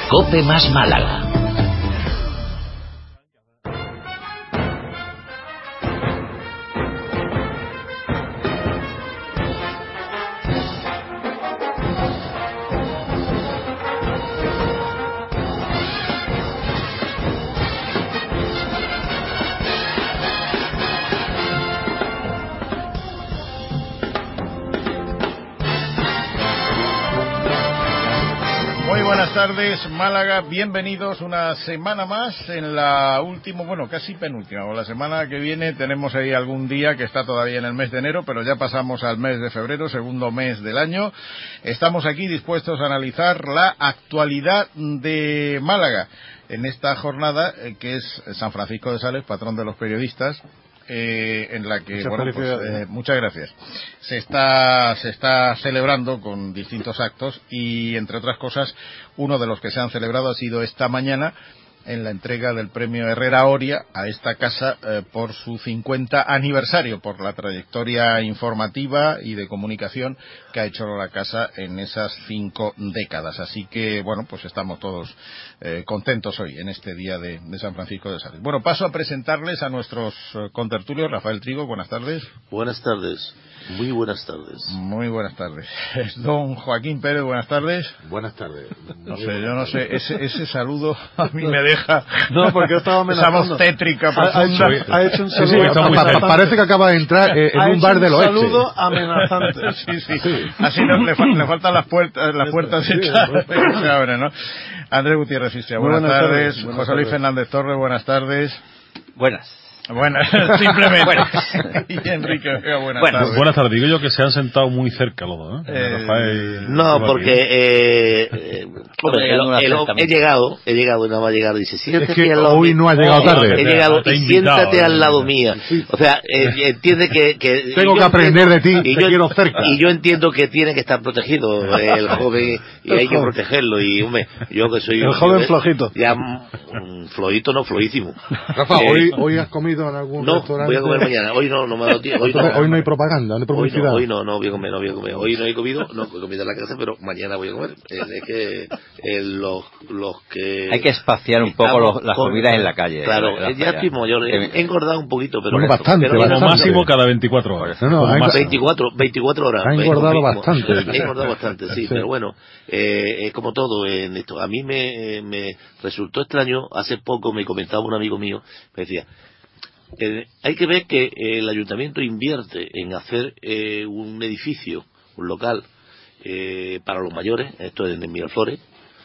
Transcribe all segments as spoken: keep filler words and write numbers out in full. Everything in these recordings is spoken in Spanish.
COPE más Málaga. Buenas tardes, Málaga, bienvenidos una semana más en la última, bueno, casi penúltima, o la semana que viene tenemos ahí algún día que está todavía en el mes de enero, pero ya pasamos al mes de febrero, segundo mes del año. Estamos aquí dispuestos a analizar la actualidad de Málaga en esta jornada eh, que es San Francisco de Sales, patrón de los periodistas. Eh, en la que, muchas bueno, pues, eh, muchas gracias. Se está, se está celebrando con distintos actos y, entre otras cosas, uno de los que se han celebrado ha sido esta mañana en la entrega del premio Herrera Oria a esta casa eh, por su cincuenta aniversario, por la trayectoria informativa y de comunicación que ha hecho la casa en esas cinco décadas. Así que, bueno, pues estamos todos eh, contentos hoy en este día de, de San Francisco de Sales. Bueno, paso a presentarles a nuestros eh, contertulios. Rafael Trigo, buenas tardes. Buenas tardes. Muy buenas tardes. Muy buenas tardes. Don Joaquín Pérez, buenas tardes. Buenas tardes. No sé, yo no sé, ese, ese saludo a mí me deja... No, porque estaba amenazando. Esa voz tétrica profunda. Ha, ha, hecho, ha hecho un saludo sí, sí, amenazante. Parece que acaba de entrar eh, en ha un bar del oeste. Un saludo amenazante. Sí, sí, sí. Así no, le, le faltan las puertas, las puertas sí, se abren, ¿no? Andrés Gutiérrez Fistia, buenas, buenas tardes. tardes. Buenas José Luis tardes. Fernández Torres, buenas tardes. Buenas. Bueno, simplemente. Bueno. Y Enrique Vega, buenas bueno, tardes. Buenas tardes. Digo yo que se han sentado muy cerca los dos, ¿eh? eh Rafael, no, porque eh, eh, hombre, el, el, el, he llegado, he llegado y no va a llegar. Dice, siéntate es que al lado hoy mío. no ha llegado tarde. He llegado y invitado, siéntate eh, al lado mía. O sea, eh, entiende que, que tengo que aprender entiendo, de ti. Y te yo, quiero cerca. Y yo entiendo que tiene que estar protegido el joven y hay que protegerlo. Y hombre, yo que soy el joven yo, flojito. Ya um, flojito, no flojísimo. Rafa, eh, hoy hoy has comido en algún no, restaurante. Voy a comer mañana. Hoy no, no me ha dado tiempo. Hoy no, hoy no hay propaganda, no hay publicidad. Hoy no, hoy no, no voy a comer, no voy a comer. Hoy no he comido, no he comido en la casa, pero mañana voy a comer. Es que eh, los, los que... Hay que espaciar un poco los, las con, comidas en la calle. Claro, eh, ya estoy mayor. He engordado un poquito, pero... Bueno, bastante. Pero bastante. Como máximo cada veinticuatro horas. No, no, como veinticuatro, veinticuatro horas. Ha engordado bastante. He engordado bastante, sí, sí. Pero bueno, eh, es como todo en esto. A mí me, me resultó extraño, hace poco me comentaba un amigo mío, me decía... Eh, hay que ver que eh, el ayuntamiento invierte en hacer eh, un edificio, un local eh, para los mayores, esto es en Miraflores,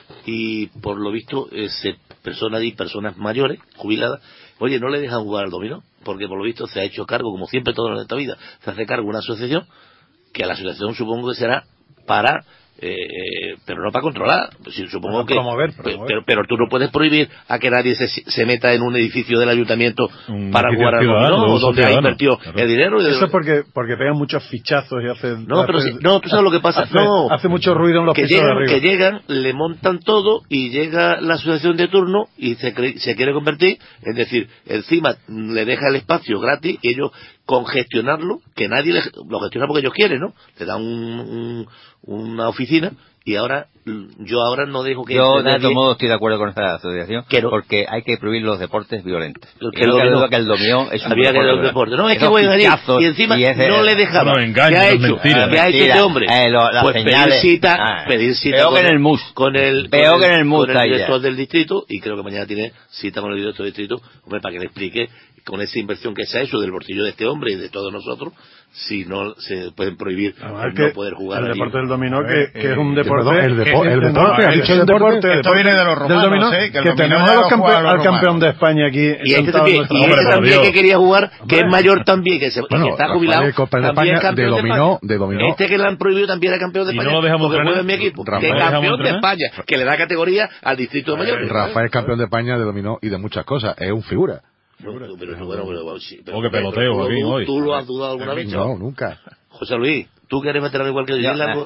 y por lo visto eh, se, personas y personas mayores, jubiladas, oye, no le dejan jugar al dominó, porque por lo visto se ha hecho cargo, como siempre todo en esta vida, se hace cargo una asociación, que la asociación supongo que será para... Eh, pero no para controlar, supongo para que promover, promover. Pero, pero tú no puedes prohibir a que nadie se, se meta en un edificio del ayuntamiento un para jugar al dominó, o donde ha invertido claro. el dinero. Eso es porque porque pegan muchos fichazos y hacen no, pero hace, si, no, tú sabes lo que pasa, hace, no, hace mucho ruido en los que pisos llegan, de arriba. que llegan, le montan todo y llega la asociación de turno y se cre, se quiere convertir, es decir, encima le deja el espacio gratis y ellos congestionarlo, que nadie le, lo gestiona porque ellos quieren, ¿no? Le dan un, un, una oficina y ahora yo ahora no dejo que yo de todo modo estoy de acuerdo con esta asociación Quiero. porque hay que prohibir los deportes violentos. Que el dominó, que el dominó es un había que el deporte. No, es que voy a decir y encima y ese, no le dejaba. No engaño, ¿Qué ha hecho? Mentira, ¿Qué ha hecho este hombre? Eh, lo, pues señales, pedir cita, ah, pedir cita peor con que en el M U S, con el peor con que en el M U S con el director ya. del distrito y creo que mañana tiene cita con el director del distrito, hombre, para que le explique con esa inversión que se ha hecho del bolsillo de este hombre y de todos nosotros, si no se pueden prohibir ah, el no poder jugar. El allí. deporte del dominó, que, que es un deporte... Perdón, el, depo el deporte, ha dicho el deporte, deporte, esto viene de los romanos, del dominó, ¿eh? Que, que tenemos al, campe al campeón de España aquí. Y este también, y este también que quería jugar, que es mayor también, que, se, bueno, que está jubilado, el campeón de España de dominó, de dominó. Este que le han prohibido también era campeón de España, no porque juega en mi equipo, que es campeón de España, que le da categoría al distrito de Mallorca. Rafael es campeón de España de dominó y de muchas cosas, es un figura. No, pero, pero, bueno, pero, sí, pero, o que peloteo pero, aquí tú, hoy. ¿Tú lo has dudado alguna vez? No, nunca. José Luis, ¿tú quieres meterlo igual que yo? No,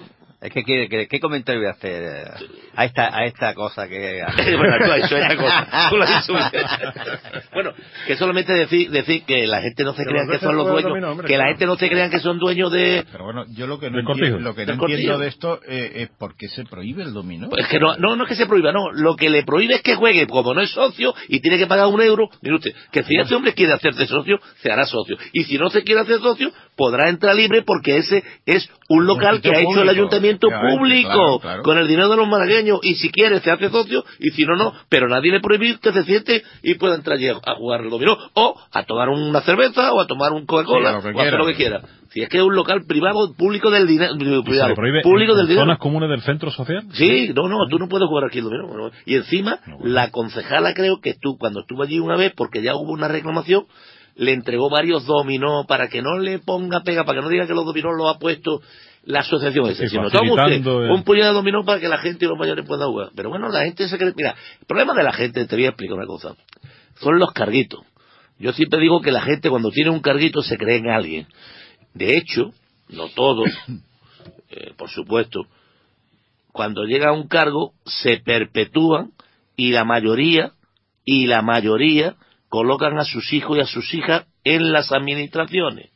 Es que ¿qué, qué, qué comentario voy a hacer a esta a esta cosa que... bueno, tú has hecho esta cosa. Tú lo has hecho. Bueno, que solamente decir decir que la gente no se crea que son los dueños, dominó, hombre, que claro. La gente no se crea que son dueños de... Pero bueno, yo lo que no entiendo, lo que no entiendo de esto eh, es por qué se prohíbe el dominó. Pues es que no, no, no es que se prohíba, no. Lo que le prohíbe es que juegue, como no es socio y tiene que pagar un euro. Mire usted, que si este hombre quiere hacerse socio, se hará socio. Y si no se quiere hacer socio, podrá entrar libre porque ese es un local que ha hecho el ayuntamiento público, claro, claro. Con el dinero de los malagueños, y si quiere se hace socio, y si no, no, pero nadie le prohíbe que se siente y pueda entrar allí a jugar el dominó, o a tomar una cerveza, o a tomar un Coca-Cola, sí, o a hacer lo que quiera. Si es que es un local privado, público del dinero, público del dinero. ¿Zonas comunes del centro social? Sí, no, no, tú no puedes jugar aquí el dominó. Bueno, y encima, no, bueno. La concejala creo que tú, cuando estuvo allí una vez, porque ya hubo una reclamación, le entregó varios dominó para que no le ponga pega, para que no diga que los dominó los ha puesto la asociación esa, sí, sino toma usted el... un puñado de dominó para que la gente y los mayores puedan jugar. Pero bueno, la gente se cree... Mira, el problema de la gente, te voy a explicar una cosa, son los carguitos. Yo siempre digo que la gente cuando tiene un carguito se cree en alguien. De hecho, no todos, eh, por supuesto, cuando llega a un cargo se perpetúan y la mayoría, y la mayoría colocan a sus hijos y a sus hijas en las administraciones.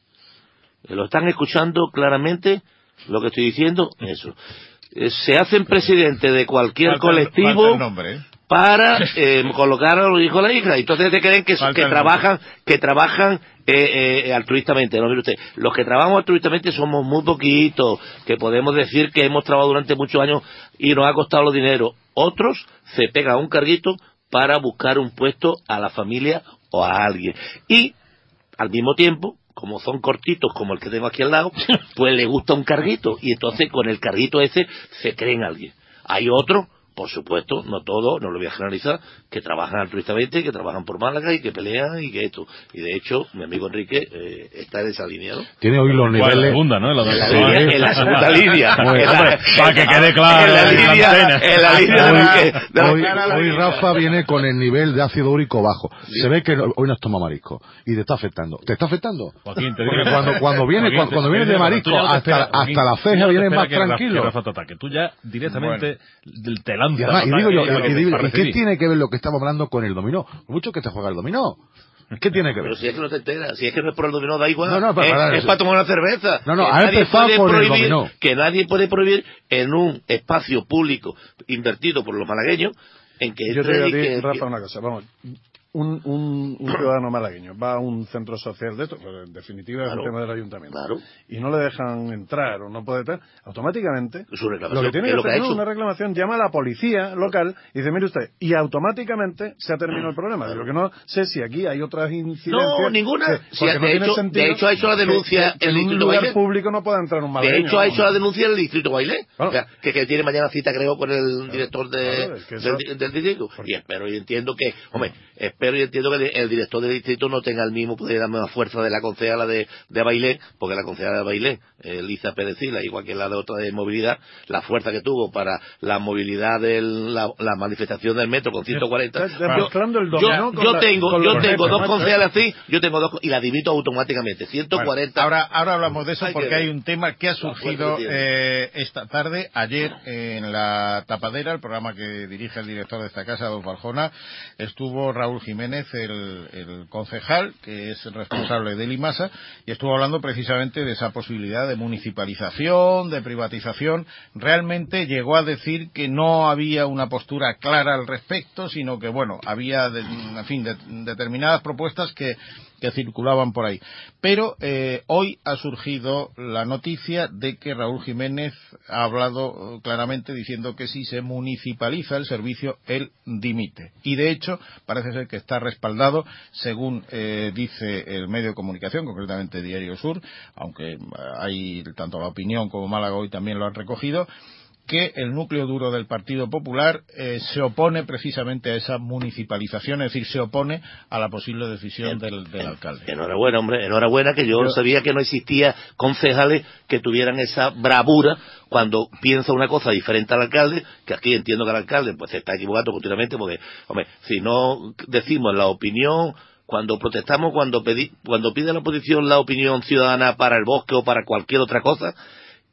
¿Lo están escuchando claramente lo que estoy diciendo? Eso. Eh, se hacen presidente de cualquier falta, colectivo falta el nombre, ¿eh? Para eh, colocar a los hijos y a las hijas. Entonces te creen que, que trabajan, que trabajan eh, eh, altruistamente. No, mire usted, los que trabajamos altruistamente somos muy poquitos, que podemos decir que hemos trabajado durante muchos años y nos ha costado los dineros. Otros se pegan un carguito para buscar un puesto a la familia o a alguien. Y, al mismo tiempo, como son cortitos como el que tengo aquí al lado, pues le gusta un carguito. Y entonces, con el carguito ese, se creen alguien. Hay otros, por supuesto, no todos, no lo voy a generalizar, que trabajan altruistamente, que trabajan por Málaga y que pelean y que esto. Y de hecho, mi amigo Enrique eh, está en esa línea, ¿no? Tiene hoy los niveles... En la segunda, ¿no? En la, en la, línea, en la segunda línea. Muy, en la, para que quede claro. En la línea, en la línea hoy, de que, de hoy, hoy Rafa viene con el nivel de ácido úrico bajo. Sí. Se ve que hoy nos toma marisco y te está afectando. ¿Te está afectando? Joaquín, te Porque cuando, cuando viene, Joaquín, cuando viene de marisco hasta, hasta la ceja viene más tranquilo. Rafa te ataque. Tú ya directamente te lanzas. Y digo yo, ¿y, digo, ¿y qué tiene que ver lo que estamos hablando con el dominó? Mucho que te juega el dominó. ¿Qué tiene que ver? Pero si es que no te enteras, si es que no es por el dominó, da igual. No, no, para, es, para es para tomar una cerveza. No, no, ha empezado por el dominó. Que nadie puede prohibir en un espacio público invertido por los malagueños en que... Yo te digo a ti, que, Rafa, una cosa, vamos... Un, un, un ciudadano malagueño va a un centro social de esto, pues en definitiva es claro, un tema del ayuntamiento, claro. Y no le dejan entrar o no puede entrar, automáticamente lo que tiene que, que hacer ha es hecho. una reclamación, llama a la policía local y dice, mire usted, y automáticamente se ha terminado el problema. Claro. Lo que no sé si aquí hay otras incidencias. No, ninguna. Que, si de, no hecho, de hecho ha hecho la denuncia que, que, el en Distrito un lugar Bailén. público no pueda entrar un malagueño. De hecho ha hecho la denuncia el Distrito Bailén. Bueno, o sea, que, que tiene mañana cita creo con el claro, director de, claro, es que eso, del, del distrito. Y espero y entiendo que, hombre, espero y entiendo que el director del distrito no tenga el mismo poder, la misma fuerza de la concejala de, de Bailén, porque la concejala de Bailén, eh, Liza Pérez Sila, igual que la de otra de movilidad, la fuerza que tuvo para la movilidad de la, la manifestación del metro con ciento cuarenta. Yo, el yo, yo tengo, yo tengo dos concejales así, yo tengo dos y la dimito automáticamente. ciento cuarenta. Bueno, ahora, ahora hablamos de eso porque hay un tema que ha surgido eh, esta tarde, ayer en la tapadera, el programa que dirige el director de esta casa, don Barjona, estuvo Raúl Jiménez, el, el concejal, que es el responsable de Limasa, y estuvo hablando precisamente de esa posibilidad de municipalización, de privatización. Realmente llegó a decir que no había una postura clara al respecto, sino que, bueno, había, de, en fin, de, determinadas propuestas que, que circulaban por ahí. Pero eh, hoy ha surgido la noticia de que Raúl Jiménez ha hablado claramente diciendo que si se municipaliza el servicio, él dimite. Y de hecho, parece ser que está respaldado, según eh, dice el medio de comunicación, concretamente Diario Sur, aunque hay tanto La Opinión como Málaga Hoy también lo han recogido, que el núcleo duro del Partido Popular eh, se opone precisamente a esa municipalización, es decir, se opone a la posible decisión del, del alcalde. Enhorabuena, hombre, enhorabuena, que yo Pero, sabía que no existía concejales que tuvieran esa bravura cuando piensa una cosa diferente al alcalde, que aquí entiendo que el alcalde pues se está equivocando continuamente, porque, hombre, si no decimos la opinión, cuando protestamos, cuando pedí, cuando pide la oposición la opinión ciudadana para el bosque o para cualquier otra cosa,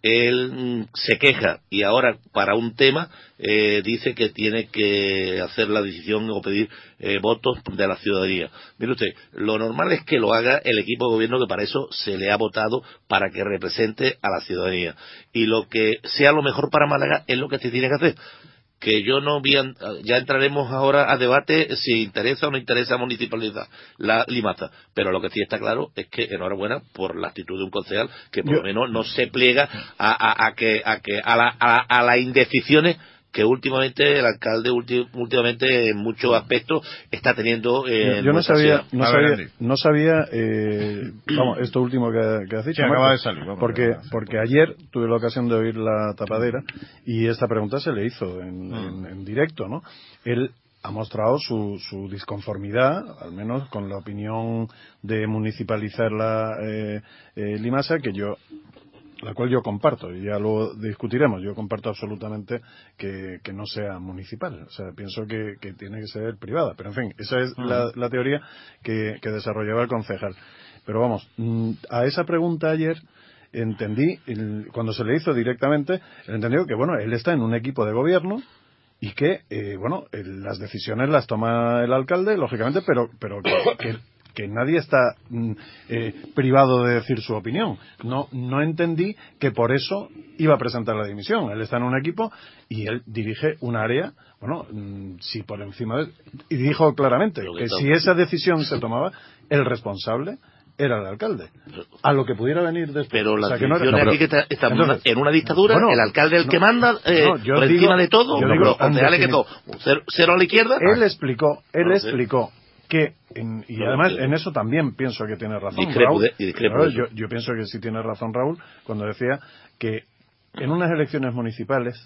él mm, se queja y ahora para un tema eh, dice que tiene que hacer la decisión o pedir eh, votos de la ciudadanía. Mire usted, lo normal es que lo haga el equipo de gobierno, que para eso se le ha votado, para que represente a la ciudadanía. Y lo que sea lo mejor para Málaga es lo que se tiene que hacer. Que yo no vi, ya entraremos ahora a debate si interesa o no interesa municipalizar la Limaza, pero lo que sí está claro es que enhorabuena por la actitud de un concejal que por yo, lo menos no se pliega a, a, a que a que a, la, a, a las indecisiones que últimamente el alcalde ulti, últimamente en muchos aspectos está teniendo. Eh, yo no sabía, no sabía, no sabía, eh, vamos, esto último que, que has dicho, sí, acaba de salir, vamos, porque porque ayer tuve la ocasión de oír la tapadera y esta pregunta se le hizo en, mm. en, en directo, ¿no? Él ha mostrado su, su disconformidad, al menos con la opinión de municipalizar la eh, eh, Limasa, que yo la cual yo comparto, y ya lo discutiremos. Yo comparto absolutamente que, que no sea municipal. O sea, pienso que, que tiene que ser privada. Pero, en fin, esa es uh-huh. la, la teoría que, que desarrollaba el concejal. Pero vamos, a esa pregunta ayer entendí, el, cuando se le hizo directamente, él entendió que, bueno, él está en un equipo de gobierno y que, eh, bueno, el, las decisiones las toma el alcalde, lógicamente, pero, pero que, que que nadie está eh, privado de decir su opinión. No no entendí que por eso iba a presentar la dimisión. Él está en un equipo y él dirige un área, bueno, si por encima de... Y dijo claramente que, que si esa decisión se tomaba, el responsable era el alcalde. A lo que pudiera venir después. Pero la o sea, que no era... no, aquí que está, está entonces, en una dictadura, bueno, el alcalde es el no, que manda eh, no, por digo, encima de todo, yo no, digo, los concejales que todo, cero, cero a la izquierda. Él explicó, él no explicó que en, y no, además no, en eso también pienso que tiene razón discrepo Raúl. De, y discrepo Raúl de yo, yo pienso que sí tiene razón Raúl cuando decía que en unas elecciones municipales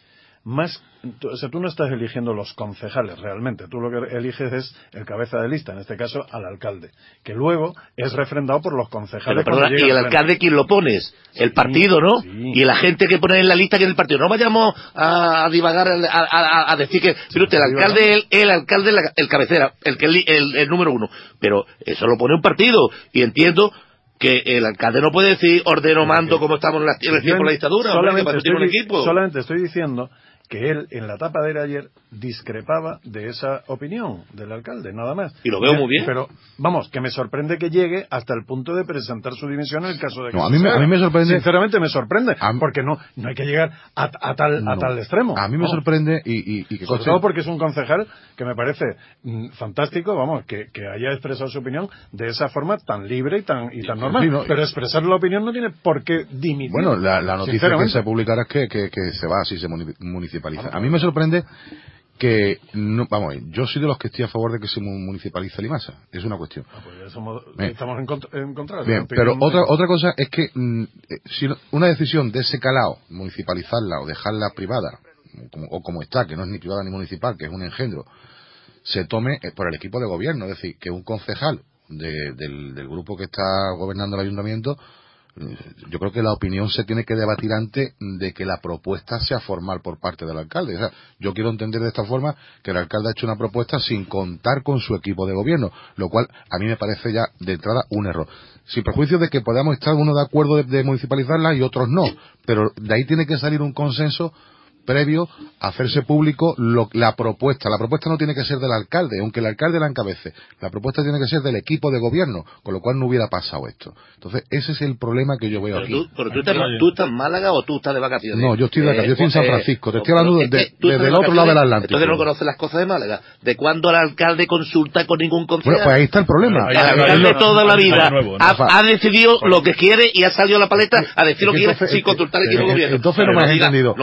más, o sea, tú no estás eligiendo los concejales realmente, tú lo que eliges es el cabeza de lista, en este caso al alcalde, que luego es refrendado por los concejales. Pero, perdona, ¿y el alcalde quién lo pones? El sí, partido, ¿no? Sí. Y la gente que pone en la lista que es el partido. No vayamos a, a divagar, a, a, a decir que, pero usted, el alcalde, el, el alcalde, el, el cabecera, el que el, el, el número uno. Pero eso lo pone un partido, y entiendo que el alcalde no puede decir ordeno mando como estamos en, la, en el tiempo de la dictadura. Solamente, hombre, estoy, un equipo. solamente estoy diciendo que él en la tapadera ayer discrepaba de esa opinión del alcalde, nada más. Y lo veo muy bien. Pero, vamos, que me sorprende que llegue hasta el punto de presentar su dimisión en el caso de que no, a mí, me, a mí me sorprende. Sinceramente me sorprende, a, porque no no hay que llegar a, a tal no, a tal extremo. A mí me no. sorprende y, y, y que sobre todo porque es un concejal que me parece mm, fantástico, vamos, que, que haya expresado su opinión de esa forma tan libre y tan y tan normal. Sí, no, pero expresar la opinión no tiene por qué dimitir. Bueno, la, la noticia que se publicará es que, que, que se va así, se municipaliza. A mí me sorprende que, no, vamos, yo soy de los que estoy a favor de que se municipalice Limasa, es una cuestión. Ah, pues ya somos, estamos en contra, en contra de Bien, pero otra otra cosa es que mm, si una decisión de ese calado, municipalizarla o dejarla privada, como, o como está, que no es ni privada ni municipal, que es un engendro, se tome por el equipo de gobierno, es decir, que un concejal de, del, del grupo que está gobernando el ayuntamiento, yo creo que la opinión se tiene que debatir antes de que la propuesta sea formal por parte del alcalde. O sea, yo quiero entender de esta forma que el alcalde ha hecho una propuesta sin contar con su equipo de gobierno, lo cual a mí me parece ya de entrada un error. Sin perjuicio de que podamos estar uno de acuerdo de, de municipalizarla y otros no, pero de ahí tiene que salir un consenso previo a hacerse público lo, la propuesta. La propuesta no tiene que ser del alcalde, aunque el alcalde la encabece. La propuesta tiene que ser del equipo de gobierno, con lo cual no hubiera pasado esto. Entonces, ese es el problema que yo veo pero aquí. Tú, ¿Pero tú estás, tú estás en Málaga o tú estás de vacaciones? No, yo estoy de vacaciones, yo estoy en San Francisco. Te estoy hablando eh, de, eh, desde el otro lado del Atlántico. Entonces no conoces las cosas de Málaga. ¿De cuándo el alcalde consulta con ningún concejal? Bueno, pues ahí está el problema. El alcalde no, toda la vida nuevo, ¿no? ha, ha decidido lo que quiere y ha salido a la paleta a decir lo que quiere sin consultar el equipo de gobierno. Entonces no me has entendido.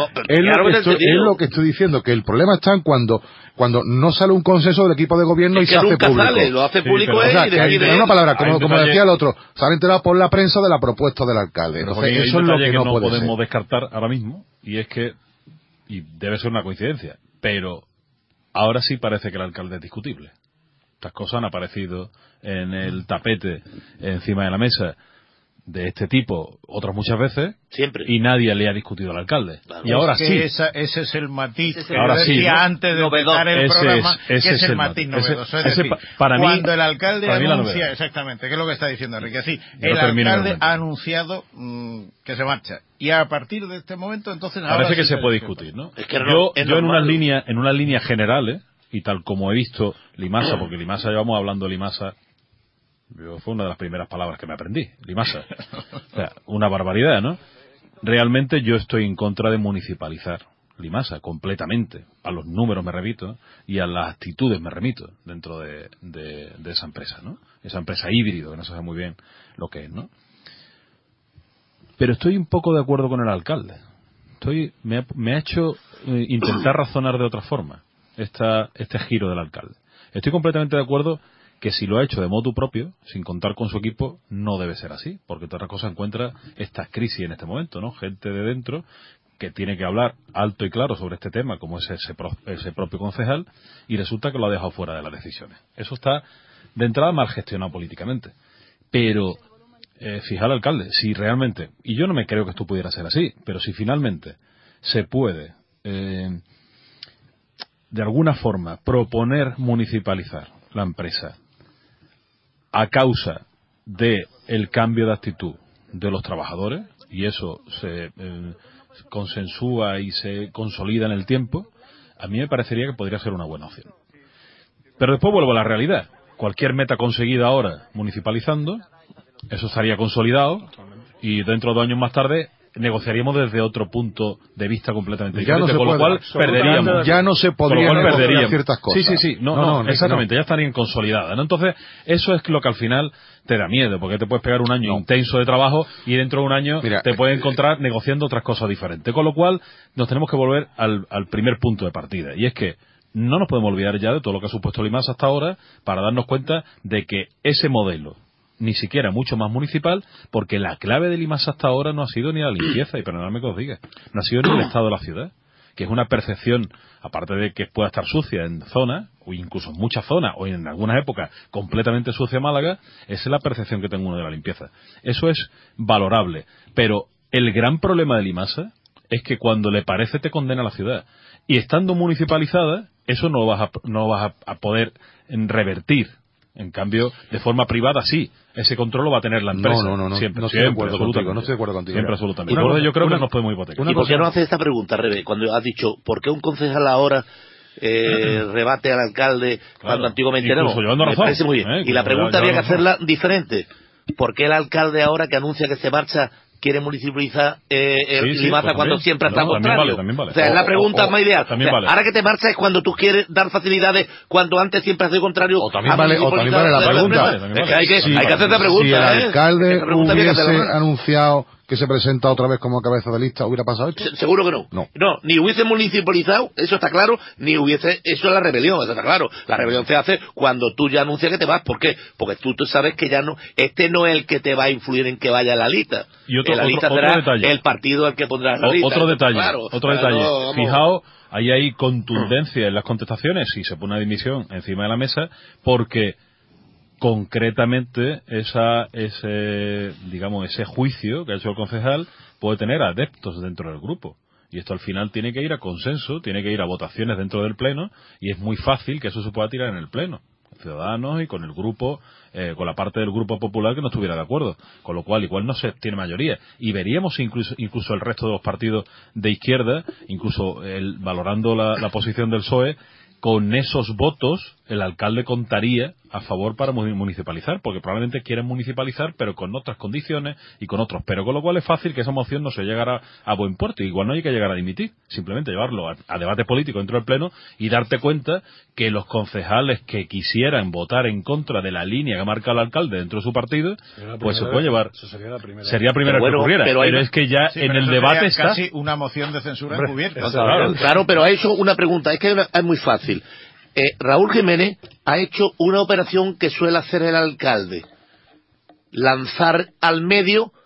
Es lo que estoy diciendo, que el problema está en cuando cuando no sale un consenso del equipo de gobierno es y se hace público. Sale, lo hace público sí, él, o sea, y que hay, decide una palabra, como, como detalle, decía el otro, se han enterado por la prensa de la propuesta del alcalde. Entonces, hay eso es lo que, que no, no puede podemos ser. descartar ahora mismo, y es que, y debe ser una coincidencia, pero ahora sí parece que el alcalde es discutible. Estas cosas han aparecido en el tapete encima de la mesa de este tipo otras muchas veces. Siempre. Y nadie le ha discutido al alcalde. Claro. Y ahora es que sí. Esa, ese es el matiz Ese es que el ahora yo sí, decía ¿no? antes de empezar el Ese programa, es- que ese es es el el matiz matiz. Ese- novedoso. Es ese decir, pa- para mí- cuando el alcalde para mí la anuncia, novedad. exactamente, que es lo que está diciendo Enrique, así, Yo el termino alcalde el argumento. ha anunciado mmm, que se marcha. Y a partir de este momento, entonces... ahora Parece que sí se puede discute. discutir, ¿no? Es que yo no- es yo en normal. unas líneas en unas líneas generales, y tal como he visto Limasa, porque Limasa, llevamos hablando de Limasa, yo, fue una de las primeras palabras que me aprendí, Limasa. O sea, una barbaridad, ¿no? Realmente yo estoy en contra de municipalizar Limasa completamente. A los números me remito y a las actitudes me remito dentro de, de, de esa empresa, ¿no? Esa empresa híbrido, que no se sabe muy bien lo que es, ¿no? Pero estoy un poco de acuerdo con el alcalde. Estoy me ha, me ha hecho eh, intentar razonar de otra forma esta, este giro del alcalde. Estoy completamente de acuerdo que si lo ha hecho de motu propio, sin contar con su equipo, no debe ser así, porque otra cosa encuentra esta crisis en este momento, ¿no? Gente de dentro que tiene que hablar alto y claro sobre este tema, como es ese, pro, ese propio concejal, y resulta que lo ha dejado fuera de las decisiones. Eso está, de entrada, mal gestionado políticamente. Pero, eh, fija al alcalde, si realmente, y yo no me creo que esto pudiera ser así, pero si finalmente se puede, eh, de alguna forma, proponer municipalizar la empresa a causa de el cambio de actitud de los trabajadores, y eso se eh, consensúa y se consolida en el tiempo, a mí me parecería que podría ser una buena opción. Pero después vuelvo a la realidad. Cualquier meta conseguida ahora municipalizando, eso estaría consolidado, y dentro de dos años más tarde negociaríamos desde otro punto de vista completamente Ya no diferente, se con lo puede, cual perderíamos. ya no se Con lo podría cual negociar perderíamos ciertas cosas. Sí, sí, sí, no, No, no, no, exactamente, no. ya estarían consolidadas, ¿no? Entonces, eso es lo que al final te da miedo, porque te puedes pegar un año No. intenso de trabajo y dentro de un año Mira, te puedes eh, encontrar negociando otras cosas diferentes. Con lo cual, nos tenemos que volver al, al primer punto de partida, y es que no nos podemos olvidar ya de todo lo que ha supuesto Limasa hasta ahora para darnos cuenta de que ese modelo ni siquiera mucho más municipal, porque la clave de Limasa hasta ahora no ha sido ni la limpieza, y perdonadme que os diga, no ha sido ni el estado de la ciudad, que es una percepción, aparte de que pueda estar sucia en zonas, o incluso en muchas zonas, o en algunas épocas completamente sucia Málaga, esa es la percepción que tengo uno de la limpieza. Eso es valorable, pero el gran problema de Limasa es que cuando le parece te condena a la ciudad, y estando municipalizada, eso no vas a, no vas a, a poder revertir. En cambio, de forma privada sí, ese control lo va a tener la empresa. No, no, no, siempre, no estoy de siempre, acuerdo absolutamente. contigo, no estoy de acuerdo contigo. Siempre, absolutamente. Una Y por eso cosa- yo creo una- que nos podemos hipotecar. ¿Y por qué no haces esta pregunta, Rebe? Cuando has dicho, ¿por qué un concejal ahora eh, rebate al alcalde cuando Claro, antiguamente incluso no? llevando Me razón, parece muy bien. ¿eh? Y la Como pregunta ya- habría que llevando hacerla diferente. ¿Por qué el alcalde ahora que anuncia que se marcha quiere municipalizar eh, el Sí, sí, Limasa pues cuando también. siempre ha estado No, también contrario? vale, también vale. O sea, es la O- pregunta o- o- más ideal. también O sea, vale. ahora que te marchas es cuando tú quieres dar facilidades cuando antes siempre has sido contrario. O también a vale- o también vale la municipalizar pregunta. empresas. También Es que vale. hay que, Sí, hay que hacer esta pregunta. Si el ¿eh? alcalde Esta pregunta habría que hubiese hacerla. anunciado que se presenta otra vez como cabeza de lista, ¿hubiera pasado esto? Se- Seguro que no. No. ni hubiese municipalizado, eso está claro, ni hubiese, eso es la rebelión, eso está claro. La rebelión se hace cuando tú ya anuncias que te vas. ¿Por qué? Porque tú, tú sabes que ya no, este no es el que te va a influir en que vaya a la lista. Y otro- En la lista otro- será otro detalle. el partido al que pondrás la O- lista. otro eso está detalle, claro. otro Claro, detalle. vamos. Fijaos, ahí hay contundencia en las contestaciones si se pone una dimisión encima de la mesa, porque concretamente esa ese digamos ese juicio que ha hecho el concejal puede tener adeptos dentro del grupo, y esto al final tiene que ir a consenso, tiene que ir a votaciones dentro del pleno, y es muy fácil que eso se pueda tirar en el pleno, Ciudadanos y con el grupo, eh, con la parte del grupo popular que no estuviera de acuerdo, con lo cual igual no se tiene mayoría, y veríamos incluso incluso el resto de los partidos de izquierda, incluso el, valorando la, la posición del P S O E, con esos votos el alcalde contaría a favor para municipalizar, porque probablemente quieren municipalizar, pero con otras condiciones y con otros. Pero con lo cual es fácil que esa moción no se llegara a buen puerto. Igual no hay que llegar a dimitir, simplemente llevarlo a, a debate político dentro del Pleno y darte cuenta que los concejales que quisieran votar en contra de la línea que marca el alcalde dentro de su partido, pues se puede llevar. Eso sería la primera. Sería la primera Pero que bueno, ocurriera. pero Pero, hay- es que ya Sí, en pero el eso debate sería está. casi una moción de censura encubierta. Claro. Claro, pero ha hecho una pregunta, es que hay una- es muy fácil. Eh, Raúl Jiménez ha hecho una operación que suele hacer el alcalde: lanzar al medio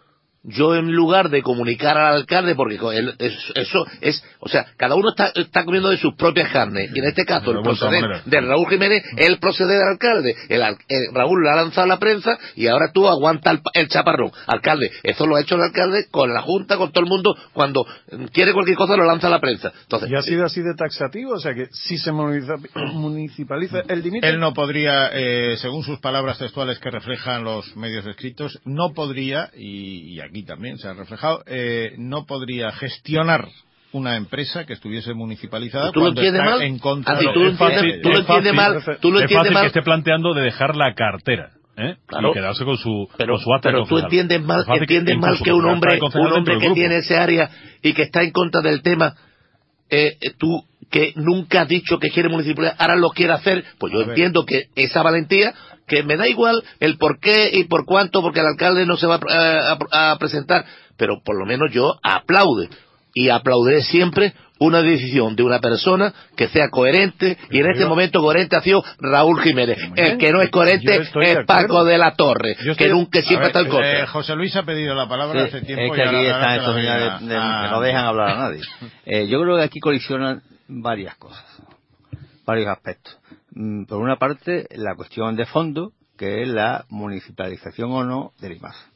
yo en lugar de comunicar al alcalde, porque él, eso es, o sea, cada uno está, está comiendo de sus propias carnes, y en este caso el proceder de Raúl Jiménez es el proceder del alcalde. El, el Raúl lo ha lanzado a la prensa y ahora tú aguanta el, el chaparrón. Alcalde, eso lo ha hecho el alcalde con la Junta, con todo el mundo, cuando quiere cualquier cosa lo lanza a la prensa. Entonces, ¿y ha sido así de taxativo? O sea que si se municipaliza el dimite. Él no podría, eh, según sus palabras textuales que reflejan los medios escritos, no podría, y, y aquí también se ha reflejado, eh, no podría gestionar una empresa que estuviese municipalizada ¿tú lo cuando entiendes está mal? en contra Así, de tú lo entiendes, tú lo entiendes mal, tú lo es entiendes fácil mal. que esté planteando de dejar la cartera, ¿eh? Claro. Y quedarse con su, pero, con su acta pero tú entiendes mal, entiendes mal que un hombre, un hombre que tiene ese área y que está en contra del tema, eh, tú que nunca has dicho que quiere municipalizar, ahora lo quiere hacer, pues yo entiendo que esa valentía, que me da igual el por qué y por cuánto, porque el alcalde no se va a, a, a presentar, pero por lo menos yo aplaude, y aplaudiré siempre una decisión de una persona que sea coherente, y en este momento coherente ha sido Raúl Jiménez. El que no es coherente es Paco de la Torre, que nunca siempre está en contra. Eh, José Luis ha pedido la palabra Sí, hace tiempo. es que aquí y están estos a... señores de, de, que no dejan hablar a nadie. Eh, yo creo que aquí colisionan varias cosas, varios aspectos. Mm, por una parte, la cuestión de fondo, que es la municipalización o no del I M A S.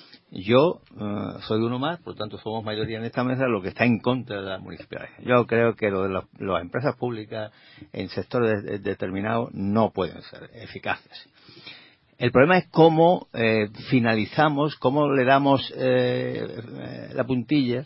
Yo uh, soy uno más, por tanto somos mayoría en esta mesa, lo que está en contra de la municipalización. Yo creo que lo de los, las empresas públicas en sectores de, de determinados no pueden ser eficaces. El problema es cómo eh, finalizamos, cómo le damos eh, eh, la puntilla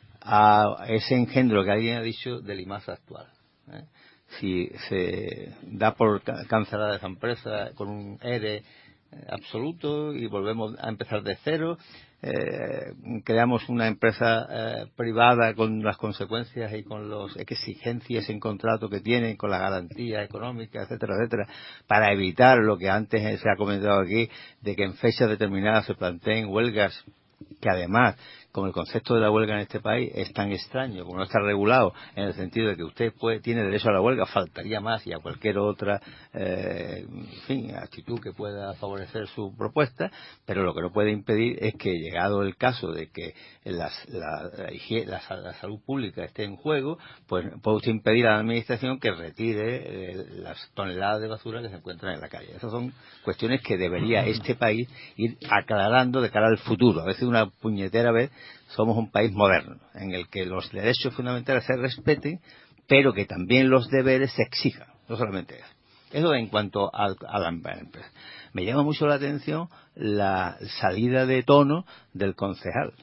a ese engendro que alguien ha dicho del I M A S actual. ¿eh? Si se da por cancelada esa empresa con un E R E absoluto y volvemos a empezar de cero, eh, creamos una empresa eh, privada con las consecuencias y con las exigencias en contrato que tienen, con las garantías económicas, etcétera, etcétera, para evitar lo que antes se ha comentado aquí, de que en fechas determinadas se planteen huelgas, que además, como el concepto de la huelga en este país es tan extraño, como no está regulado en el sentido de que usted puede, tiene derecho a la huelga, faltaría más, y a cualquier otra eh, en fin, actitud que pueda favorecer su propuesta, pero lo que no puede impedir es que, llegado el caso de que las, la, la, higiene, la, la salud pública esté en juego, pues puede usted impedir a la administración que retire eh, las toneladas de basura que se encuentran en la calle. Esas son cuestiones que debería este país ir aclarando de cara al futuro. A veces una puñetera vez somos un país moderno, en el que los derechos fundamentales se respeten, pero que también los deberes se exijan, no solamente eso. Eso en cuanto al, a la empresa. Me llama mucho la atención la salida de tono del concejal.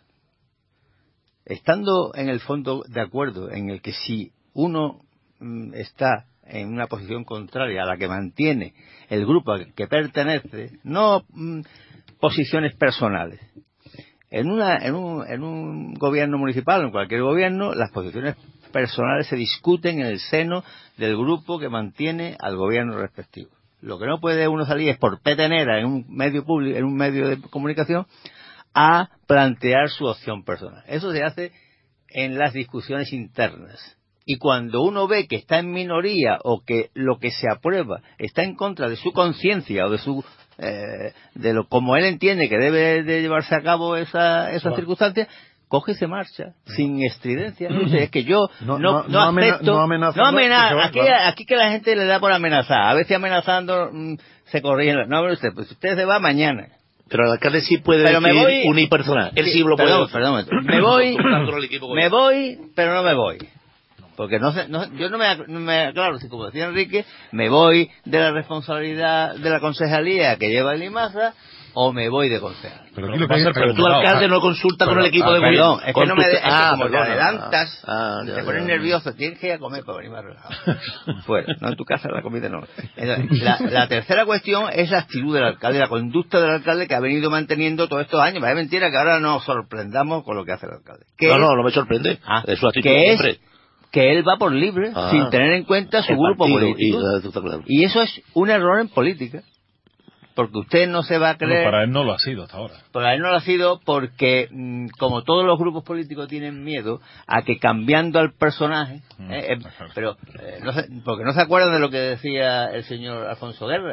Estando en el fondo de acuerdo en el que si uno mm, está en una posición contraria a la que mantiene el grupo al que pertenece, no mm, posiciones personales. En, una, en, un, en un gobierno municipal, en cualquier gobierno, las posiciones personales se discuten en el seno del grupo que mantiene al gobierno respectivo. Lo que no puede uno salir es por petenera en un medio público, en un medio de comunicación, a plantear su opción personal. Eso se hace en las discusiones internas. Y cuando uno ve que está en minoría o que lo que se aprueba está en contra de su conciencia o de su eh, de lo como él entiende que debe de llevarse a cabo esa esa circunstancia, coge y se marcha sin estridencia. No sé, es que yo no no, no, no acepto, no amenaza, no amenaza aquí, aquí que la gente le da por amenazar, a veces amenazando mmm, se corrigen. No, pero usted, pues usted se va mañana. Pero el alcalde sí puede pero decidir me voy, unipersonal. Él sí, sí lo perdón, puede. Perdón, perdón. Me voy, me voy, pero no me voy. Porque no sé, no, yo no me, no me, claro, como decía Enrique, me voy de la responsabilidad de la concejalía que lleva el IMASA o me voy de concejal. Pero, aquí lo que pero, pero tú, alcalde, no consulta pero, con el equipo ah, de gobierno. Perdón, es que no me de, es ah, que como perdón, te adelantas, ah, te ya, pones ya, nervioso, tienes que ir a comer para venir más relajado. Fuera, no en tu casa la comida no. Entonces, la, la tercera cuestión es la actitud del alcalde, la conducta del alcalde que ha venido manteniendo todos estos años. Es mentira que ahora nos sorprendamos con lo que hace el alcalde. No, no, no me sorprende. Ah, es su actitud que siempre. Es, que él va por libre, ah, sin tener en cuenta su grupo partido, político. Y, claro. y eso es un error en política. Porque usted no se va a creer... Bueno, para él no lo ha sido hasta ahora. Para él no lo ha sido porque, como todos los grupos políticos tienen miedo a que cambiando al personaje... Mm, eh, eh, pero, eh, no se, porque no se acuerdan de lo que decía el señor Alfonso Guerra,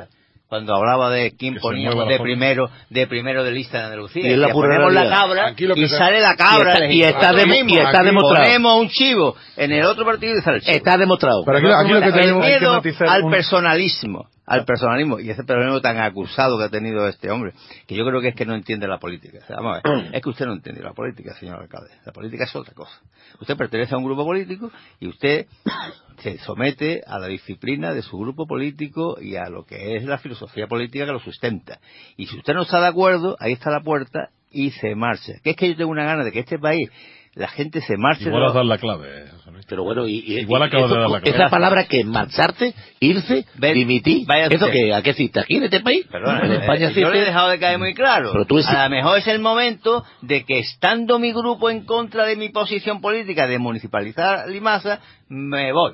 cuando hablaba de quién que poníamos de primero de primero de lista de Andalucía. Y es la pura ponemos la realidad. cabra Aquí lo que y se- sale la cabra. y está, y está, Aquí de- mismo, y está aquí demostrado. Ponemos un chivo en el otro partido y sale el chivo. Está demostrado. Pero aquí, aquí lo que el tenemos hay que miedo matizar al un- personalismo, al personalismo, y ese personalismo tan acusado que ha tenido este hombre, que yo creo que es que no entiende la política. O sea, vamos a ver, es que usted no entiende la política, señor alcalde. La política es otra cosa. Usted pertenece a un grupo político y usted se somete a la disciplina de su grupo político y a lo que es la filosofía política que lo sustenta. Y si usted no está de acuerdo, ahí está la puerta y se marcha. Que es que yo tengo una gana de que este país la gente se marche. Igual de has lo- dado la clave. Pero bueno, y, y- Igual y- acabas de eso- dar la clave. esa palabra que es marcharte, irse, Ven, dimitir, vaya ¿eso usted. qué? ¿A qué existe aquí en este país? Perdona, en eh, España yo le he existe. dejado de caer muy claro. Pero tú es- A lo mejor es el momento de que, estando mi grupo en contra de mi posición política de municipalizar Limasa, me voy.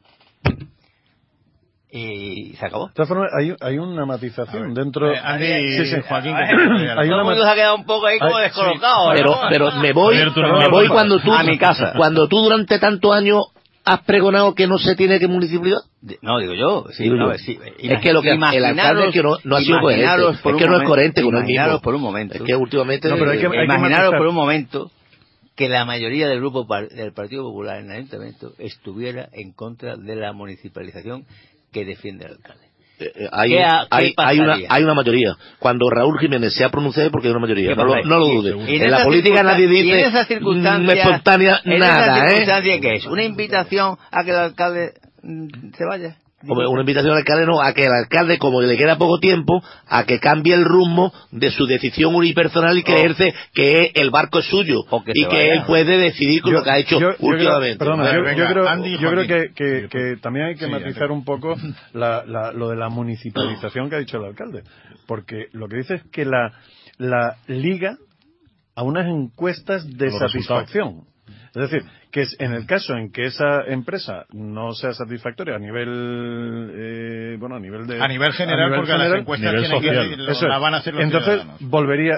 Y se acabó. De todas formas, hay, hay una matización dentro... Eh, Andy, Sí, sí. Joaquín, Hay que- una Todo el mundo se ha quedado un poco ahí como Ay, descolocado. ¿no? Pero, pero me voy, Javier, tú no me vas a voy pasar. cuando tú, A mi casa. cuando tú durante tantos años has pregonado que no se tiene que municipalizar. No, digo yo. Sí, Digo no, yo. sí, es que lo que el imaginaros- alcalde es que no, no ha sido coherente. imaginaros por Es un que no es momento- coherente con él imaginaros mismo. por un momento. Es que últimamente. No, pero hay que- hay Imaginaros matizar. por un momento que la mayoría del grupo par- del Partido Popular en el Ayuntamiento estuviera en contra de la municipalización que defiende el alcalde. Eh, eh, hay, ¿Qué ha- qué hay, hay una pasaría? hay una mayoría. Cuando Raúl Jiménez se ha pronunciado es porque hay una mayoría. ¿Qué No lo, pasaría? no lo Y- dudes. y En la esa política circunstan- nadie y en dice esa mm, circunstancia, espontánea en nada, esa ¿eh? circunstancia, ¿qué es? ¿Una invitación a que el alcalde mm, se vaya? Hombre, una invitación al alcalde no, a que el alcalde, como le queda poco tiempo, a que cambie el rumbo de su decisión unipersonal y creerse que el barco es suyo O que y se que vaya. él puede decidir con Yo- lo que ha hecho yo- yo creo- últimamente. perdona, Vale, yo, venga, yo creo, Andy y yo creo Joaquín. que, que- que también hay que Sí, matizar Andy. un poco la, la- lo de la municipalización que ha dicho el alcalde. Porque lo que dice es que la, la liga a unas encuestas de Los satisfacción. Es decir, que es- en el caso en que esa empresa no sea satisfactoria a nivel, eh, bueno, a nivel de... A nivel general, porque las encuestas nivel tienen que social. decir, lo- Eso es. la van a hacer los Entonces ciudadanos. volvería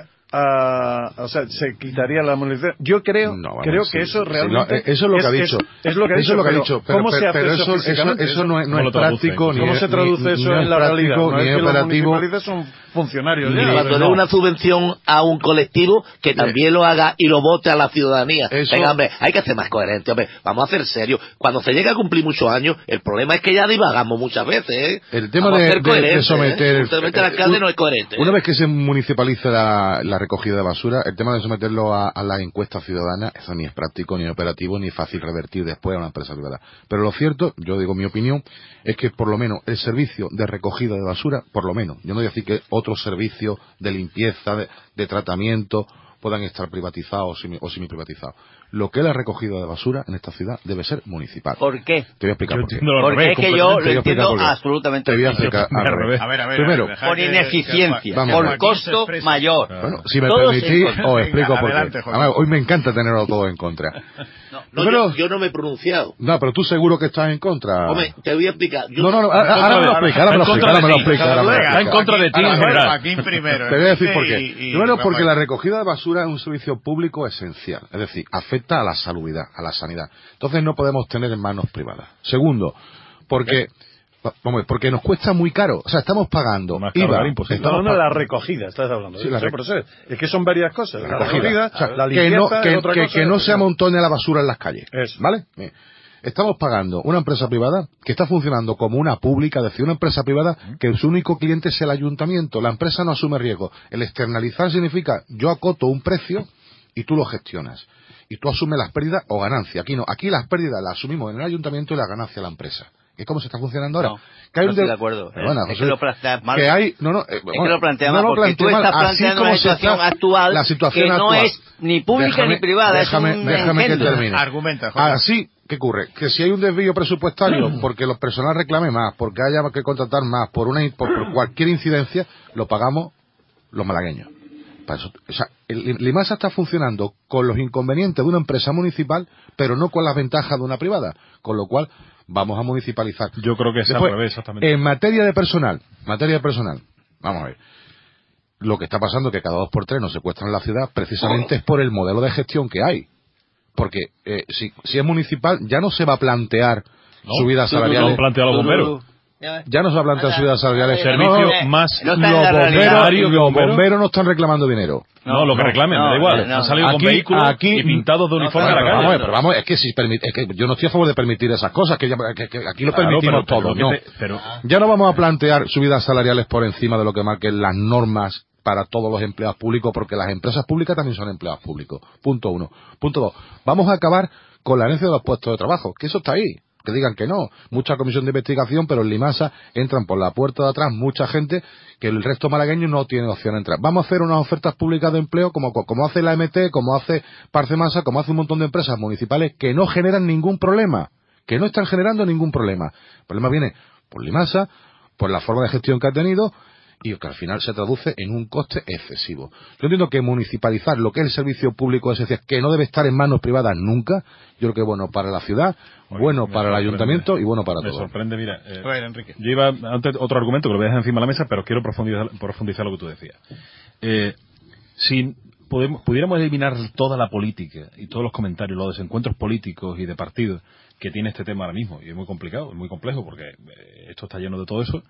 a, o sea, se quitaría la munición. Yo creo, No, vamos, creo sí, que eso sí, realmente no, eh, eso es lo que ha dicho. Es, lo que ha Eso dicho. es lo que ha pero dicho, pero, ¿cómo pero- se hace pero eso, eso, eso, físicamente? eso no es, no ¿Cómo es lo traduce? práctico ni ¿Cómo es- se traduce ni- eso no en es la práctico, realidad? No ni es es que los operativo. municipalistas son funcionarios. Y ya, cuando no. dé una subvención a un colectivo, que también lo haga y lo vote a la ciudadanía. Eso- Venga, hombre, hay que ser más coherente, hombre. Vamos a ser serios. Cuando se llega a cumplir muchos años, el problema es que ya divagamos muchas veces, ¿eh? El tema Vamos a de, ser de- de coherentes, someter... ¿eh? Últimamente el alcalde un- no es coherente. ¿eh? Una vez que se municipaliza la, la recogida de basura, el tema de someterlo a, a la encuesta ciudadana, eso ni es práctico, ni operativo, ni fácil revertir después a una empresa privada. Pero lo cierto, yo digo mi opinión, es que por lo menos el servicio de recogida de basura, por lo menos, yo no voy a decir que otros servicios de limpieza, de, de tratamiento, puedan estar privatizados o semi, o semi-privatizados. Lo que es la recogida de basura en esta ciudad debe ser municipal. ¿Por qué? Te voy a explicar Yo por qué. entiendo al Porque revés, es que yo Te lo voy a explicar entiendo por qué. absolutamente Te voy a al revés. explicar al Al revés. revés. A ver, a ver, Primero, a ver, dejar Por que- ineficiencia, Vamos a por ver. costo Expresa. mayor. Bueno, si me Todo permitís, se- os Venga, explico por adelante, qué. Joaquín. Además, hoy me encanta tenerlo todo en contra. No, Primero- yo, yo no me he pronunciado. No, pero tú seguro que estás en contra. Hombre, te voy a explicar. Yo- No, no, no, ahora ahora me lo explica, ahora me lo Está en explica, ahora me lo contra de ti. explica. ahora me lo Venga, Está en explica. contra de ti en Ahora, general. Joaquín primero. Te voy a decir por y- qué. y- Primero, y- porque vamos la a- recogida de basura es un servicio público esencial. Es decir, afecta a la salubridad, a la sanidad. Entonces no podemos tener en manos privadas. Segundo, porque... Vamos, porque nos cuesta muy caro. O sea, estamos pagando Más caro I V A. era imposible. No, estamos no, pa- la recogida, estás hablando. Sí, la Sí, rec- por eso es. Es que son varias cosas. La recogida, O sea, la que no, limpieza que, es otra que- cosa. que no se amontone la basura en las calles. Eso. ¿Vale? Bien. Estamos pagando una empresa privada que está funcionando como una pública, es decir, una empresa privada que su único cliente es el ayuntamiento. La empresa no asume riesgo. El externalizar significa yo acoto un precio y tú lo gestionas. Y tú asumes las pérdidas o ganancias. Aquí no. Aquí las pérdidas las asumimos en el ayuntamiento y las ganancias la empresa. ¿Es cómo se está funcionando ahora? No, que hay no un estoy de- de acuerdo. Perdona, Es José, que lo planteas mal. que hay, no, no, eh, Es bueno, que lo plantea no mal, lo porque planteo tú mal, estás así planteando como una se situación está- actual la situación que no actual. es ni pública Déjame- ni privada, déjame, es un déjame que engendro. termine. Argumenta, Joaquín. Así, ¿qué ocurre? Que si hay un desvío presupuestario porque los personal reclame más, porque haya que contratar más, por una por, por cualquier incidencia, lo pagamos los malagueños. Para eso, o sea, el Limasa está funcionando con los inconvenientes de una empresa municipal, pero no con las ventajas de una privada, con lo cual vamos a municipalizar. Yo creo que es Después, al revés, exactamente. En materia de personal, materia de personal, vamos a ver. Lo que está pasando es que cada dos por tres nos secuestran en la ciudad precisamente es por el modelo de gestión que hay. Porque eh, si, si es municipal ya no se va a plantear No, subidas tú- tú- salariales. tú- plantea a los bomberos. Eh, Ya no se plantea subidas salariales. Servicio no, no, más no los está en la bomberos, realidad. Los bomberos no están reclamando dinero. No, lo que reclamen, no, me da igual. no, no. Han salido Aquí- con vehículos aquí- y pintados de uniforme Bueno, a la pero calle. vamos, pero vamos, es que, si permi- es que yo no estoy a favor de permitir esas cosas, que, ya- que- que aquí lo Claro, permitimos pero- pero todo. lo que No. te- pero- Ya no vamos a plantear subidas salariales por encima de lo que marquen las normas para todos los empleados públicos, porque las empresas públicas también son empleados públicos. Punto uno. Punto dos. Vamos a acabar con la herencia de los puestos de trabajo, que eso está ahí. Que digan que no. Mucha comisión de investigación, pero en Limasa entran por la puerta de atrás mucha gente que el resto malagueño no tiene opción a entrar. Vamos a hacer unas ofertas públicas de empleo como, como hace la M T, como hace Parcemasa, como hace un montón de empresas municipales que no generan ningún problema. Que no están generando ningún problema. El problema viene por Limasa, por la forma de gestión que ha tenido y que al final se traduce en un coste excesivo. Yo entiendo que municipalizar lo que es el servicio público esencial, que no debe estar en manos privadas nunca, yo creo que es bueno para la ciudad, Oye, bueno me para el sorprende. ayuntamiento y bueno para Me todo. sorprende, mira. eh, A ver, Enrique. Yo iba, antes, otro argumento que lo voy a dejar encima de la mesa, pero quiero profundizar, profundizar lo que tú decías. Eh, si podemos, pudiéramos eliminar toda la política y todos los comentarios, los desencuentros políticos y de partidos que tiene este tema ahora mismo, y es muy complicado, es muy complejo, porque eh, esto está lleno de todo eso,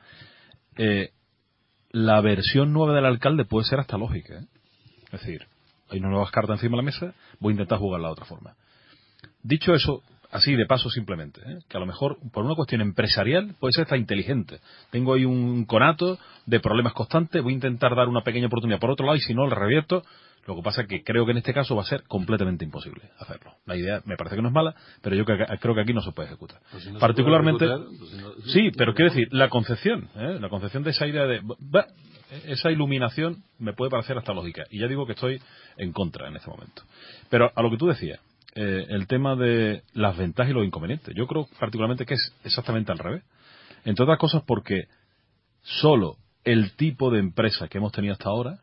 eh, la versión nueva del alcalde puede ser hasta lógica, ¿eh? Es decir, hay unas nuevas cartas encima de la mesa, voy a intentar jugarla de otra forma. Dicho eso, así de paso simplemente, ¿eh? Que a lo mejor por una cuestión empresarial puede ser hasta inteligente. Tengo ahí un conato de problemas constantes, voy a intentar dar una pequeña oportunidad por otro lado y si no, le revierto. Lo que pasa es que creo que en este caso va a ser completamente imposible hacerlo. La idea me parece que no es mala, pero yo creo que, creo que aquí no se puede ejecutar. Pues si no se Particularmente, puede ejecutar, pues si no- sí, pero quiero decir, la concepción, ¿eh? La concepción de esa idea de, bah, esa iluminación me puede parecer hasta lógica. Y ya digo que estoy en contra en este momento. Pero a lo que tú decías, eh, el tema de las ventajas y los inconvenientes. Yo creo particularmente que es exactamente al revés. Entre otras cosas porque solo el tipo de empresa que hemos tenido hasta ahora,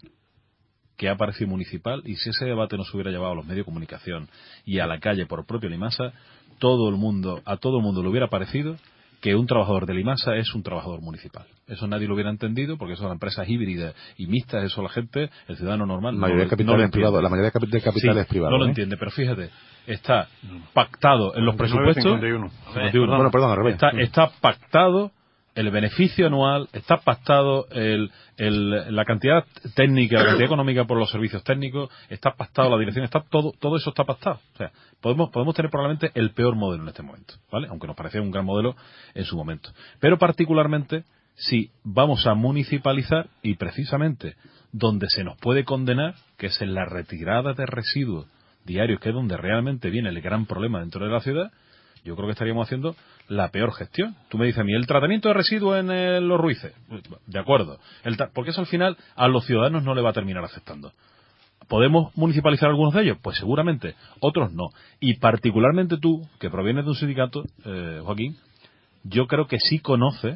que ha parecido municipal, y si ese debate nos hubiera llevado a los medios de comunicación y a la calle por propio Limasa, todo el mundo, a todo el mundo le hubiera parecido que un trabajador de Limasa es un trabajador municipal. Eso nadie lo hubiera entendido porque son empresas híbridas y mixtas, eso la gente, el ciudadano normal, La mayoría no, de capital no lo es privado, entiende. la mayoría de capi- de capital Sí, es privado. no lo ¿eh? entiende, pero fíjate, está pactado en los presupuestos. cincuenta y uno. cincuenta y uno. Bueno, perdón, al revés. Está, está pactado el beneficio anual, está pactado el, el, la cantidad técnica, la cantidad económica por los servicios técnicos, está pactado la dirección, está todo, todo eso está pactado. O sea, podemos, podemos tener probablemente el peor modelo en este momento, ¿vale? Aunque nos parecía un gran modelo en su momento. Pero particularmente si vamos a municipalizar y precisamente donde se nos puede condenar, que es en la retirada de residuos diarios, que es donde realmente viene el gran problema dentro de la ciudad, yo creo que estaríamos haciendo la peor gestión. Tú me dices a mí, el tratamiento de residuos en eh, los Ruices. De acuerdo. El tra- porque eso al final a los ciudadanos no le va a terminar afectando. ¿Podemos municipalizar algunos de ellos? Pues seguramente. Otros no. Y particularmente tú, que provienes de un sindicato, eh, Joaquín, yo creo que sí conoces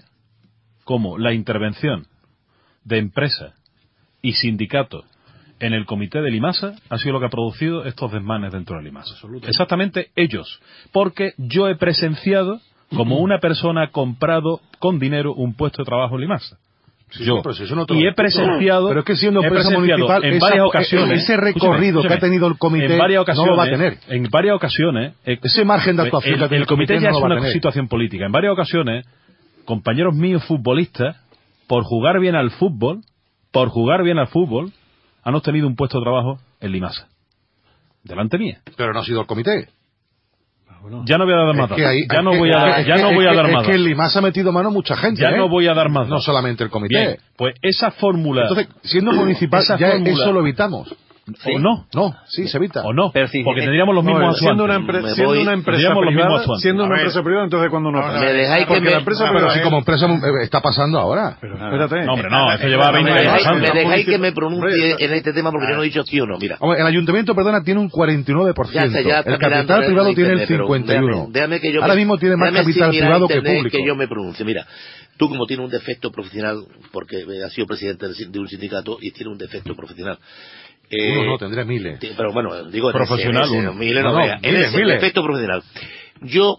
cómo la intervención de empresas y sindicatos en el comité de Limasa ha sido lo que ha producido estos desmanes dentro de Limasa. Exactamente ellos. Porque yo he presenciado como una persona ha comprado con dinero un puesto de trabajo en Limasa. Sí, yo. sí, pero si eso no te lo y he discuto. presenciado, Pero es que siendo he empresa presenciado municipal, en esa- varias ocasiones, ese recorrido escúchame, que ha escúchame, tenido el comité en varias no ocasiones, lo va a tener. En varias ocasiones, eh, Ese margen de actuación el, que ha tenido el comité ya no es lo va a una tener. situación política. En varias ocasiones, compañeros míos futbolistas, por jugar bien al fútbol, por jugar bien al fútbol, han obtenido un puesto de trabajo en Limasa. Delante mía. Pero no ha sido el comité. Ya no voy a dar más Es datos. que ahí- Ya no es que- voy a dar, es ya que- no es voy a que- dar es más que en datos. Limasa ha metido mano mucha gente. Ya ¿eh? no voy a dar más No datos. solamente el comité. Bien, pues esa fórmula... Entonces, siendo municipal, esa ya fórmula- eso lo evitamos. ¿O no? No, sí, se evita. ¿O no? Pero si- Porque tendríamos los No, mismos siendo una, actuantes. empre- Me siendo voy- una empresa Tendríamos los mismos privada, actuantes. siendo una A ver. empresa privada, entonces cuando no Vamos a pasa. ver. Me dejáis que Porque me- la empresa Vamos a Pero privada si como empresa eh, está pasando ahora. Pero espérate. No, hombre, no, eso lleva Me veinte Me años dejáis, pasando. me dejáis que me Hombre, pronuncie está- en este tema porque yo no he dicho sí o no. Mira, Hombre, el ayuntamiento, perdona, tiene un cuarenta y nueve por ciento. ya está, ya está el capital mirando privado en tiene el internet, pero cincuenta y uno por ciento. Déjame, déjame que yo Ahora me- mismo tiene más déjame capital sin mirar privado que internet público. que yo me pronuncie. Mira, tú como tienes un defecto profesional, porque has sido presidente de un sindicato y tienes un defecto profesional. Eh, Uno no, tendré miles. Sí, pero bueno, digo, en Profesional, ese- en ese- uno. miles no No, no, vea. En miles, ese miles. defecto profesional. Yo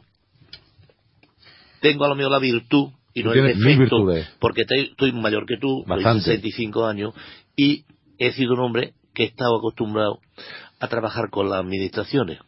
tengo a lo mejor la virtud y Tú no el tienes mil defecto, virtudes. porque te- estoy mayor que tú, tengo Bastante. sesenta y cinco años, y he sido un hombre que he estado acostumbrado a trabajar con las administraciones.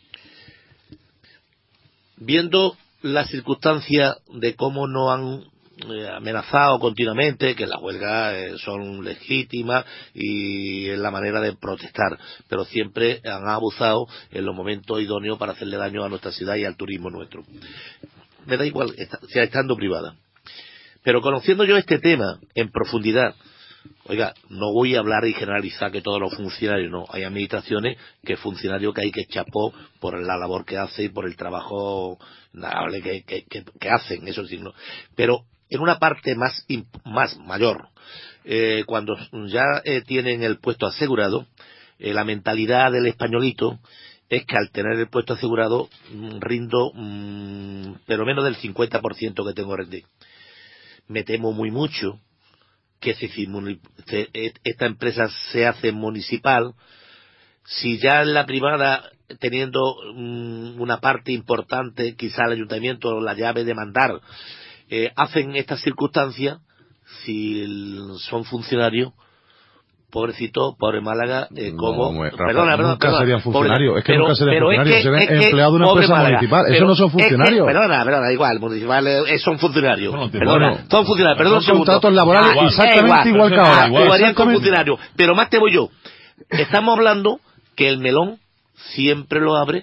Viendo las circunstancias de cómo no han eh, amenazado continuamente que las huelgas eh, son legítimas y es la manera de protestar, pero siempre han abusado en los momentos idóneos para hacerle daño a nuestra ciudad y al turismo nuestro. Me da igual, está, sea estando privada. Pero conociendo yo este tema en profundidad, oiga, no voy a hablar y generalizar que todos los funcionarios, no. Hay administraciones que funcionarios que hay que chapó por la labor que hace y por el trabajo notable que, que, que, que hacen, eso sí, ¿no? Pero en una parte más, más mayor, eh, cuando ya eh, tienen el puesto asegurado, eh, la mentalidad del españolito es que al tener el puesto asegurado mmm, rindo, mmm, pero menos del cincuenta por ciento que tengo rendido. Me temo muy mucho que si, si esta empresa se hace municipal, si ya en la privada, teniendo um, una parte importante, quizá el ayuntamiento, la llave de mandar, eh, hacen estas circunstancias, si el, son funcionarios, pobrecito, pobre Málaga, eh, como... No, Rafa, perdona, perdona, nunca perdona, serían funcionarios, pobre, es que pero, nunca serían pero funcionarios, es que, serían es que, empleados de una empresa Málaga, municipal, eso no son funcionarios. Es que, perdona, perdona, igual, municipales eh, son funcionarios, Bueno, perdona, bueno, son funcionarios, perdón un son segundo. contratos laborales Ah, exactamente igual, igual que ahora. Ah, actuarían como Exactamente. funcionarios, pero más temo yo, estamos hablando que el melón siempre lo abre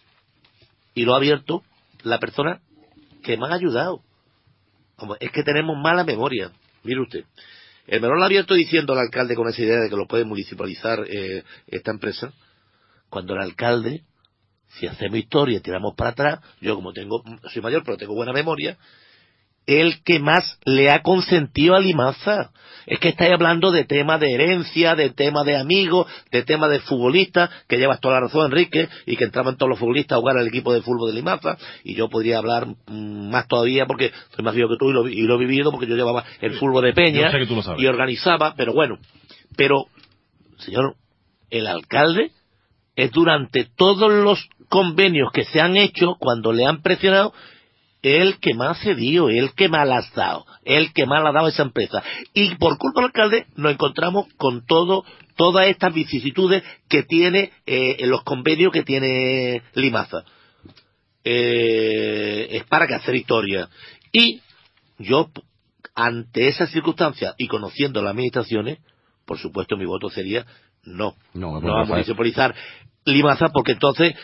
y lo ha abierto la persona que me ha ayudado. Como, es que tenemos mala memoria, mire usted. El melón lo ha abierto diciendo al alcalde con esa idea de que lo puede municipalizar eh, esta empresa, cuando el alcalde, si hacemos historia, tiramos para atrás, yo como tengo, soy mayor pero tengo buena memoria, el que más le ha consentido a Limaza. Es que estáis hablando de temas de herencia, de temas de amigos, de temas de futbolistas, que llevas toda la razón, Enrique, y que entraban todos los futbolistas a jugar al equipo de fútbol de Limaza, y yo podría hablar mmm, más todavía porque soy más viejo que tú y lo, y lo he vivido, porque yo llevaba el fútbol de Peña Yo sé que tú lo sabes. y organizaba, pero bueno, pero, señor, el alcalde es durante todos los convenios que se han hecho, cuando le han presionado, el que más ha cedido, el que más ha dado, el que más le ha dado a esa empresa. Y por culpa del alcalde nos encontramos con todo, todas estas vicisitudes que tiene eh, en los convenios que tiene Limaza. Eh, es para que hacer historia. Y yo, ante esas circunstancias y conociendo las administraciones, por supuesto mi voto sería no, No, no vamos a municipalizar Limaza, porque entonces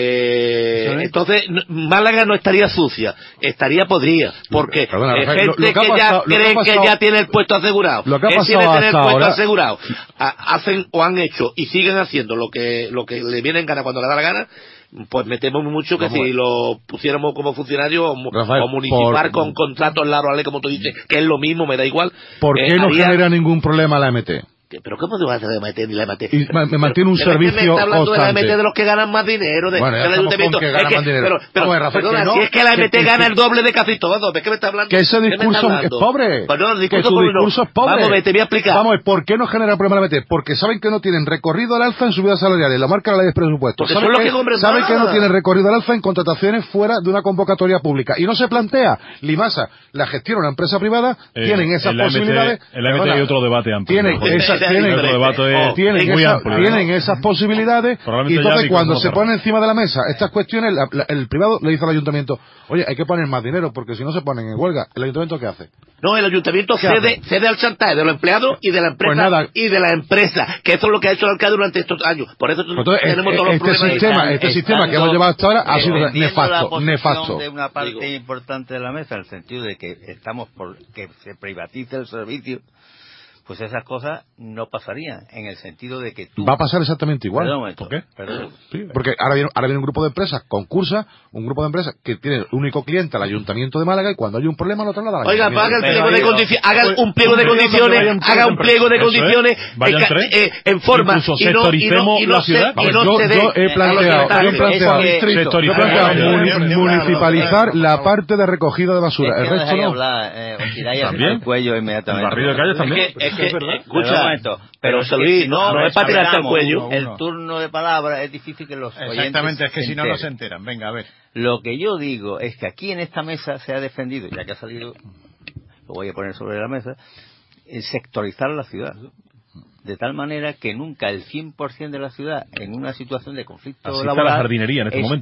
eh, entonces Málaga no estaría sucia, estaría podrida, porque Perdona, eh, Rafael, gente lo- lo que ha que pasado- ya lo que ha creen que pasado- ya tiene el puesto asegurado, lo que ha que pasado tiene tener el hasta puesto ahora- asegurado, ha- hacen o han hecho y siguen haciendo lo que lo que le viene en gana cuando le da la gana, pues me temo mucho que Vamos a si ver. lo pusiéramos como funcionario o, mu- Rafael, o municipal por- con contratos laborales, como tú dices, que es lo mismo, me da igual. ¿Por eh, qué no haría- genera ningún problema la M T? ¿Qué? ¿Pero cómo te vas a meter ni la M T? Y ma- me mantiene un Pero es que servicio me está hablando de la constante. M T de los que ganan más dinero, de, Bueno, ya del estamos ayuntamiento. con que Es ganan que- más dinero. Pero, pero Vamos a ver, Rafael, perdona, que no, si es que la que- M T que- gana el doble de casi todo, ¿de qué me está hablando? Que ese ¿Qué me discurso está es hablando? pobre. Pues no, el que discurso tu pobre no. discurso es pobre. Vamos a ver, te voy a explicar. Vamos a ver, ¿por qué no genera problema la M T? Porque saben que no tienen recorrido al alza en subidas salariales, lo marca la ley de presupuestos. Porque Saben, son los que, que cobran saben más. que no tienen recorrido al alza en contrataciones fuera de una convocatoria pública. Y no se plantea, Limasa la gestiona una empresa privada, Eh, tienen esas en la M T posibilidades. en la M T hay Perdona, otro debate amplio. Tienen, ¿no? esa- Ese es tienen, otro diferente. debate Oh, tienen, muy esa- amplio. tienen esas posibilidades, Probablemente y ya entonces sí que cuando vamos a se cerrar. pone encima de la mesa estas cuestiones, la- la- el privado le dice al ayuntamiento, oye, hay que poner más dinero porque si no se ponen en huelga. ¿El ayuntamiento qué hace? No, el ayuntamiento ¿Qué cede, hace? cede al chantaje de los empleados y de la empresa Pues nada. y de la empresa, que eso es lo que ha hecho el alcalde durante estos años. Por eso Entonces, tenemos este- todos los este problemas. sistema- Están- este sistema Estando que hemos llevado hasta ahora ha sido defendiendo nefasto, la posición nefasto. de una parte Digo. importante de la mesa, en el sentido de que estamos por que se privatice el servicio, pues esas cosas no pasarían, en el sentido de que tú... Va a pasar exactamente igual. Perdón un momento, ¿Por qué? perdón. Sí, porque ahora viene, ahora viene un grupo de empresas, concursa, un grupo de empresas que tiene el único cliente al Ayuntamiento de Málaga y cuando hay un problema lo traslada al Oiga, pues haga el Ayuntamiento. pliego de Pero- condiciones, haga un pliego de un pliego donde condiciones, vayan haga un pliego de Eso es. condiciones Vayan eh, tres. eh, en forma Incluso y no, y no, sectoricemos y no la se, ciudad. y Vamos, no yo, se dé yo he a los planteado, yo he secretarios. planteado, Es que- yo he Sectorizar. planteado Ni muni- una- ni una- municipalizar ni una- la parte de recogida de basura. Es que El no resto dejáis no. hablar, eh, os tiráis hacia ¿También? el cuello inmediatamente. El barrido de calles también. Es que, es que, Es verdad. escucha, Pero un momento, pero es José que Luis, si no, no es para tirarte al uno, cuello. uno. el turno de palabra es difícil que los oyentes Exactamente, es que si no, no se enteren. enteran. Venga, a ver. Lo que yo digo es que aquí en esta mesa se ha defendido, ya que ha salido, lo voy a poner sobre la mesa, el sectorizar la ciudad. De tal manera que nunca el cien por ciento de la ciudad, en una situación de conflicto Así está laboral... la jardinería en este es- momento, ¿eh?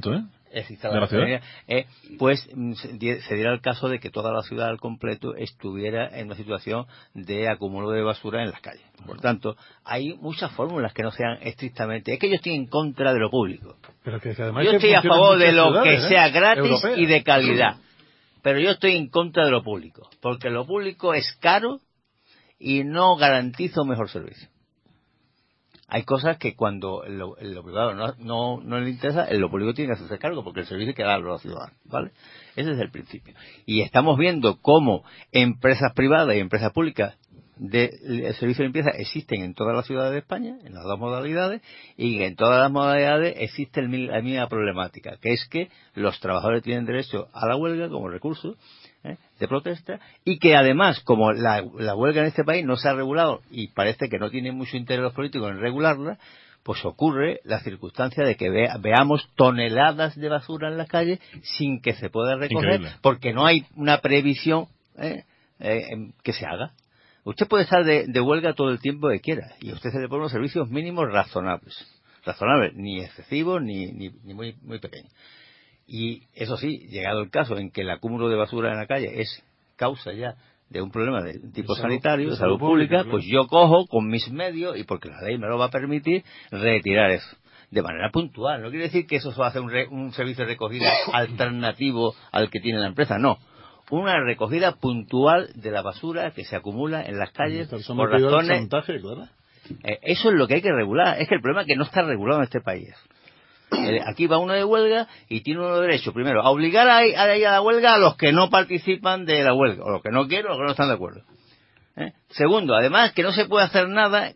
exista de la ciudad, eh, pues se diera el caso de que toda la ciudad al completo estuviera en una situación de acúmulo de basura en las calles. Por tanto, hay muchas fórmulas que no sean estrictamente... Es que yo estoy en contra de lo público. Pero que, que además yo que estoy a favor de lo ciudades, que ¿eh? sea gratis Europeas. y de calidad. Pero yo estoy en contra de lo público, porque lo público es caro y no garantiza un mejor servicio. Hay cosas que cuando en lo, en lo privado no, no, no le interesa, en lo público tiene que hacerse cargo, porque el servicio hay que darlo a los ciudadanos, ¿vale? Ese es el principio. Y estamos viendo cómo empresas privadas y empresas públicas de el servicio de limpieza existen en todas las ciudades de España, en las dos modalidades, y en todas las modalidades existe el, la misma problemática, que es que los trabajadores tienen derecho a la huelga como recurso ¿eh? de protesta, y que además, como la, la huelga en este país no se ha regulado y parece que no tiene mucho interés los políticos en regularla, pues ocurre la circunstancia de que vea, veamos toneladas de basura en las calles sin que se pueda recoger. Increíble. Porque no hay una previsión ¿eh? Eh, que se haga. Usted puede estar de, de huelga todo el tiempo que quiera y a usted se le ponen unos servicios mínimos razonables. Razonables, ni excesivos ni, ni, ni muy, muy pequeños. Y eso sí, llegado el caso en que el acúmulo de basura en la calle es causa ya de un problema de tipo de sanitario, de salud, de salud pública, pública, pues yo cojo con mis medios, y porque la ley me lo va a permitir, retirar eso. De manera puntual. No quiere decir que eso va a hacer un, re, un servicio de recogida alternativo al que tiene la empresa, no. Una recogida puntual de la basura que se acumula en las calles por razones... chantaje, claro. eh, eso es lo que hay que regular. Es que el problema es que no está regulado en este país. Eh, aquí va uno de huelga y tiene uno derecho, primero, a obligar a, a ir a la huelga a los que no participan de la huelga, o los que no quieren o los que no están de acuerdo. ¿Eh? Segundo, además, que no se puede hacer nada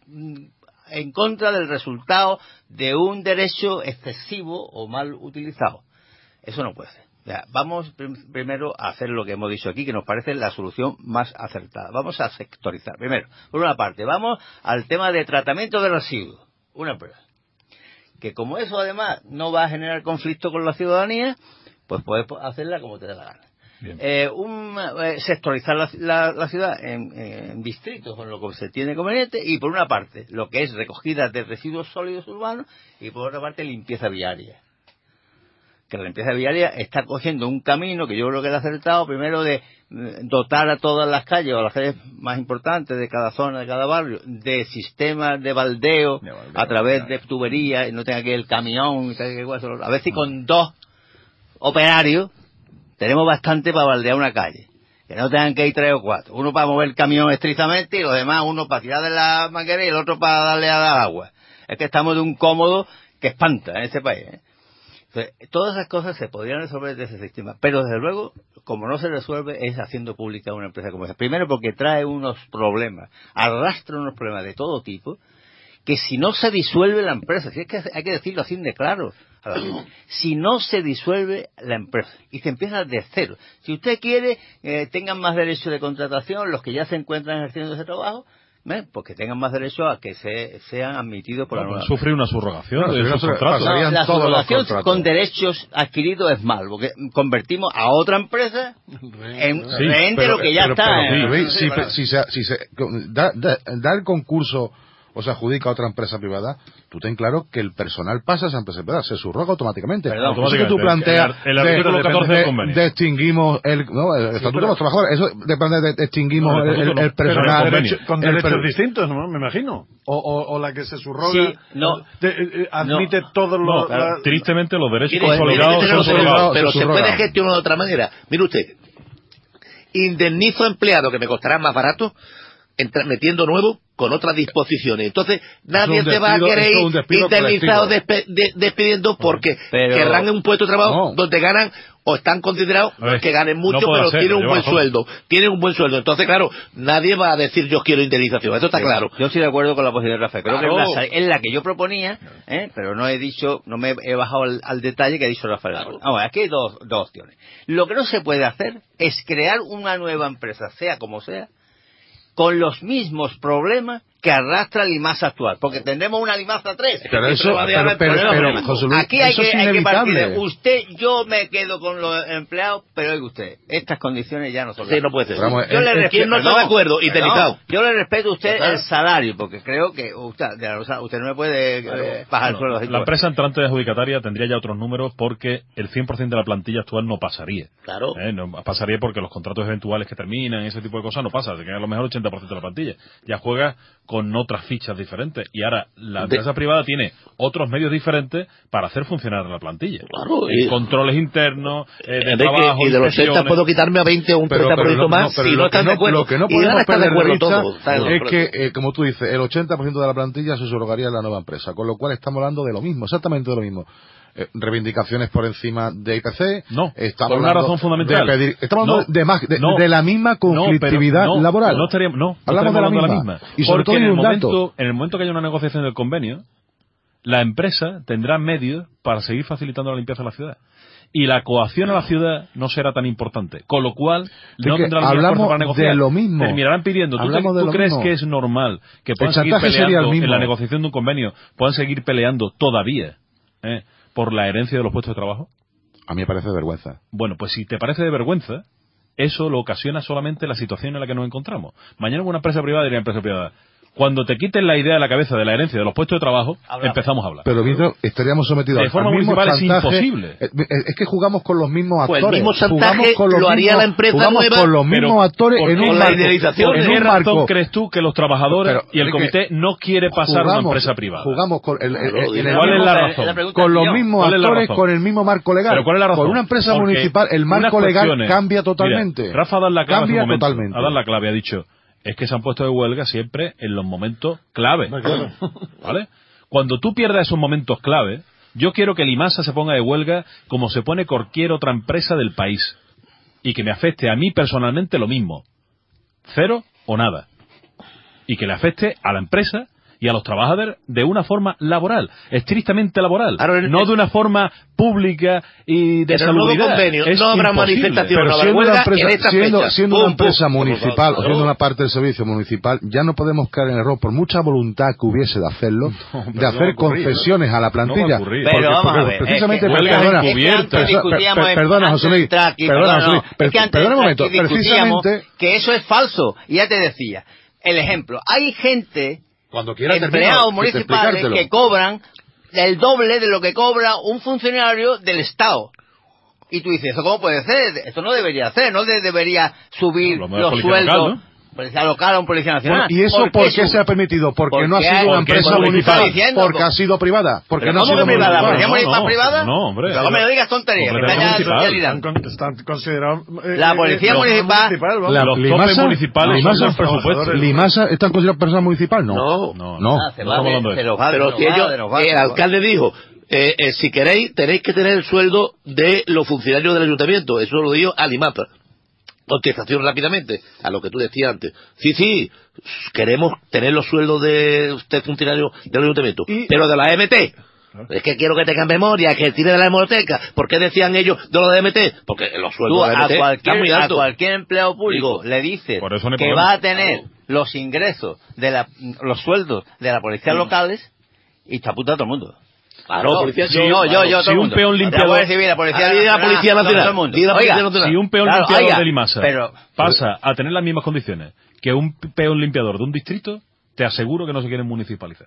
en contra del resultado de un derecho excesivo o mal utilizado. Eso no puede ser. Ya, vamos prim- primero a hacer lo que hemos dicho aquí, que nos parece la solución más acertada. Vamos a sectorizar. Primero, por una parte, vamos al tema de tratamiento de residuos. Una prueba. Que como eso además no va a generar conflicto con la ciudadanía, pues puedes hacerla como te dé la gana. Eh, un, eh, sectorizar la, la, la ciudad en, en distritos con lo que se tiene conveniente, y por una parte lo que es recogida de residuos sólidos urbanos, y por otra parte limpieza viaria. Que la limpieza viaria está cogiendo un camino que yo creo que es acertado, primero de dotar a todas las calles, o las calles más importantes de cada zona, de cada barrio, de sistemas de baldeo, de baldeo a través de tuberías, y no tenga que ir el camión, y tenga que ir, a ver si con dos operarios tenemos bastante para baldear una calle. Que no tengan que ir tres o cuatro. Uno para mover el camión estrictamente, y los demás, uno para tirar de la manguera y el otro para darle a dar agua. Es que estamos de un cómodo que espanta en este país, ¿eh? Entonces, todas esas cosas se podrían resolver desde ese sistema, pero desde luego, como no se resuelve, es haciendo pública una empresa como esa. Primero porque trae unos problemas, arrastra unos problemas de todo tipo, que si no se disuelve la empresa, si es que hay que decirlo así de claro, si no se disuelve la empresa y se empieza de cero, si usted quiere, eh, tengan más derecho de contratación los que ya se encuentran ejerciendo ese trabajo, ¿eh? Porque tengan más derecho a que se, sean admitidos por bueno, la nueva. Sufre una subrogación no, de esos contratos. No, la subrogación con derechos adquiridos es mal, porque convertimos a otra empresa en sí, rehén de lo que ya pero, está. Pero, pero, ¿eh? sí, si, si, se, si se da, da, da el concurso o se adjudica a otra empresa privada, tú ten claro que el personal pasa a esa empresa privada, se subroga automáticamente. Perdón, automáticamente. Eso que tú planteas el, el artículo de, catorce del convenio. De, de extinguimos el, no, el sí, estatuto pero, de los trabajadores, eso depende de, de extinguimos no, el, el, el personal. Con, derecho, con derechos el, distintos, ¿no? Me imagino. O, o, o la que se subroga sí, no, de, eh, admite no, todos los... No, claro, la, tristemente los derechos consolidados son subrogados. Pero se, se puede subrogan. gestionar de otra manera. Mire usted, indemnizo a empleados que me costarán más barato, entra, metiendo nuevo con otras disposiciones. Entonces nadie se despido, va a querer ir indemnizado despe, de, despidiendo porque pero, querrán un puesto de trabajo no. donde ganan o están considerados ver, que ganen mucho, no pero hacer, tienen un buen sueldo. Tienen un buen sueldo. Entonces, claro, nadie va a decir yo quiero indemnización. Eso está sí, claro. Yo estoy de acuerdo con la posición de Rafael. Creo claro. que es la, es la que yo proponía, ¿eh? Pero no he dicho, no me he bajado al, al detalle que ha dicho Rafael. Claro. Ahora, aquí hay dos, dos opciones. Lo que no se puede hacer es crear una nueva empresa, sea como sea, con los mismos problemas que arrastra la Limasa actual, porque tendremos una Limasa tres. Pero eso, pero, pero, pero, José Luis, aquí hay eso que, es hay que partir inevitable. de usted, yo me quedo con los empleados, pero oiga usted, estas condiciones ya no son. Sí, no puede ser. Yo Vamos, le el- el respeto, quien no está de acuerdo y perdón, delicado. yo le respeto a usted ¿Verdad? el salario, porque creo que usted, de la rosa, usted no me puede eh, bajar el sueldo. así La como- empresa entrante de adjudicataria tendría ya otros números porque el cien por ciento de la plantilla actual no pasaría. Claro. Eh, no pasaría porque los contratos eventuales que terminan, ese tipo de cosas, no pasa. Se queda a lo mejor el ochenta por ciento de la plantilla. Ya juega con otras fichas diferentes. Y ahora la De- empresa privada tiene otros medios diferentes para hacer funcionar la plantilla. Claro, Eh, y- controles internos, eh, de Enrique, trabajo, y de los inspecciones. ochenta puedo quitarme a veinte o un Pero, treinta por pero ciento lo- más no, pero si lo no que están de acuerdo. Lo que no y van a podemos estar de perder de acuerdo vista todos. Están de es acuerdo. que, eh, como tú dices, el ochenta por ciento de la plantilla se subrogaría en la nueva empresa, con lo cual estamos hablando de lo mismo, exactamente de lo mismo. Eh, reivindicaciones por encima de I P C. No, estamos por una hablando razón fundamental. de pedir- estamos hablando No, de, más, de, no, de la misma conflictividad no, pero no, laboral. No, estaríamos, no, no hablamos estaríamos de la hablando misma. de la misma. Y sobre Porque todo en hay el, un momento, dato. en el momento que haya una negociación del convenio, la empresa tendrá medios para seguir facilitando la limpieza de la ciudad. Y la coacción a la ciudad no será tan importante. Con lo cual, no que tendrán hablamos fuerza para negociar. de lo mismo. Terminarán pidiendo. ¿Tú, te- Hablamos de tú lo crees mismo. que es normal que puedan El seguir chantaje sería el peleando mismo. en la negociación de un convenio, puedan seguir peleando todavía eh, por la herencia de los puestos de trabajo? A mí me parece vergüenza. Bueno, pues si te parece de vergüenza, eso lo ocasiona solamente la situación en la que nos encontramos. Mañana en una empresa privada diría empresa privada, cuando te quiten la idea de la cabeza de la herencia de los puestos de trabajo, Hablamos. empezamos a hablar. Pero mientras estaríamos sometidos De forma al mismo municipal es chantaje. imposible. Eh, Es, es que jugamos con los mismos Pues el actores. mismo chantaje jugamos con los lo haría mismos- la empresa jugamos nueva, con los pero mismos actores ¿por en qué un con la marco. idealización? ¿Por en qué un razón marco. crees tú que los trabajadores Pero, y el Enrique, comité no quiere pasar a una Jugamos- empresa privada? Jugamos con, el, el- Claro, el- dime. en el ¿Cuál es mismo- la pregunta- razón? la pregunta con los millón. mismos ¿Cuál es la actores, razón? con el mismo marco legal. ¿Pero cuál es la razón? Con una empresa Porque municipal, el marco unas legal cuestiones- cambia totalmente. Mira, Rafa ha dado la clave hace Cambia un momento. totalmente. Ha dado la clave, ha dicho, es que se han puesto de huelga siempre en los momentos clave. ¿Vale? Cuando tú pierdas esos momentos clave, yo quiero que el IMASA se ponga de huelga como se pone cualquier otra empresa del país. Y que me afecte a mí personalmente lo mismo. Cero o nada. Y que le afecte a la empresa y a los trabajadores de una forma laboral, estrictamente laboral, Ahora, el- no de una forma pública y de En el nuevo salubridad. convenio Es no habrá imposible. manifestación. Pero no habrá siendo huelga una empresa, en esta siendo, fecha. siendo Pum, una empresa pum. municipal o Claro. siendo una parte del servicio municipal, ya no podemos caer en error, por mucha voluntad que hubiese de hacerlo, No, pero de no hacer va a ocurrir, concesiones a la No va a plantilla. ocurrir. Porque- Pero vamos porque a ver, precisamente, es que perdona, huelga es que antes encubierta. discutíamos Per- en- perdona, antes José de Luis, entrar aquí, perdona, perdona, José Luis, no, per- es que antes de perdona un entrar momento, aquí discutíamos precisamente- que eso es falso. Y ya te decía, el ejemplo, hay gente, Cuando quieras empleados termino, que te municipales explicártelo. que cobran el doble de lo que cobra un funcionario del Estado. Y tú dices, ¿eso cómo puede ser? Esto no debería ser, no de- debería subir Lo mejor los policía sueldos. local, ¿no? Policía local o un policía nacional. Bueno, ¿y eso por qué su- se ha permitido? Porque porque no ha sido hay- una porque empresa es municipal, municipal. Diciendo, porque ha sido privada, porque ¿Pero no ha cómo sido que privada? municipal. ¿Policía municipal privada? No, hombre. Pero no me lo digas tonterías, que está ya Completamente municipal. socializando. Están considerados. eh, La eh, policía eh, municipal- vamos. La Los topes Limasa- municipales Limasa- son los presupuestos. ¿Limasa están considerados persona municipal? No. No. No, No. Ah, se no va estamos de- hablando de se eso. los va, Pero se si los va, ellos, se los va, eh, se el los va. alcalde dijo, eh, eh, si queréis, tenéis que tener el sueldo de los funcionarios del ayuntamiento. Eso lo dijo Alimapa. Contestación rápidamente a lo que tú decías antes. Sí, sí, queremos tener los sueldos de usted funcionario del ayuntamiento, Y- pero de la E M T. Es que quiero que tengan memoria, que tire de la hemeroteca. ¿Por qué decían ellos de lo de E M T? Porque los sueldos Tú de la a E M T están cualquier, muy a altos. cualquier empleado público Digo, le dices por eso no hay que problema. va a tener los ingresos de la, los sueldos de la policía locales y está apuntado todo el mundo. Claro, policía, Sí, yo, yo, yo, si todo el un mundo. peón La limpiador- Guardia Civil, la policía Ah, di la Policía todo Nacional. el mundo. Di la Policía Oiga, Nacional. Si un peón Claro, limpiador oiga, de Limasa pero- pasa a tener las mismas condiciones que un peón limpiador de un distrito, te aseguro que no se quieren municipalizar.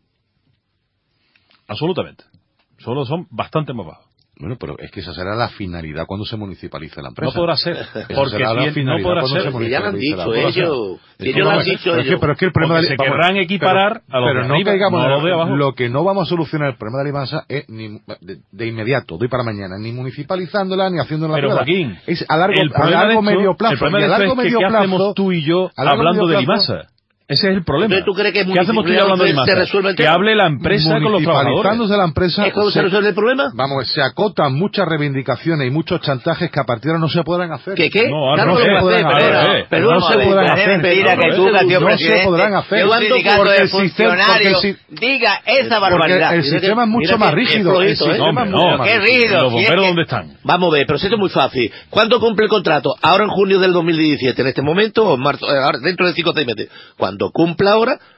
Absolutamente. Solo son bastante más bajos. Bueno, pero es que esa será la finalidad cuando se municipalice la empresa. No podrá ser. Esa Porque será la si no finalidad podrá cuando ser. se Si ya lo han municipalice la dicho empresa. ellos. Si Es que ellos lo han vamos, dicho pero es que- ellos. pero es que el problema Porque de se vamos, querrán equiparar pero, a los pero de no arriba, caigamos no en a los de abajo. lo que no vamos a solucionar el problema de la Limasa es ni de, de inmediato, doy para mañana, ni municipalizándola ni haciéndola Pero privada. Joaquín, es a largo, el a problema largo de esto- medio plazo. el problema y de a esto largo es que medio ¿qué plazo, hacemos tú y yo a largo hablando medio de plazo- Limasa? Ese es el problema. Entonces, ¿tú crees que ¿Qué hacemos tú y yo hablando de municipalmente Limasa? se resuelve el Que tema? hable la empresa con los trabajadores. Municipalizándose la empresa, ¿Es cuando se se- resuelve el problema? vamos, se acotan muchas reivindicaciones y muchos chantajes que a partir de ahora no se podrán hacer. ¿Qué qué? No, ahora Claro no que se lo podrán puede hacer, hacer. pero- Eh, pero no vamos se a ver, podrán es hacer. mentira no, que no, tú, no, que tío no se presidente, podrán hacer. que un ¿Cuándo? sindicato Porque de el sistema- funcionarios porque el si- diga esa Porque barbaridad. el Mira que- sistema es mucho mira más que rígido. es El flojito, ¿eh? sistema No, hombre, es no. mucho más Qué rígido. rígido. ¿Los si es bomberos que- dónde están? Vamos a ver, pero esto es muy fácil. ¿Cuándo cumple el contrato? ¿Ahora en junio del dos mil diecisiete, en este momento, o en marzo, eh, ahora, dentro de cinco o seis meses? Cuando cumpla ahora,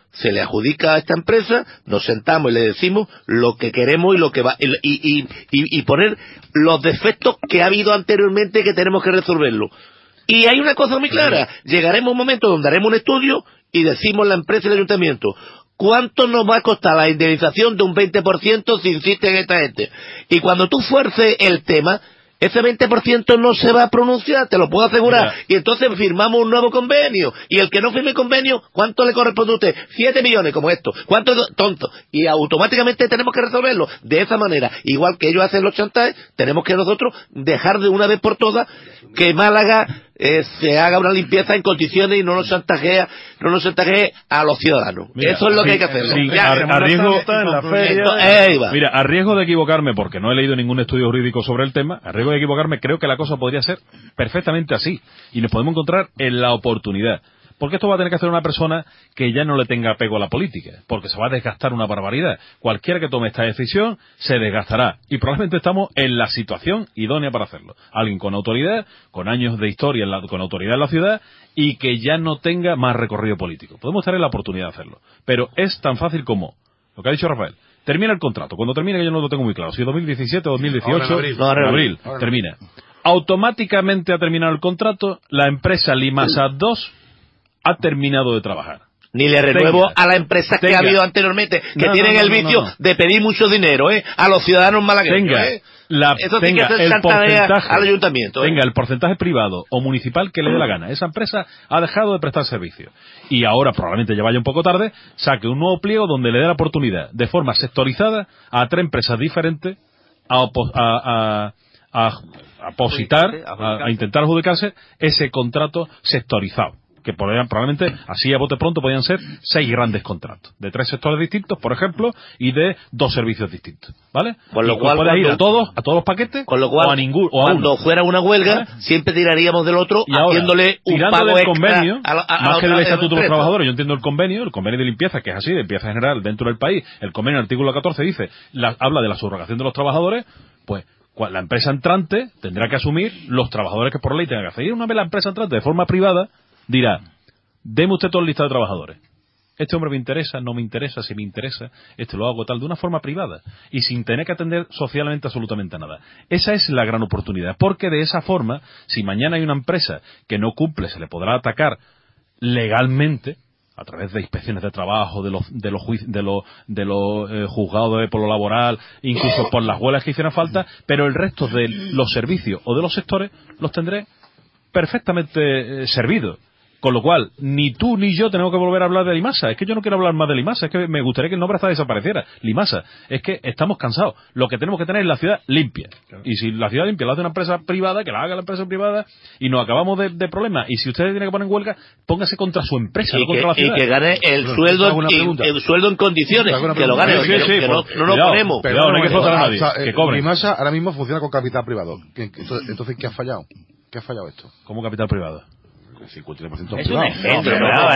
se le adjudica a esta empresa, nos sentamos y le decimos lo que queremos y lo que va y, y, y, y poner los defectos que ha habido anteriormente que tenemos que resolverlo. Y hay una cosa muy clara, llegaremos a un momento donde haremos un estudio y decimos la empresa y el ayuntamiento, ¿cuánto nos va a costar la indemnización de un veinte por ciento si insiste en esta gente? Y cuando tú fuerces el tema, ese veinte por ciento no se va a pronunciar, te lo puedo asegurar. Mira. Y entonces firmamos un nuevo convenio. Y el que no firme convenio, ¿cuánto le corresponde a usted? Siete millones como esto. ¿Cuánto tonto? Y automáticamente tenemos que resolverlo de esa manera. Igual que ellos hacen los chantajes, tenemos que nosotros dejar de una vez por todas que Málaga eh, se haga una limpieza en condiciones y no nos chantajea, no nos chantajee a los ciudadanos. Mira, eso es lo sí, que hay que hacer. Sí, a, a riesgo en la feria. Eh, Mira, a riesgo de equivocarme, porque no he leído ningún estudio jurídico sobre el tema, a riesgo de equivocarme, creo que la cosa podría ser perfectamente así. Y nos podemos encontrar en la oportunidad. Porque esto va a tener que hacer una persona que ya no le tenga apego a la política, porque se va a desgastar una barbaridad. Cualquiera que tome esta decisión se desgastará, y probablemente estamos en la situación idónea para hacerlo. Alguien con autoridad, con años de historia, en la, con autoridad en la ciudad, y que ya no tenga más recorrido político. Podemos tener la oportunidad de hacerlo, pero es tan fácil como lo que ha dicho Rafael. Termina el contrato, cuando termine, que yo no lo tengo muy claro, si es dos mil diecisiete o dos mil dieciocho, ahora en abril, no, ahora en abril, abril termina. Automáticamente ha terminado el contrato, la empresa Limasa dos ha terminado de trabajar. Ni le renuevo tenga, a las empresas tenga. que ha habido anteriormente, que no, tienen no, no, el vicio no, no. de pedir mucho dinero, ¿eh? A los ciudadanos malagueños, tenga, ¿eh? La, Eso tenga tiene que ser el porcentaje al ayuntamiento, ¿eh? Tenga el porcentaje privado o municipal que le dé la gana. Esa empresa ha dejado de prestar servicio. Y ahora, probablemente ya vaya un poco tarde, saque un nuevo pliego donde le dé la oportunidad, de forma sectorizada, a tres empresas diferentes a, a, a, a, a apositar, a, a intentar adjudicarse ese contrato sectorizado. Que podrían, probablemente, así a bote pronto, podrían ser seis grandes contratos, de tres sectores distintos, por ejemplo, y de dos servicios distintos, ¿vale? Con lo y cual, puedes cuando, ir a todos, a todos los paquetes, con lo cual, o a ningún, o a cuando uno. fuera una huelga, ¿vale? Siempre tiraríamos del otro, y ahora, haciéndole un pago del convenio, a, a, a, más a que del estatuto de los empresa. trabajadores. Yo entiendo el convenio, el convenio de limpieza, que es así, de limpieza general dentro del país. El convenio, el artículo catorce dice, la, habla de la subrogación de los trabajadores, pues la empresa entrante tendrá que asumir los trabajadores que por ley tengan que hacer. Y una vez la empresa entrante, de forma privada, dirá: deme usted todo el listado de trabajadores. Este hombre me interesa, no me interesa, si me interesa, este lo hago tal, de una forma privada y sin tener que atender socialmente absolutamente a nada. Esa es la gran oportunidad, porque de esa forma, si mañana hay una empresa que no cumple, se le podrá atacar legalmente a través de inspecciones de trabajo, de los de los juici- de los de los eh, juzgados de por lo laboral, incluso por las huelgas que hicieran falta, pero el resto de los servicios o de los sectores los tendré perfectamente eh, servidos. Con lo cual, ni tú ni yo tenemos que volver a hablar de Limasa. Es que yo no quiero hablar más de Limasa. Es que me gustaría que el nombre hasta desapareciera. Limasa. Es que estamos cansados. Lo que tenemos que tener es la ciudad limpia. Claro. Y si la ciudad limpia la hace una empresa privada, que la haga la empresa privada, y nos acabamos de, de problemas. Y si usted tiene que poner en huelga, póngase contra su empresa, y no contra que, la ciudad. Y que gane el pero, sueldo en, el sueldo en condiciones. Que lo gane. Sí, sí, sí, que no, no nos ponemos. Pero no, no hay que flotar a nadie. O sea, que cobre. Limasa ahora mismo funciona con capital privado. Entonces, ¿qué ha fallado? ¿Qué ha fallado esto? ¿Cómo capital privado? cincuenta por ciento es privado. un ejemplo,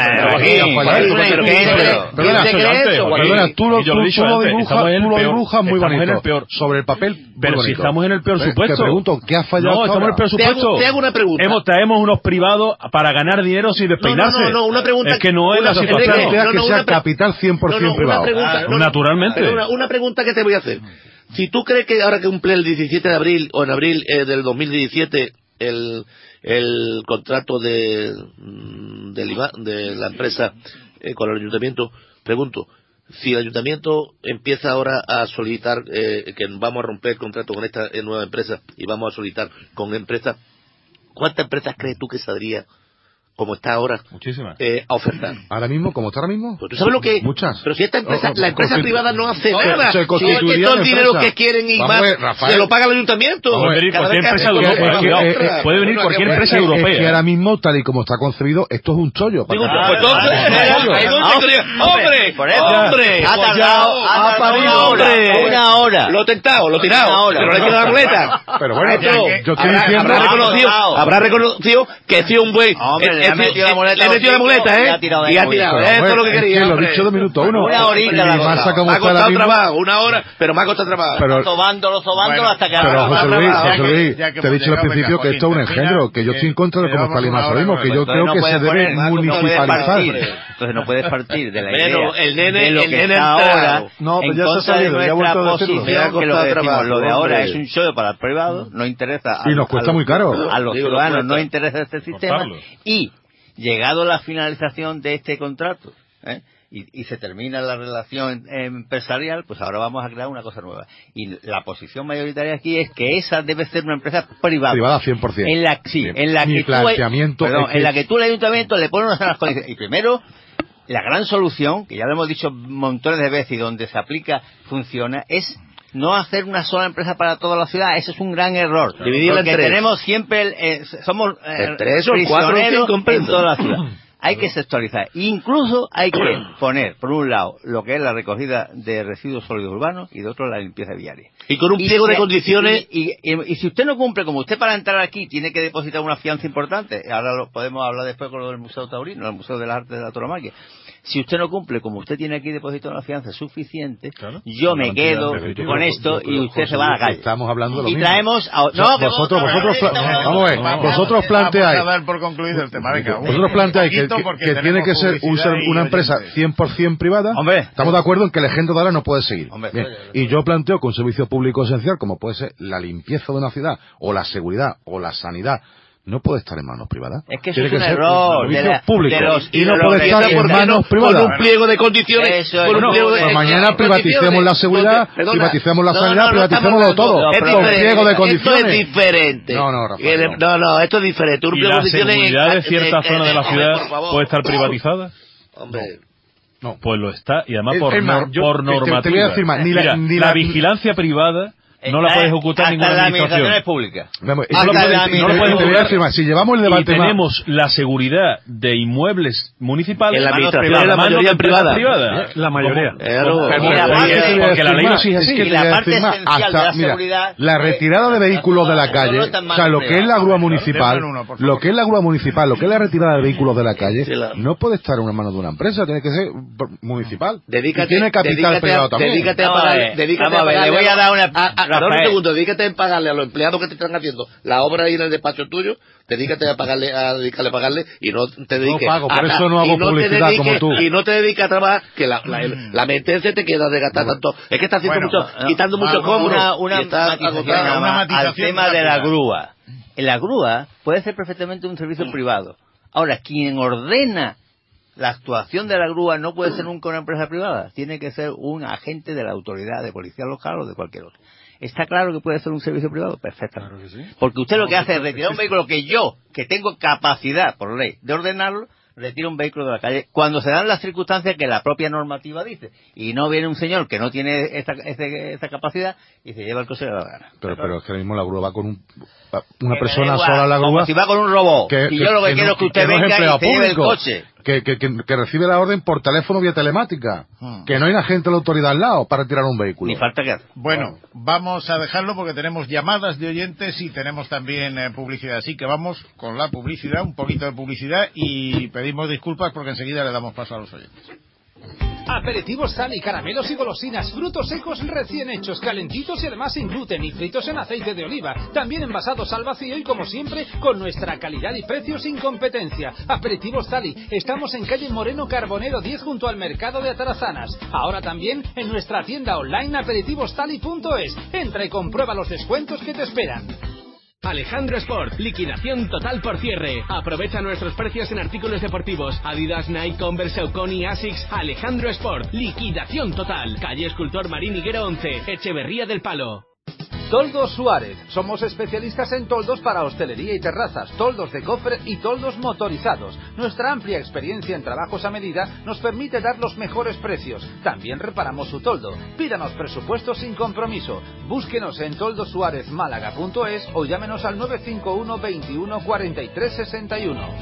perdona, tú lo dibujas muy bonito sobre el papel, pero si estamos en el peor supuesto. Te pregunto, ¿qué ha fallado? No, estamos en el peor supuesto. Te hago una pregunta. Hemos, traemos unos privados para ganar dinero sin despeinarse. No, no, no, una pregunta. Es que no es la situación. Que sea capital cien por ciento privado. Naturalmente. Una pregunta que te voy a hacer. Si tú crees que ahora que cumple el diecisiete de abril o en abril eh, del dos mil diecisiete el el contrato de de, de la empresa eh, con el ayuntamiento, pregunto, si el ayuntamiento empieza ahora a solicitar eh, que vamos a romper el contrato con esta eh, nueva empresa y vamos a solicitar con empresas, ¿cuántas empresas crees tú que saldría como está ahora? Muchísimas. Eh, a ofertar. ¿Ahora mismo? ¿Cómo está ahora mismo? Pues tú sabes lo que... Muchas. Pero si esta empresa, oh, oh, la empresa privada no hace se, nada. Se constituiría si es que todo el dinero empresa. que quieren y Vamos más, ver, Rafael, se lo paga el ayuntamiento. Puede venir cualquier empresa europea. Puede venir cualquier empresa europea. Es que ahora mismo, tal y como está concebido, esto es un chollo. Digo, pues entonces, hombre, hombre, ha tardado, ha parido hombre, una hora. Lo he tentado, lo he tirado, pero le he quedado la muleta. Pero bueno, yo estoy diciendo... Habrá reconocido que ha sido un buen... Hombre, le ha metido la muleta. Le he metido la muleta, ¿eh? Y ha tirado. Esto es lo que quería. Lo he dicho de minuto uno. Una horita la cosa. Me ha costado trabajo, una hora, pero me ha costado trabajo. Pero sobándolo, sobándolo hasta que... Pero José Luis, José Luis, te he dicho al principio que esto es un engendro, que yo estoy en contra de cómo está Limasa ahora mismo, que yo creo que se debe municipalizar. Entonces no puedes partir de la Pero idea el nene, de lo el que nene está entrado. ahora No, pues en ya se ha contra de salido, ya ha nuestra vuelto a decirlo. posición, Me ha que lo que costado decimos, trabajo, lo de ahora hombre. es un show para el privado, no interesa a, Y nos a cuesta los- muy caro. a los Digo, nos ciudadanos, cuesta. no interesa este sistema. Cortarlo. Y llegado a la finalización de este contrato, ¿eh? y, y se termina la relación empresarial, pues ahora vamos a crear una cosa nueva. Y la posición mayoritaria aquí es que esa debe ser una empresa privada. Privada cien por ciento. En la, sí, Bien. en la Mi que tú, planteamiento perdón, es que- en la que tú el ayuntamiento le pones unas condiciones. Y primero, la gran solución, que ya lo hemos dicho montones de veces y donde se aplica, funciona, es no hacer una sola empresa para toda la ciudad. Ese es un gran error. Dividirla en Porque tres. tenemos siempre, el- eh, somos eh, En tres o cuatro o prisioneros cinco empresas. en toda la ciudad. Hay que sectorizar. Incluso hay que poner, por un lado, lo que es la recogida de residuos sólidos urbanos y de otro la limpieza viaria. Y con un Y pliego si- de condiciones. Y, y- y- y si usted no cumple, como usted para entrar aquí tiene que depositar una fianza importante, ahora lo podemos hablar después con lo del Museo Taurino, el Museo de las Artes de la Tauromaquia. Si usted no cumple, como usted tiene aquí depositado una fianza suficiente, Claro. yo me Garantía quedo efectiva. con esto y usted se va a la calle. Estamos hablando de lo Y mismo. traemos a... O sea, No, que vosotros, vosotros, estamos pla- hablando- vamos a ver, vosotros planteáis, Vamos a dar por concluido el tema. Venga, un- vosotros planteáis que, poquito que- porque que tiene tenemos que ser un publicidad ser- y una empresa oyentes. cien por ciento privada. Hombre. Estamos de acuerdo en que el ejemplo de ahora no puede seguir. Hombre, Bien. oye, oye. Y yo planteo que un servicio público esencial, como puede ser la limpieza de una ciudad, o la seguridad, o la sanidad, no puede estar en manos privadas. Es que eso Tiene es un ser error de servicio la- público. de los- y no de puede los- estar de- en ¿por qué manos no? privadas. Con un pliego de condiciones. Eso es. con un No, pliego de, pues eh, mañana eh, privaticemos condiciones. la seguridad, Donde- perdona. privaticemos la No, sanidad, no, no privaticemos estamos todo, hablando- es con diferente. pliego de Esto condiciones. es diferente. No, no, Rafael, El- no, no, esto es diferente. Un ¿Y pliego de la condiciones. seguridad de eh, cierta eh, zona de la eh, ciudad por favor. puede estar privatizada? Hombre. No. Pues lo está, y además Es- por, es más, nor- yo por te- te voy a normativa. decir más, ni la- Mira, ni la, la- vigilancia privada no la Está- puede ejecutar hasta ninguna la administración. administración es pública. Vamos, Hasta eso lo la puede- administración. no lo puede Te voy a ejecutar. afirmar, Si llevamos el Y debate más... tenemos la seguridad de inmuebles municipales En la en manos administración privadas, es la manos mayoría de empresas privada. privadas. La mayoría. Claro. Pero- Y la pero- parte- porque- porque la ley no exige Es así. que Y te la voy a parte decir más, esencial de hasta, la mira, seguridad, la retirada de eh, vehículos de la solo calle, está en o sea, lo manos que es la grúa Déjame municipal, uno, por favor. lo que es la grúa municipal, lo que es la retirada de vehículos de la calle, Sí, la- no puede estar en manos de una empresa, tiene que ser p- municipal. Dedícate, y tiene capital dedícate privado a, también. dedícate a Vamos a pagar, ver, dedícate vamos a ver, le pagarle voy a los- dar una- a- a- perdón un Rafael. segundo, dedícate a pagarle a los empleados que te están haciendo la obra ahí en el despacho tuyo, dedícate a pagarle, a dedicarle a pagarle y no te dediques pago, por a, eso no y hago te publicidad dediques- como tú. y no te dediques a trabajar, que la, la, la mente se te queda de gastar tanto, es que está haciendo Bueno, mucho, no, quitando vamos, mucho vamos, cobro una, una y está matización agotado. nada una más al matización tema de la rápida. grúa. La grúa puede ser perfectamente un servicio privado. Ahora, quien ordena la actuación de la grúa no puede ser nunca una empresa privada. Tiene que ser un agente de la autoridad de policía local o de cualquier otro. ¿Está claro que puede ser un servicio privado? Perfectamente. Porque usted lo que hace es retirar un vehículo que yo, que tengo capacidad por ley de ordenarlo, retiro un vehículo de la calle cuando se dan las circunstancias que la propia normativa dice. Y no viene un señor que no tiene esta, este- esta capacidad y se lleva el coche de la gana. Pero, pero es que ahora mismo la grúa va con un, va- una Que me persona da igual, sola en la como grúa. si va con un robot. que, y yo lo que, quiero no- es que usted que no es venga empleado y se lleve el público, coche. Que, que, que, que recibe la orden por teléfono vía telemática. Hmm. Que no hay agente de la autoridad al lado para retirar un vehículo. Ni falta que hacer. Bueno, vamos a dejarlo porque tenemos llamadas de oyentes y tenemos también eh, publicidad. Así que vamos con la publicidad, un poquito de publicidad y pedimos disculpas porque enseguida le damos paso a los oyentes. Aperitivos, sal y caramelos y golosinas, frutos secos recién hechos, calentitos y además sin gluten y fritos en aceite de oliva. También envasados al vacío y como siempre con nuestra calidad y precio sin competencia. Aperitivos Sali, estamos en calle Moreno Carbonero diez junto al mercado de Atarazanas. Ahora también en nuestra tienda online aperitivostali punto es. Entra y comprueba los descuentos que te esperan. Alejandro Sport, liquidación total por cierre. Aprovecha nuestros precios en artículos deportivos. Adidas, Nike, Converse, Saucony, Asics. Alejandro Sport, liquidación total. Calle Escultor Marín Higuero once, Echeverría del Palo. Toldos Suárez. Somos especialistas en toldos para hostelería y terrazas, toldos de cofre y toldos motorizados. Nuestra amplia experiencia en trabajos a medida nos permite dar los mejores precios. También reparamos su toldo. Pídanos presupuestos sin compromiso. Búsquenos en toldo suárez málaga punto es o llámenos al nueve cinco uno, veintiuno, cuarenta y tres, sesenta y uno.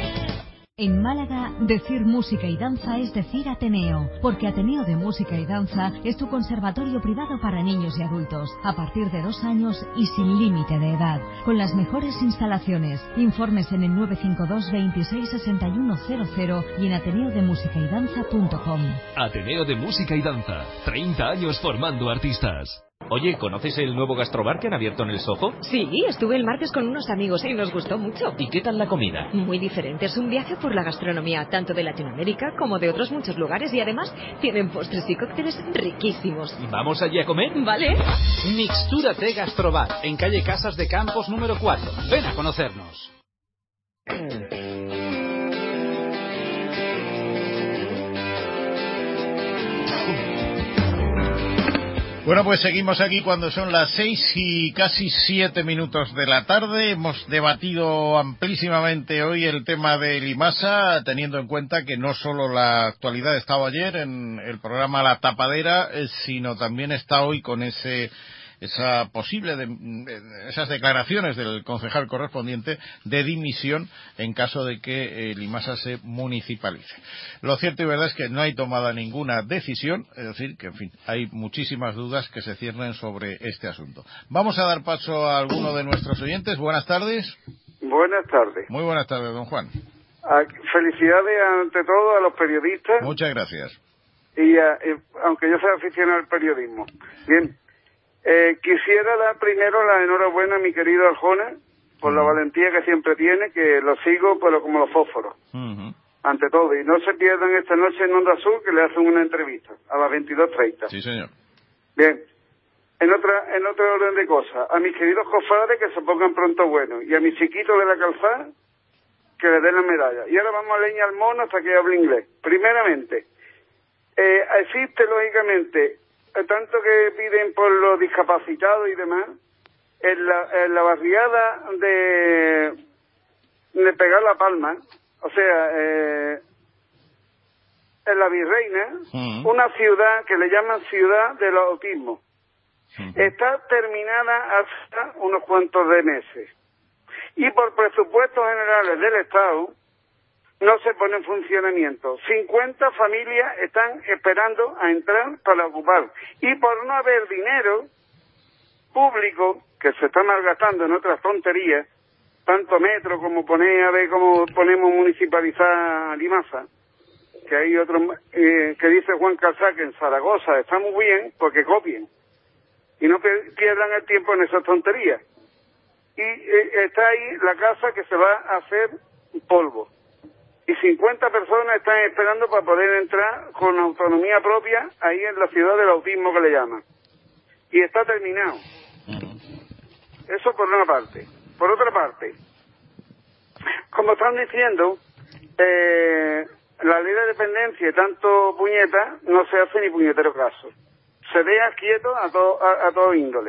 En Málaga, decir música y danza es decir Ateneo, porque Ateneo de Música y Danza es tu conservatorio privado para niños y adultos, a partir de dos años y sin límite de edad, con las mejores instalaciones. Informes en el nueve cinco dos, veintiséis, sesenta y uno cero cero y en ateneo de música y danza punto com. Ateneo de Música y Danza, treinta años formando artistas. Oye, ¿conoces el nuevo gastrobar que han abierto en el Soho? Sí, estuve el martes con unos amigos y nos gustó mucho. ¿Y qué tal la comida? Muy diferente, es un viaje por la gastronomía, tanto de Latinoamérica como de otros muchos lugares, y además tienen postres y cócteles riquísimos. ¿Vamos allí a comer? Vale. Mixtúrate Gastrobar, en calle Casas de Campos número cuatro. Ven a conocernos. Bueno, pues seguimos aquí cuando son las seis y casi siete minutos de la tarde. Hemos debatido amplísimamente hoy el tema de Limasa, teniendo en cuenta que no solo la actualidad estaba ayer en el programa La Tapadera, sino también está hoy con ese esa posible de, esas declaraciones del concejal correspondiente de dimisión en caso de que eh, Limasa se municipalice. Lo cierto y verdad es que no hay tomada ninguna decisión, es decir, que en fin, hay muchísimas dudas que se ciernen sobre este asunto. Vamos a dar paso a alguno de nuestros oyentes. Buenas tardes. Buenas tardes. Muy buenas tardes, don Juan. Felicidades ante todo a los periodistas. Muchas gracias. Y, a, y aunque yo sea aficionado al periodismo. Bien. Eh, quisiera dar primero la enhorabuena a mi querido Arjona por uh-huh. la valentía que siempre tiene, que lo sigo pero como los fósforos, uh-huh. ante todo. Y no se pierdan esta noche en Onda Azul, que le hacen una entrevista a las veintidós treinta. Sí, señor. Bien, en otra en otro orden de cosas, a mis queridos cofrades que se pongan pronto buenos, y a mis chiquitos de la calzada que le den la medalla. Y ahora vamos a leña al mono hasta que hable inglés. Primeramente, eh, existe lógicamente tanto que piden por los discapacitados y demás, en la, en la barriada de, de Pegar la Palma, o sea, eh, en la Virreina, uh-huh. una ciudad que le llaman ciudad del autismo, uh-huh. está terminada hasta unos cuantos de meses. Y por presupuestos generales del Estado, no se pone en funcionamiento. cincuenta familias están esperando a entrar para ocupar. Y por no haber dinero público, que se está malgastando en otras tonterías, tanto metro como poner, a ver cómo ponemos municipalizar Limasa, que hay otro, eh, que dice Juan Calzá que en Zaragoza está muy bien, porque copien. Y no pierdan el tiempo en esas tonterías. Y eh, está ahí la casa que se va a hacer polvo. Y cincuenta personas están esperando para poder entrar con autonomía propia ahí en la ciudad del autismo que le llaman. Y está terminado. Eso por una parte. Por otra parte, como están diciendo, eh, la ley de dependencia y tanto puñeta no se hace ni puñetero caso. Se deja quieto a todo, a, a todo índole.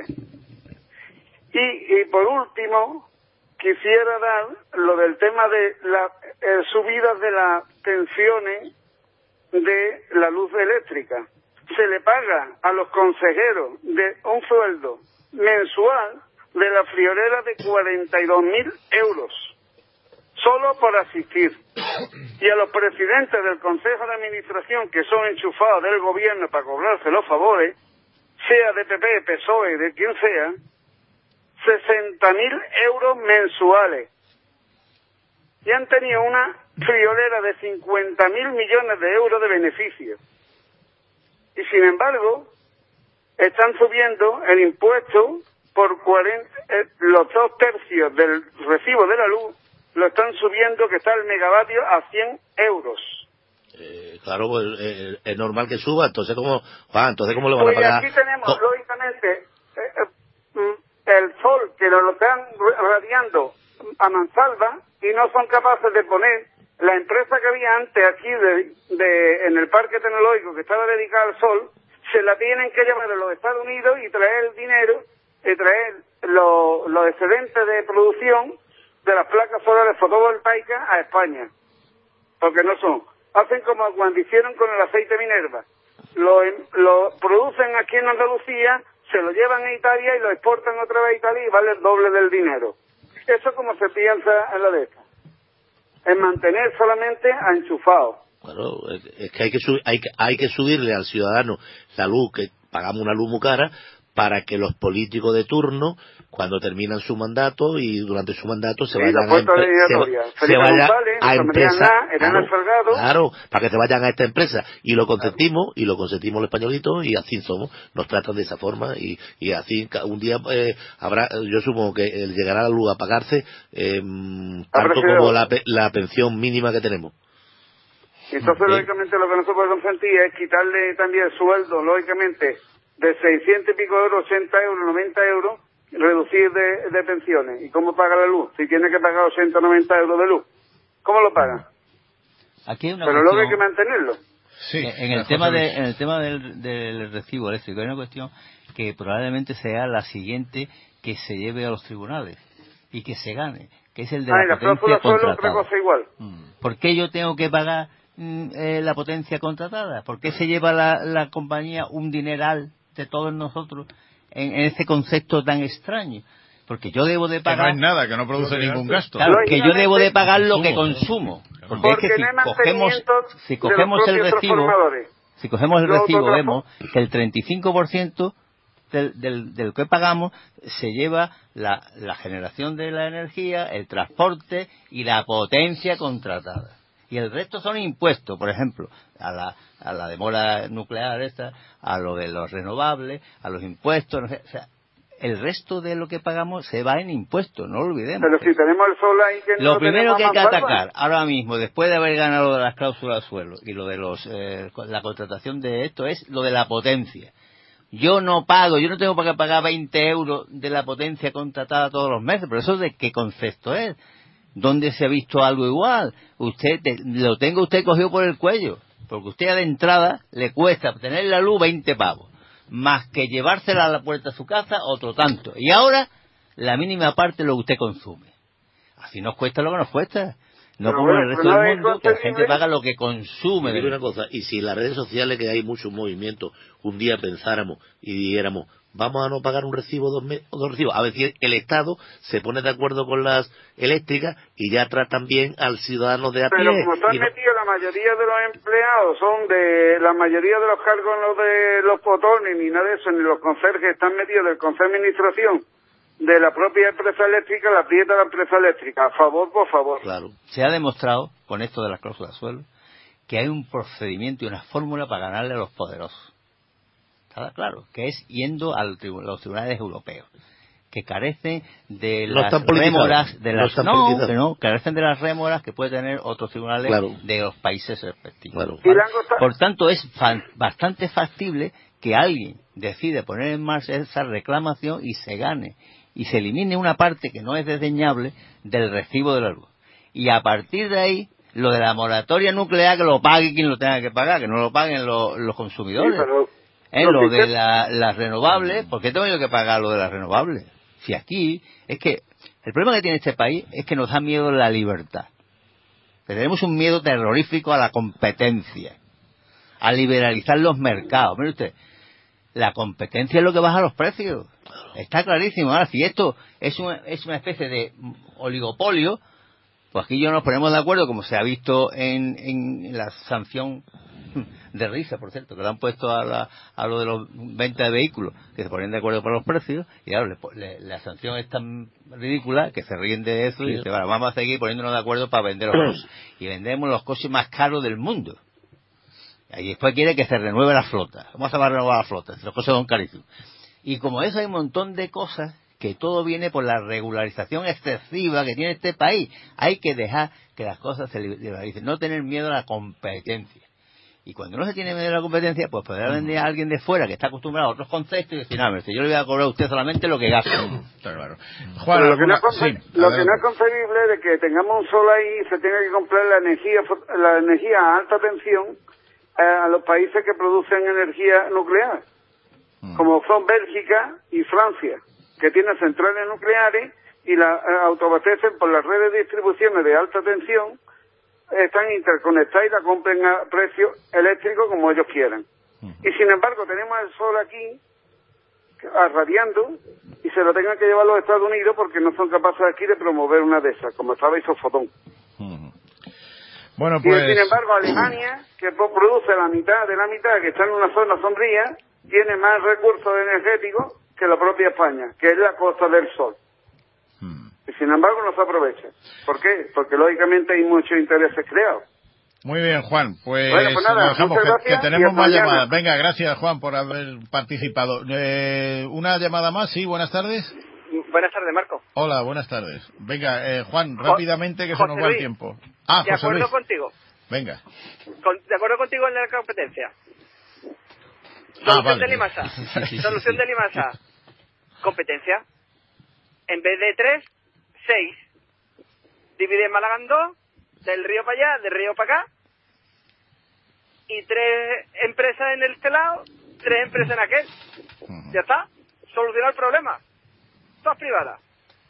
Y, y por último, quisiera dar lo del tema de las eh, subidas de las tensiones de la luz eléctrica. Se le paga a los consejeros de un sueldo mensual de la friolera de cuarenta y dos mil euros, solo por asistir. Y a los presidentes del Consejo de Administración, que son enchufados del gobierno para cobrarse los favores, sea de P P, P S O E, de quien sea, sesenta mil euros mensuales. Y han tenido una friolera de cincuenta mil millones de euros de beneficios. Y sin embargo, están subiendo el impuesto por cuarenta, eh, los dos tercios del recibo de la luz, lo están subiendo, que está el megavatio a cien euros. Eh, claro, pues, eh, es normal que suba, entonces ¿cómo, Juan, entonces cómo le van pues a pagar? Aquí tenemos, oh. lógicamente, eh, eh, el sol que nos lo están radiando a mansalva y no son capaces de poner la empresa que había antes aquí de, de en el parque tecnológico que estaba dedicada al sol, se la tienen que llevar de los Estados Unidos y traer el dinero y traer los lo excedentes de producción de las placas solares fotovoltaicas a España, porque no son. Hacen como cuando hicieron con el aceite Minerva, lo, lo producen aquí en Andalucía, se lo llevan a Italia y lo exportan otra vez a Italia y vale el doble del dinero. Eso como se piensa en la de esta, en mantener solamente a enchufados. Claro, es que hay que, subir, hay, que hay que subirle al ciudadano la luz, que pagamos una luz muy cara, para que los políticos de turno, cuando terminan su mandato y durante su mandato se Sí, vayan la a, empre- se, se Felipe vaya González, a José María empresa, Aznar, Elena claro, Salgado. claro, para que se vayan a esta empresa y lo consentimos y lo consentimos los españolitos y así somos, nos tratan de esa forma y, y así ca- un día eh, habrá, yo supongo que eh, llegará la luz a pagarse eh, tanto como la, pe- la pensión mínima que tenemos. Entonces, Sí. lógicamente, lo que no se puede consentir es quitarle también el sueldo, lógicamente, de seiscientos y pico euros, ochenta euros, noventa euros, reducir de, de pensiones. ¿Y cómo paga la luz? Si tiene que pagar ochenta, noventa euros de luz, ¿cómo lo paga? Aquí hay una Pero luego cuestión- hay que mantenerlo. Sí, en el tema de, en el tema del, del recibo eléctrico hay una cuestión que probablemente sea la siguiente que se lleve a los tribunales y que se gane, que es el de Ah, y la la potencia cláusula suelo, otra contratada. cosa igual. ¿Por qué yo tengo que pagar mm, eh, la potencia contratada? ¿Por qué se lleva la, la compañía un dineral de todos nosotros en, en ese concepto tan extraño? Porque yo debo de Que pagar... no es nada, que no produce ningún gasto. Claro, que yo debo de pagar lo que Consumo, consumo. Claro. Porque, Porque es que no hay si cogemos, mantenimiento si de cogemos los el propios recibo, transformadores. si cogemos el Los recibo autotrafo- vemos que el treinta y cinco por ciento del, del, del que pagamos se lleva la, la generación de la energía, el transporte y la potencia contratada. Y el resto son impuestos, por ejemplo, a la, a la demora nuclear esta, a lo de los renovables, a los impuestos, no sé, o sea, el resto de lo que pagamos se va en impuestos, no lo olvidemos. Pero si tenemos el sol ahí que Lo no primero tenemos que hay que a mansalva. atacar ahora mismo, después de haber ganado lo de las cláusulas de suelo y lo de los eh, la contratación de esto, es lo de la potencia. Yo no pago, yo no tengo para que pagar veinte euros de la potencia contratada todos los meses, pero eso de qué concepto es. ¿Dónde se ha visto algo igual? Usted te- lo tenga usted cogido por el cuello, porque usted de entrada le cuesta tener la luz veinte pavos, más que llevársela a la puerta de su casa otro tanto. Y ahora la mínima parte lo que usted consume. Así nos cuesta lo que nos cuesta. No Pero como en bueno, el resto pero no del es mundo, que la gente inconcebible. paga lo que consume. Y digo una cosa, y si en las redes sociales, que hay muchos movimientos, un día pensáramos y dijéramos, vamos a no pagar un recibo, dos, me- o dos recibos, a ver si el Estado se pone de acuerdo con las eléctricas y ya tratan bien al ciudadano de a pie. Pero como están y no- metidos, la mayoría de los empleados son de, la mayoría de los cargos no de los potones, ni nada de eso, ni los conserjes están metidos del Consejo de Administración de la propia empresa eléctrica, la aprieta la empresa eléctrica. A favor, por favor. Claro. Se ha demostrado, con esto de las cláusulas de suelo, que hay un procedimiento y una fórmula para ganarle a los poderosos. ¿Está claro? Que es yendo a los tribunales europeos, que carecen de No las están politizados. rémoras, de No las están no, politizados. que no, carecen de las rémoras que puede tener otros tribunales Claro. de los países respectivos. Claro. ¿Vale? Por tanto, es fa- bastante factible que alguien decide poner en marcha esa reclamación y se gane y se elimine una parte que no es desdeñable del recibo de la luz. Y a partir de ahí, lo de la moratoria nuclear, que lo pague quien lo tenga que pagar, que no lo paguen los, los consumidores. Sí, pero Eh, los lo de sistemas- la- las renovables, ¿por qué tengo yo que pagar lo de las renovables? Si aquí, es que el problema que tiene este país es que nos da miedo la libertad. Que tenemos un miedo terrorífico a la competencia, a liberalizar los mercados. Mire usted, la competencia es lo que baja los precios. Está clarísimo. Ahora, si esto es una, es una especie de oligopolio, pues aquí yo nos ponemos de acuerdo, como se ha visto en, en la sanción de risa, por cierto, que le han puesto a, la, a lo de los venta de vehículos, que se ponen de acuerdo por los precios, y claro, le, le, la sanción es tan ridícula que se ríen de eso y Sí. dicen, bueno, vamos a seguir poniéndonos de acuerdo para vender los coches. Y vendemos los coches más caros del mundo. Y después quiere que se renueve la flota. ¿Cómo se va a renovar la flota? Los coches son carísimos. Y como eso hay un montón de cosas que todo viene por la regularización excesiva que tiene este país. Hay que dejar que las cosas se liberalicen, no tener miedo a la competencia. Y cuando no se tiene miedo a la competencia, pues podrá vender a alguien de fuera que está acostumbrado a otros conceptos y decir, no, mire, yo le voy a cobrar a usted solamente lo que gasta. Está claro. Pero lo, que no, es conce- sí, lo que adelante. no es concebible es de que tengamos un sol ahí y se tenga que comprar la energía fo- la energía a alta tensión eh, a los países que producen energía nuclear, como son Bélgica y Francia, que tienen centrales nucleares y la eh, autoabastecen por las redes de distribución de alta tensión, están interconectadas y la compren a precio eléctrico como ellos quieran. Y sin embargo tenemos el sol aquí arradiando y se lo tengan que llevar a los Estados Unidos porque no son capaces aquí de promover una de esas, como estaba Isofotón. Bueno, Y pues... sin embargo Alemania, que po- produce la mitad de la mitad, que está en una zona sombría, tiene más recursos energéticos que la propia España, que es la Costa del Sol. Hmm. Y sin embargo no se aprovecha. ¿Por qué? Porque lógicamente hay muchos intereses creados. Muy bien, Juan, pues, bueno, pues nada, dejamos que, que tenemos más mañana. llamadas. Venga, gracias, Juan, por haber participado. Eh, una llamada más, sí, buenas tardes. Buenas tardes, Marco. Hola, buenas tardes. Venga, eh, Juan, rápidamente que José se nos va Luis, el tiempo. Ah, de José acuerdo Luis. contigo. Venga. Con, de acuerdo contigo en la competencia. Ah, Solución vale. de Limasa. Sí, sí, Solución sí. de Limasa. Competencia. En vez de tres, seis. Divide Málaga en dos, del río para allá, del río para acá. Y tres empresas en este lado, tres empresas en aquel. Uh-huh. Ya está. Solucionar el problema. Todas privadas.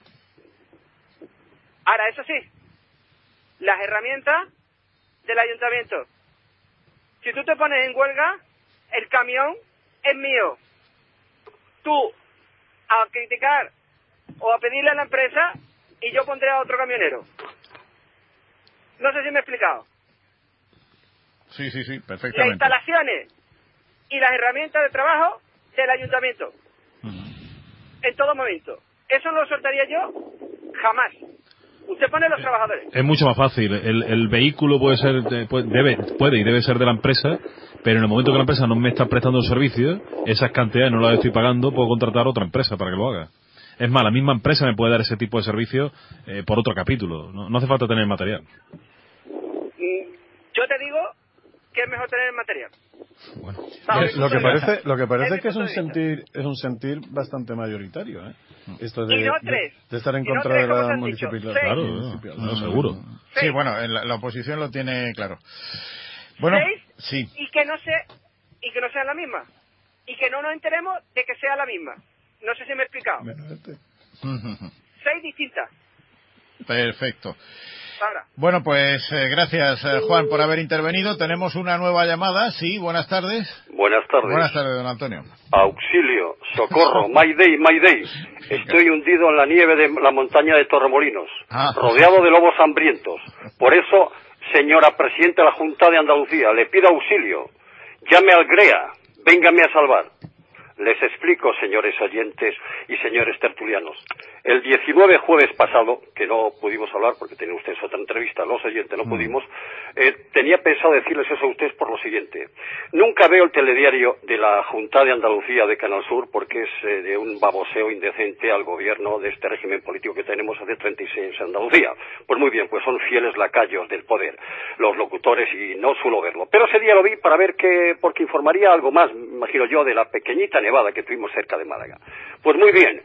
Ahora, eso sí, las herramientas del ayuntamiento. Si tú te pones en huelga, el camión es mío. Tú, a criticar o a pedirle a la empresa, y yo pondré a otro camionero. No sé si me he explicado. Sí, sí, sí, Las perfectamente. instalaciones y las herramientas de trabajo del ayuntamiento. Uh-huh. En todo momento. Eso no lo soltaría yo jamás. Usted pone los trabajadores. Es mucho más fácil. El, el vehículo puede ser, puede, debe, puede y debe ser de la empresa, pero en el momento que la empresa no me está prestando el servicio, esas cantidades no las estoy pagando, puedo contratar a otra empresa para que lo haga. Es más, la misma empresa me puede dar ese tipo de servicio eh, por otro capítulo. No, no hace falta tener material. Yo te digo que es mejor tener material. Bueno, lo que parece, lo que parece es que es un sentir, es un sentir bastante mayoritario, ¿eh? Esto de, y no tres, de, de estar en y contra no de tres, la municipalidad. Claro, no, no, seguro. Sí, sí bueno, la, la oposición lo tiene claro. Bueno, ¿Seis? Sí. Y que no se, y que no sea la misma. Y que no nos enteremos de que sea la misma. No sé si me he explicado. Este. Seis distintas. Perfecto. Ahora. Bueno, pues eh, gracias, eh, Juan, por haber intervenido. Tenemos una nueva llamada. Sí, buenas tardes. Buenas tardes. Buenas tardes, don Antonio. Auxilio, socorro, Mayday, Mayday. Estoy hundido en la nieve de la montaña de Torremolinos, ah. rodeado de lobos hambrientos. Por eso, señora Presidenta de la Junta de Andalucía, le pido auxilio. Llame al GREA, véngame a salvar. Les explico, señores oyentes y señores tertulianos. El diecinueve jueves pasado, que no pudimos hablar porque tenía ustedes otra entrevista, los oyentes no pudimos, eh, tenía pensado decirles eso a ustedes por lo siguiente. Nunca veo el telediario de la Junta de Andalucía de Canal Sur porque es eh, de un baboseo indecente al gobierno de este régimen político que tenemos hace treinta y seis en Andalucía. Pues muy bien, pues son fieles lacayos del poder, los locutores, y no suelo verlo. Pero ese día lo vi para ver que, porque informaría algo más, me imagino yo, de la pequeñita nevada que tuvimos cerca de Málaga. Pues muy bien,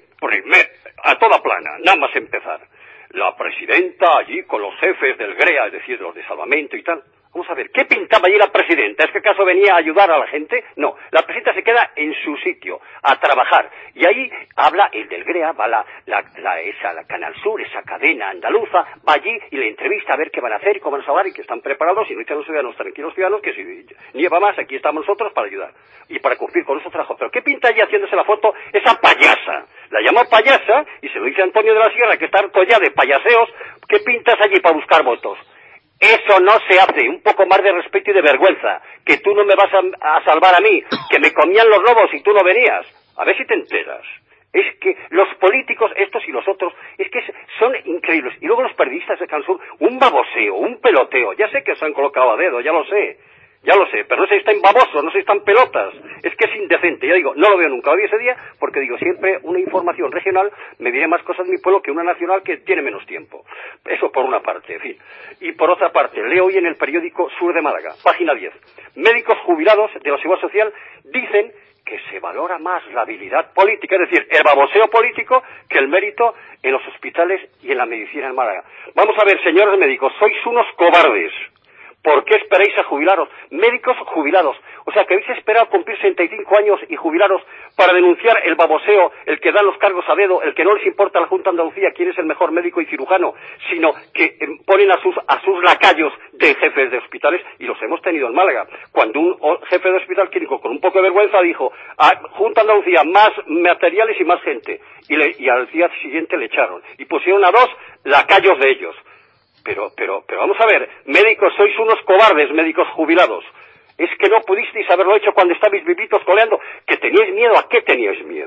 a toda plana, nada más empezar. La presidenta allí con los jefes del GREA, es decir, los de salvamento y tal. Vamos a ver, ¿qué pintaba allí la presidenta? ¿Es que acaso venía a ayudar a la gente? No, la presidenta se queda en su sitio, a trabajar. Y ahí habla el del GREA, va la, la, la, esa, la Canal Sur, esa cadena andaluza, va allí y le entrevista a ver qué van a hacer y cómo van a salvar y que están preparados y no dicen los ciudadanos, tranquilos ciudadanos, que si nieva más, aquí estamos nosotros para ayudar y para cumplir con nuestro trabajo. Pero ¿qué pinta allí haciéndose la foto esa payasa? La llamó payasa y se lo dice Antonio de la Sierra, que está harto ya de payaseos. ¿Qué pintas allí para buscar votos? Eso no se hace. Un poco más de respeto y de vergüenza. Que tú no me vas a, a salvar a mí, que me comían los lobos y tú no venías. A ver si te enteras. Es que los políticos, estos y los otros, es que son increíbles. Y luego los periodistas de Canal Sur, un baboseo, un peloteo. Ya sé que se han colocado a dedo, ya lo sé. Ya lo sé, pero no sé si están babosos, no sé si están pelotas. Es que es indecente. Ya digo, no lo veo nunca. Lo vi ese día porque digo, siempre una información regional me diré más cosas de mi pueblo que una nacional que tiene menos tiempo. Eso por una parte, en fin. Y por otra parte, leo hoy en el periódico Sur de Málaga, página diez. Médicos jubilados de la Seguridad Social dicen que se valora más la habilidad política, es decir, el baboseo político, que el mérito en los hospitales y en la medicina en Málaga. Vamos a ver, señores médicos, sois unos cobardes. ¿Por qué esperáis a jubilaros? Médicos jubilados. O sea, que habéis esperado cumplir sesenta y cinco años y jubilaros para denunciar el baboseo, el que dan los cargos a dedo, el que no les importa a la Junta de Andalucía quién es el mejor médico y cirujano, sino que eh, ponen a sus, a sus lacayos de jefes de hospitales, y los hemos tenido en Málaga. Cuando un o, jefe de hospital clínico con un poco de vergüenza dijo, a Junta de Andalucía, más materiales y más gente, y, le, y al día siguiente le echaron, y pusieron a dos lacayos de ellos. Pero, pero, pero vamos a ver, médicos, sois unos cobardes, médicos jubilados. Es que no pudisteis haberlo hecho cuando estabais vivitos coleando. ¿Que teníais miedo? ¿A qué teníais miedo?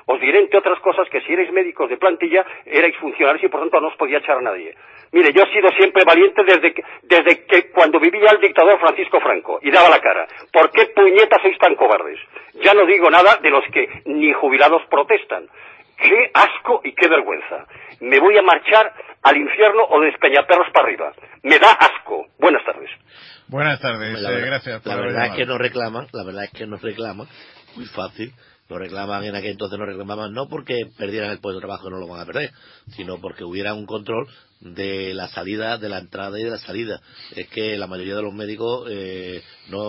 Os diré, entre otras cosas, que si erais médicos de plantilla, erais funcionarios y por tanto no os podía echar a nadie. Mire, yo he sido siempre valiente desde que, desde que cuando vivía el dictador Francisco Franco y daba la cara. ¿Por qué puñetas sois tan cobardes? Ya no digo nada de los que ni jubilados protestan. ¡Qué asco y qué vergüenza! Me voy a marchar al infierno o de Despeñaperros para arriba. Me da asco. Buenas tardes. Buenas tardes, la verdad, eh, gracias por La haber verdad llamado. es que nos reclaman, la verdad es que nos reclaman, muy fácil, nos reclaman en aquel entonces, nos reclamaban no porque perdieran el puesto de trabajo, no lo van a perder, sino porque hubiera un control de la salida, de la entrada y de la salida. Es que la mayoría de los médicos eh,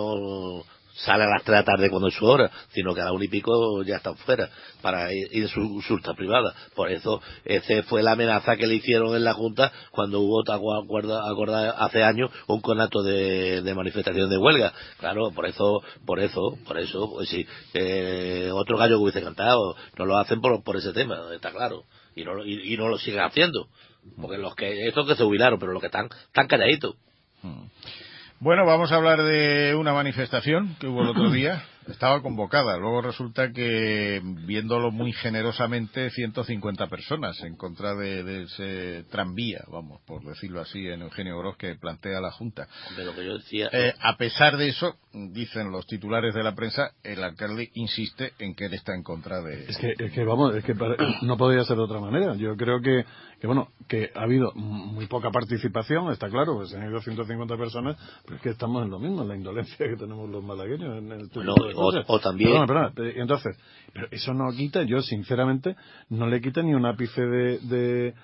no salen a las tres de la tarde cuando es su hora, sino que a la una y pico ya están fuera para ir, ir su consulta privada. Por eso, esa fue la amenaza que le hicieron en la Junta cuando hubo, acuerda, acuerda, hace años, un conato de, de manifestación de huelga. Claro, por eso, por eso, por eso, pues sí, eh, otro gallo que hubiese cantado, no lo hacen por, por ese tema, está claro, y no, y, y no lo siguen haciendo, porque los que, estos que se jubilaron, pero los que están, están calladitos. Hmm. Bueno, vamos a hablar de una manifestación que hubo el otro día. Estaba convocada. Luego resulta que, viéndolo muy generosamente, ciento cincuenta personas en contra de, de ese tranvía, vamos, por decirlo así, en Eugenio Gros, que plantea la Junta. De lo que yo decía. Eh, a pesar de eso, dicen los titulares de la prensa, el alcalde insiste en que él está en contra de... Es que, es que vamos, es que no podría ser de otra manera. Yo creo que, que bueno, que ha habido muy poca participación, está claro, pues se han ido ciento cincuenta personas, pero es que estamos en lo mismo, en la indolencia que tenemos los malagueños en el bueno, o, o también perdona, perdona, entonces, pero eso no quita, yo sinceramente no le quita ni un ápice de de,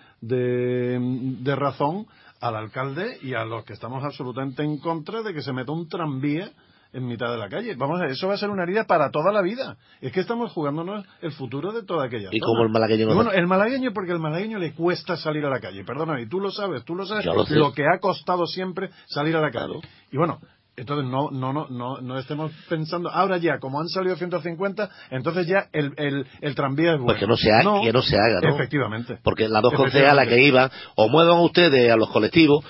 de de razón al alcalde y a los que estamos absolutamente en contra de que se meta un tranvía en mitad de la calle. Vamos a ver, eso va a ser una herida para toda la vida. Es que estamos jugándonos el futuro de toda aquella y zona. como el malagueño no... Bueno, el malagueño, porque el malagueño le cuesta salir a la calle, perdona, y tú lo sabes, tú lo sabes, lo, lo que ha costado siempre salir a la calle. Claro. Y bueno, entonces no no no no no estemos pensando ahora ya como han salido ciento cincuenta, entonces ya el el, el tranvía es bueno. Pues que no se haga, no, que no se haga, ¿no? Efectivamente. Porque las dos concejalas que iban, o muevan ustedes a los colectivos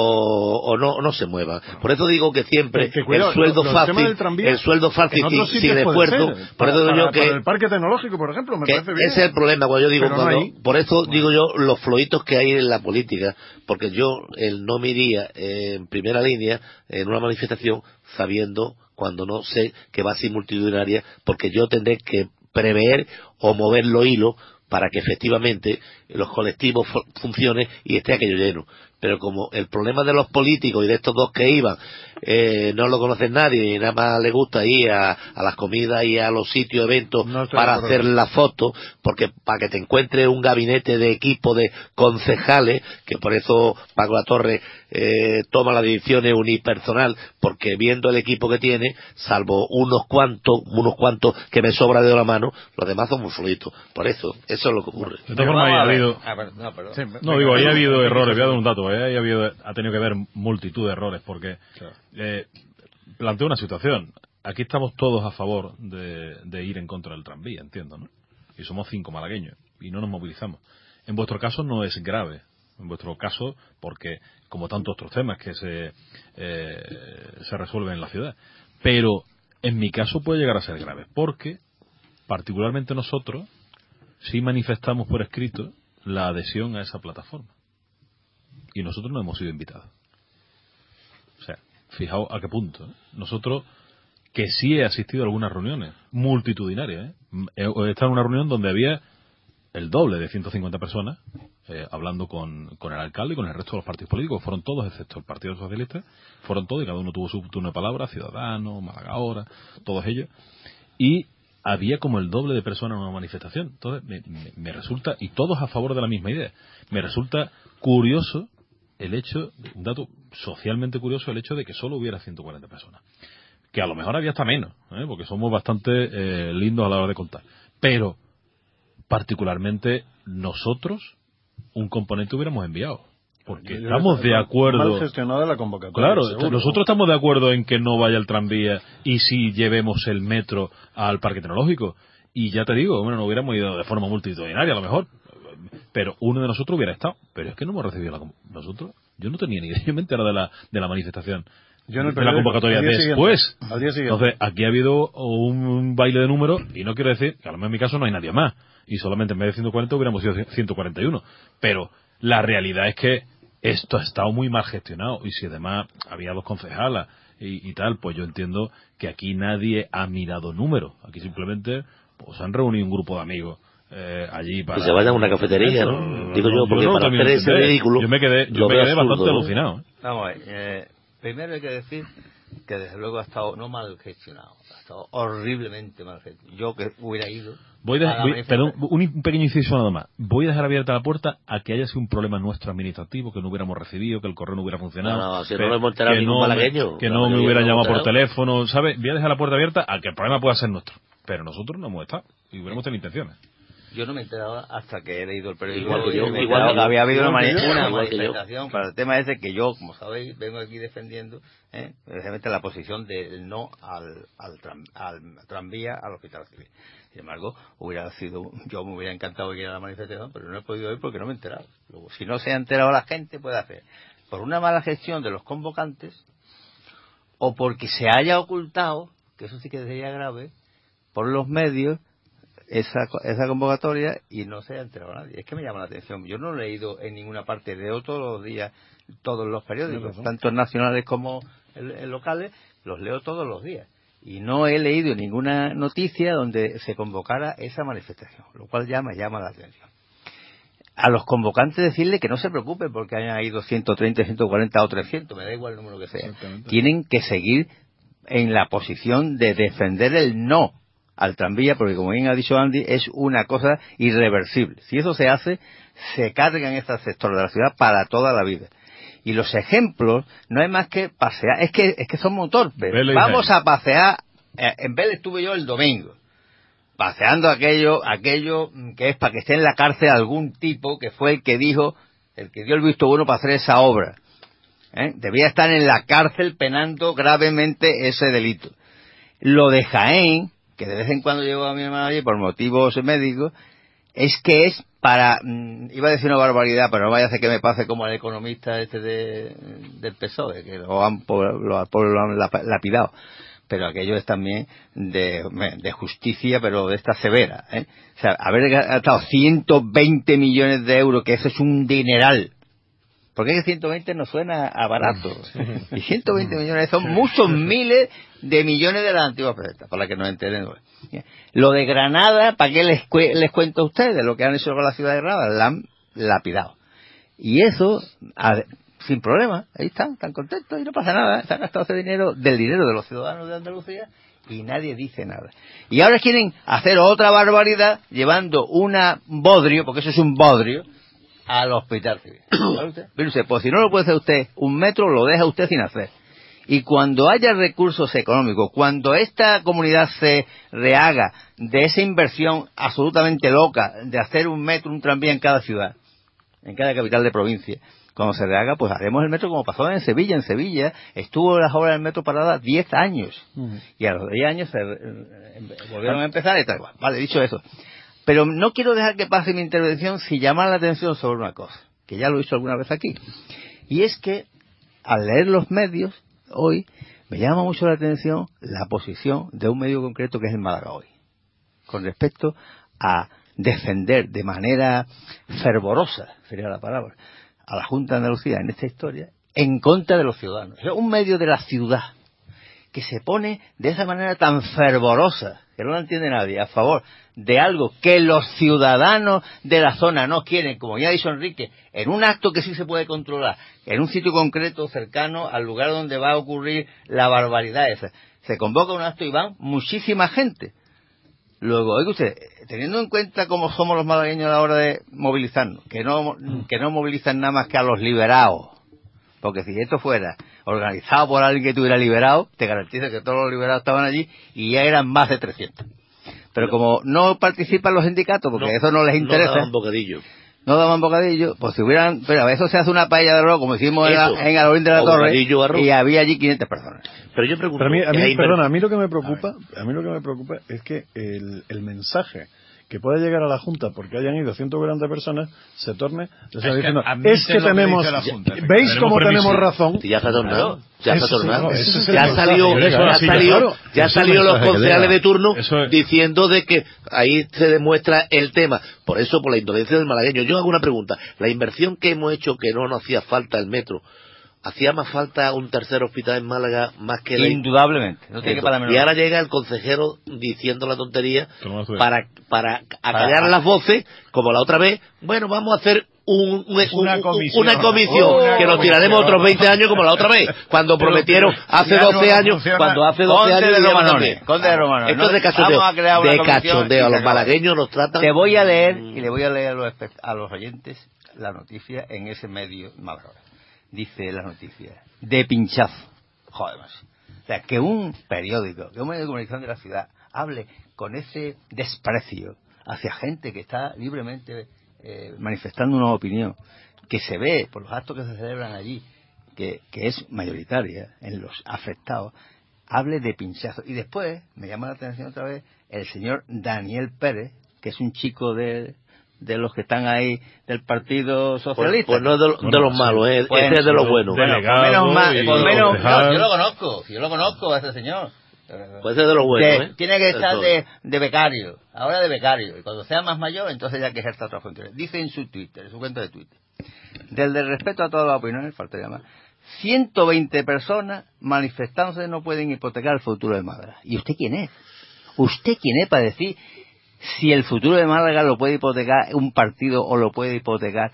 o, o no no se muevan. Por eso digo que siempre que, que cuidado, el sueldo los, fácil, los tranvía, el sueldo fácil sin, sin esfuerzo. Por para, eso digo para, yo que para el parque tecnológico, por ejemplo, me parece bien. Ese es el problema cuando yo digo no cuando, hay... por eso bueno. digo yo los floitos que hay en la política, porque yo el no me iría en primera línea en una manifestación sabiendo cuando no sé que va a ser multitudinaria, porque yo tendré que prever o mover los hilos para que efectivamente los colectivos funcionen y esté aquello lleno. Pero como el problema de los políticos y de estos dos que iban eh, no lo conocen nadie y nada más le gusta ir a, a las comidas y a los sitios, eventos no para hacer la foto, porque para que te encuentres un gabinete de equipo de concejales, que por eso Paco Latorre eh, toma las decisiones unipersonal, porque viendo el equipo que tiene, salvo unos cuantos, unos cuantos que me sobra de la mano, los demás son muy solitos. Por eso, eso es lo que ocurre. De todas formas, ha habido... No, sí, no, digo, ahí ha habido errores, voy a dar un dato, ¿eh? Ahí ha, habido, ha tenido que haber multitud de errores, porque eh, planteo una situación. Aquí estamos todos a favor de, de ir en contra del tranvía, entiendo, ¿no? Y somos cinco malagueños, y no nos movilizamos. En vuestro caso no es grave, en vuestro caso, porque como tantos otros temas que se, eh, se resuelven en la ciudad. Pero en mi caso puede llegar a ser grave, porque particularmente nosotros sí manifestamos por escrito la adhesión a esa plataforma. Y nosotros no hemos sido invitados. O sea, fijaos a qué punto, ¿eh? Nosotros, que sí he asistido a algunas reuniones multitudinarias, ¿eh? He estado en una reunión donde había el doble de ciento cincuenta personas eh, hablando con, con el alcalde y con el resto de los partidos políticos. Fueron todos, excepto el Partido Socialista, fueron todos y cada uno tuvo su turno de palabra, Ciudadanos, Málaga Ahora, todos ellos. Y había como el doble de personas en una manifestación. Entonces, me, me, me resulta, y todos a favor de la misma idea, me resulta curioso el hecho, un dato socialmente curioso, el hecho de que solo hubiera ciento cuarenta personas. Que a lo mejor había hasta menos, ¿eh? Porque somos bastante eh, lindos a la hora de contar. Pero, particularmente, nosotros, un componente hubiéramos enviado. Porque yo estamos de acuerdo... Mal gestionada la convocatoria. Claro, seguro. Nosotros estamos de acuerdo en que no vaya el tranvía y si llevemos el metro al parque tecnológico. Y ya te digo, bueno, no hubiéramos ido de forma multitudinaria a lo mejor, pero uno de nosotros hubiera estado. Pero es que no hemos recibido la... Nosotros, yo no tenía ni idea, yo me enteré de la, de la manifestación Yo no de la convocatoria después. Al día siguiente. Entonces, aquí ha habido un, un baile de números, y no quiero decir que a lo mejor en mi caso no hay nadie más, y solamente en vez de ciento cuarenta hubiéramos sido ciento cuarenta y uno. Pero la realidad es que esto ha estado muy mal gestionado, y si además había dos concejalas y, y tal, pues yo entiendo que aquí nadie ha mirado números. Aquí simplemente pues han reunido un grupo de amigos eh, allí para... Que se vayan a una cafetería, ¿no? no Digo yo, porque yo no para hacer ese ridículo... Yo me quedé, yo me quedé bastante ¿no? alucinado. ¿eh? Vamos a ver, eh, primero hay que decir que desde luego ha estado no mal gestionado, ha estado horriblemente mal gestionado. Yo que hubiera ido... Voy a, voy, perdón, un pequeño inciso nada más. Voy a dejar abierta la puerta a que haya sido un problema nuestro administrativo, que no hubiéramos recibido, que el correo no hubiera funcionado. No, no, si que, no lo hemos enterado que ningún no malagueño. Me, que no me hubiera llamado por teléfono, ¿sabes? Voy a dejar la puerta abierta a que el problema pueda ser nuestro. Pero nosotros no hemos estado y hubiéramos tenido intenciones. Yo no me he enterado hasta que he leído el periódico. Igual que yo, me igual que había habido una, mani yo, una igual manifestación para el tema ese que yo, como sabéis, vengo aquí defendiendo, ¿eh? precisamente la posición del no al, al, tram, al tranvía al hospital civil. Sin embargo, hubiera sido, yo me hubiera encantado ir a la manifestación, pero no he podido ir porque no me he enterado. Luego, si no se ha enterado la gente, puede hacer por una mala gestión de los convocantes o porque se haya ocultado, que eso sí que sería grave, por los medios, esa esa convocatoria y no se ha enterado nadie. Es que me llama la atención. Yo no he leído en ninguna parte, leo todos los días todos los periódicos, no, tanto nacionales como el, el locales, los leo todos los días. Y no he leído ninguna noticia donde se convocara esa manifestación, lo cual ya me llama la atención. A los convocantes decirle que no se preocupen porque hayan ido ciento treinta, ciento cuarenta o trescientos, me da igual el número que sea. Tienen que seguir en la posición de defender el no al tranvía, porque como bien ha dicho Andy, es una cosa irreversible. Si eso se hace, se cargan este sector de la ciudad para toda la vida. Y los ejemplos no hay más que pasear, es que es que somos torpes. Vélez Vamos a pasear, en Vélez estuve yo el domingo, paseando aquello, aquello que es para que esté en la cárcel algún tipo que fue el que dijo, el que dio el visto bueno para hacer esa obra. ¿Eh? Debía estar en la cárcel penando gravemente ese delito. Lo de Jaén, que de vez en cuando llevo a mi hermana allí por motivos médicos, es que es para, mmm, iba a decir una barbaridad, pero no vaya a hacer que me pase como el economista este de, del P S O E, que lo han, lo, lo han lapidado, pero aquello es también de, de justicia, pero de esta severa, ¿eh? O sea, haber gastado ciento veinte millones de euros, que eso es un dineral, porque es que ciento veinte no suena a barato. Y ciento veinte millones son muchos miles de millones de las antiguas pesetas, para que nos enteren. Lo de Granada, ¿para qué les, cu les cuento a ustedes lo que han hecho con la ciudad de Granada? La han lapidado. Y eso, a, sin problema, ahí están, están contentos y no pasa nada. Se han gastado ese dinero del dinero de los ciudadanos de Andalucía y nadie dice nada. Y ahora quieren hacer otra barbaridad llevando una bodrio, porque eso es un bodrio, al hospital civil. Pero usted, pues si no lo puede hacer usted un metro, lo deja usted sin hacer. Y cuando haya recursos económicos, cuando esta comunidad se rehaga de esa inversión absolutamente loca de hacer un metro, un tranvía en cada ciudad, en cada capital de provincia, cuando se rehaga, pues haremos el metro como pasó en Sevilla. En Sevilla estuvo las obras del metro paradas diez años. Uh-huh. Y a los diez años se volvieron a empezar y tal. Vale, dicho eso. Pero no quiero dejar que pase mi intervención sin llamar la atención sobre una cosa, que ya lo he dicho alguna vez aquí. Y es que, al leer los medios, hoy, me llama mucho la atención la posición de un medio concreto que es el Málaga Hoy, con respecto a defender de manera fervorosa, sería la palabra, a la Junta de Andalucía en esta historia, en contra de los ciudadanos. Es un medio de la ciudad que se pone de esa manera tan fervorosa, que no lo entiende nadie, a favor de algo que los ciudadanos de la zona no quieren, como ya ha dicho Enrique, en un acto que sí se puede controlar, en un sitio concreto cercano al lugar donde va a ocurrir la barbaridad esa. Se convoca un acto y van muchísima gente. Luego, oiga usted, teniendo en cuenta cómo somos los malagueños a la hora de movilizarnos, que no, que no movilizan nada más que a los liberados, porque si esto fuera organizado por alguien que estuviera liberado, te garantizo que todos los liberados estaban allí y ya eran más de trescientos. Pero no, como no participan los sindicatos, porque no, eso no les interesa. No daban bocadillo. No daban bocadillo, pues si hubieran... Pero a eso se hace una paella de arroz, como hicimos eso, en, en Alorín de la Torre, y había allí quinientas personas. Pero yo pregunto... Pero a mí, a mí, perdona, a mí lo que me preocupa, a, a mí lo que me preocupa es que el, el mensaje que pueda llegar a la Junta porque hayan ido ciento cuarenta personas, se torne, es que, diciendo, es que tenemos, que Junta, ¿veis cómo tenemos razón? Ya se ha tornado, ya se ha tornado. Sí, ya ha salido, ya ha salido, ya ha salido los concejales de turno diciendo de que ahí se demuestra el tema. Por eso, por la indolencia del malagueño. Yo hago una pregunta. La inversión que hemos hecho, que no nos hacía falta el metro, ¿hacía más falta un tercer hospital en Málaga más que la... Indudablemente. No tiene que parar y ahora llega el consejero diciendo la tontería para para acallar las voces, como la otra vez. Bueno, vamos a hacer un, un, una un, comisión, una comisión oh, que nos tiraremos otros veinte años como la otra vez, cuando pero, prometieron pero, hace doce no años, funciona. cuando hace doce años de Romanones, Conde de Romanones. Esto es de cachondeo, de cachondeo. A los malagueños nos tratan... Te voy a leer, y le voy a leer a los, a los oyentes la noticia en ese medio Málaga. Dice la noticia, de pinchazo. Joder, más. O sea, que un periódico, que un medio de comunicación de la ciudad hable con ese desprecio hacia gente que está libremente eh, manifestando una opinión, que se ve por los actos que se celebran allí, que, que es mayoritaria en los afectados, hable de pinchazo. Y después me llama la atención otra vez el señor Daniel Pérez, que es un chico de... de los que están ahí del Partido Socialista. Pues, pues no es de, lo, bueno, de los malos, eh, pues, este es de los buenos. Bueno, por menos mal, por menos, yo, yo lo conozco, yo lo conozco a ese señor. Pues es de los buenos, de, eh. Tiene que estar de, de becario, ahora de becario, y cuando sea más mayor, entonces ya que ejerza otra función. Dice en su Twitter, en su cuenta de Twitter, desde el respeto a todas las opiniones, faltaría más, ciento veinte personas manifestándose no pueden hipotecar el futuro de Málaga. ¿Y usted quién es? ¿Usted quién es para decir si el futuro de Málaga lo puede hipotecar un partido o lo puede hipotecar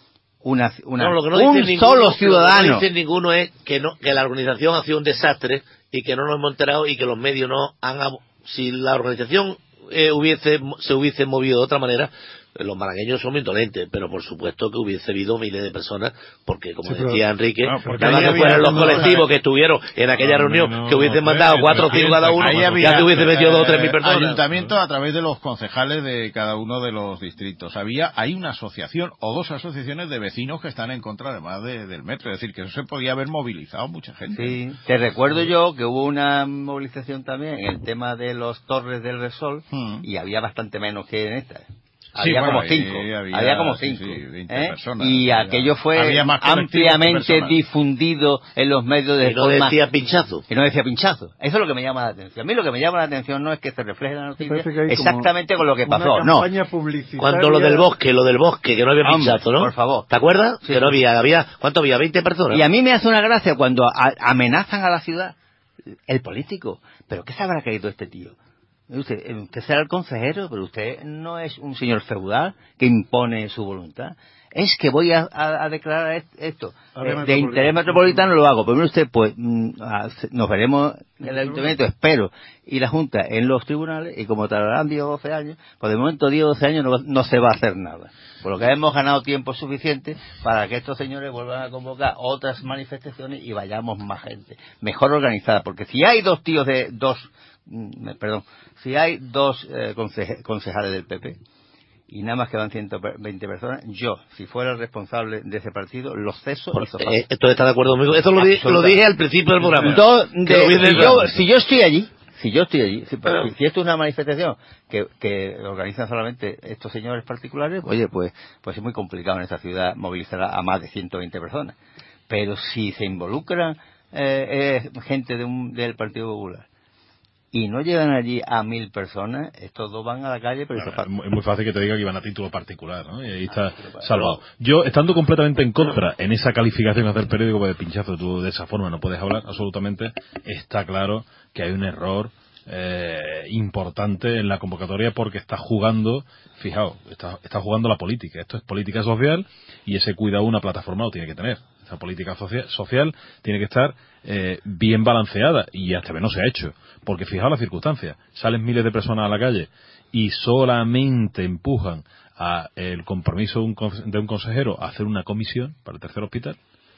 una, una no, lo que no un dice solo ninguno, ciudadano? Lo que no dice ninguno es que no que la organización ha sido un desastre y que no nos hemos enterado y que los medios no han... Si la organización eh, hubiese se hubiese movido de otra manera, los malagueños son muy indolentes, pero por supuesto que hubiese habido miles de personas, porque como sí, decía Enrique, no, nada más que fueran los colectivos que estuvieron en aquella no, reunión, no, que hubiesen no, mandado cuatro o cinco cada uno, ya se hubiese metido dos o tres mil personas. Ayuntamiento a través de los concejales de cada uno de los distritos. Había, hay una asociación o dos asociaciones de vecinos que están en contra además de, del metro, es decir, que eso se podía haber movilizado mucha gente. Sí, te recuerdo yo que hubo una movilización también en el tema de los Torres del Resol, hmm. y había bastante menos que en esta. Había, sí, bueno, como cinco, había, había como cinco, sí, sí, ¿eh? personas, y había, aquello fue ampliamente difundido en los medios de y no forma, decía pinchazo. Y no decía pinchazo. Eso es lo que me llama la atención. A mí lo que me llama la atención no es que se refleje la noticia exactamente con lo que pasó, no. Cuando lo del bosque, lo del bosque, que no había pinchazo, ¿no? Por favor. ¿Te acuerdas? Sí, que no había, había, ¿cuánto había? veinte personas. Y a mí me hace una gracia cuando a, amenazan a la ciudad el político. ¿Pero qué se habrá creído este tío? Usted, usted será el consejero, pero usted no es un señor feudal que impone su voluntad. Es que voy a, a, a declarar esto eh, de interés metropolitano, lo hago. Pero usted, pues, nos veremos en el ayuntamiento, espero, y la Junta en los tribunales, y como tardarán diez o doce años, pues de momento diez o doce años no, no se va a hacer nada. Por lo que hemos ganado tiempo suficiente para que estos señores vuelvan a convocar otras manifestaciones y vayamos más gente, mejor organizada. Porque si hay dos tíos de, dos, perdón, si hay dos eh, conceja, concejales del P P y nada más que van ciento veinte personas, yo, si fuera el responsable de ese partido, los ceso y sopapo. Eh, ¿Esto está de acuerdo conmigo? Esto lo, di, lo dije al principio del programa. Do, de, si, yo, si yo estoy allí, si yo estoy allí, si, si, si esto es una manifestación que, que organizan solamente estos señores particulares, oye, pues, pues es muy complicado en esta ciudad movilizar a más de ciento veinte personas. Pero si se involucran eh, eh, gente de un, del Partido Popular, y no llegan allí a mil personas, estos dos van a la calle, pero claro, es muy fácil que te diga que iban a título particular, ¿no? Y ahí está ah, salvado. Yo, estando completamente en contra en esa calificación del periódico de pinchazo, tú de esa forma no puedes hablar, absolutamente, está claro que hay un error eh, importante en la convocatoria porque está jugando, fijaos, está, está jugando la política. Esto es política social y ese cuidado una plataforma lo tiene que tener. Esa política social, social tiene que estar eh, bien balanceada y hasta que no se ha hecho. Porque fijaos las circunstancias, salen miles de personas a la calle y solamente empujan a el compromiso de un, de un consejero a hacer una comisión para el tercer hospital,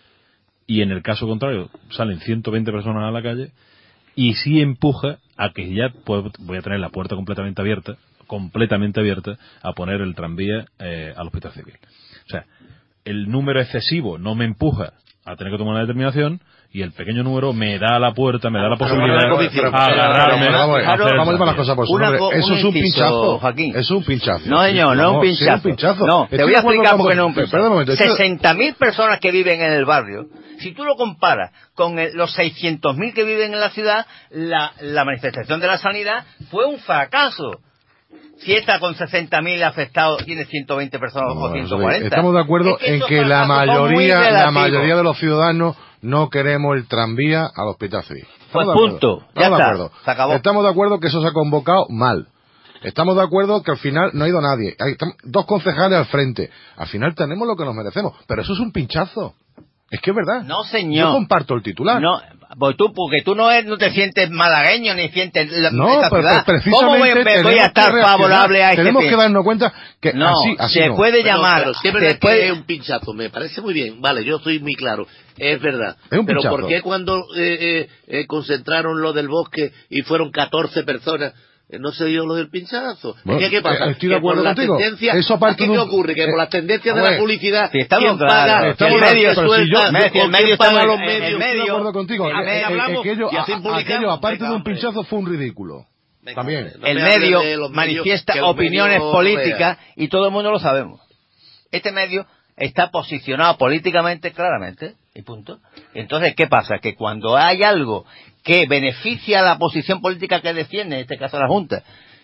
y en el caso contrario salen ciento veinte personas a la calle y sí empuja a que ya puedo, voy a tener la puerta completamente abierta, completamente abierta a poner el tranvía eh, al hospital civil. O sea, el número excesivo no me empuja a tener que tomar una determinación y el pequeño número me da la puerta, me da la posibilidad de agarrarme. Vamos a las cosas por su nombre. Eso es un pinchazo, Joaquín. Es un pinchazo. No, señor, no es un pinchazo. Un pinchazo. No, te voy a explicar por qué no es un pinchazo. sesenta mil personas que viven en el barrio, si tú lo comparas con el, los seiscientos mil que viven en la ciudad, la, la manifestación de la sanidad fue un fracaso. Si esta con sesenta mil afectados tiene ciento veinte personas no, o ciento cuarenta. Estamos de acuerdo es que en que la mayoría, la mayoría de los ciudadanos no queremos el tranvía al Hospital Civil. Pues punto, ya está, se acabó. Estamos de acuerdo que eso se ha convocado mal. Estamos de acuerdo que al final no ha ido nadie. Hay dos concejales al frente. Al final tenemos lo que nos merecemos. Pero eso es un pinchazo. Es que es verdad. No, señor. Yo comparto el titular. No, pues tú, porque tú no, es, no te sientes malagueño ni sientes la, no, esta pero, ciudad. Pero ¿Cómo voy, voy a estar favorable a este Tenemos fin? que darnos cuenta que no, así, así se no. puede pero, llamar. Pero siempre es puede... que es un pinchazo. Me parece muy bien. Vale, yo estoy muy claro. Es verdad. Es un pero pinchazo. ¿por qué cuando eh, eh, eh, concentraron lo del bosque y fueron catorce personas? No se dio lo del pinchazo. Bueno, ¿Qué, ¿Qué pasa? Estoy de acuerdo contigo. Eso ¿Qué un... ocurre? Que por las tendencias eh, de la publicidad, si ¿quién claro, paga? Estamos el medio suelta, si yo, el medio paga los medios? El medio, estoy de acuerdo contigo. A ver, hablamos, aquello, y así aquello, aparte venga, de un pinchazo, fue un ridículo. Venga, También. No el medio manifiesta opiniones políticas y todo el mundo lo sabemos. Este medio está posicionado políticamente claramente y punto. Entonces, ¿qué pasa? Que cuando hay algo que beneficia a la posición política que defiende, en este caso la Junta,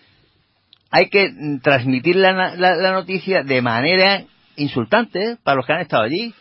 hay que transmitir la, la, la noticia de manera insultante para los que han estado allí.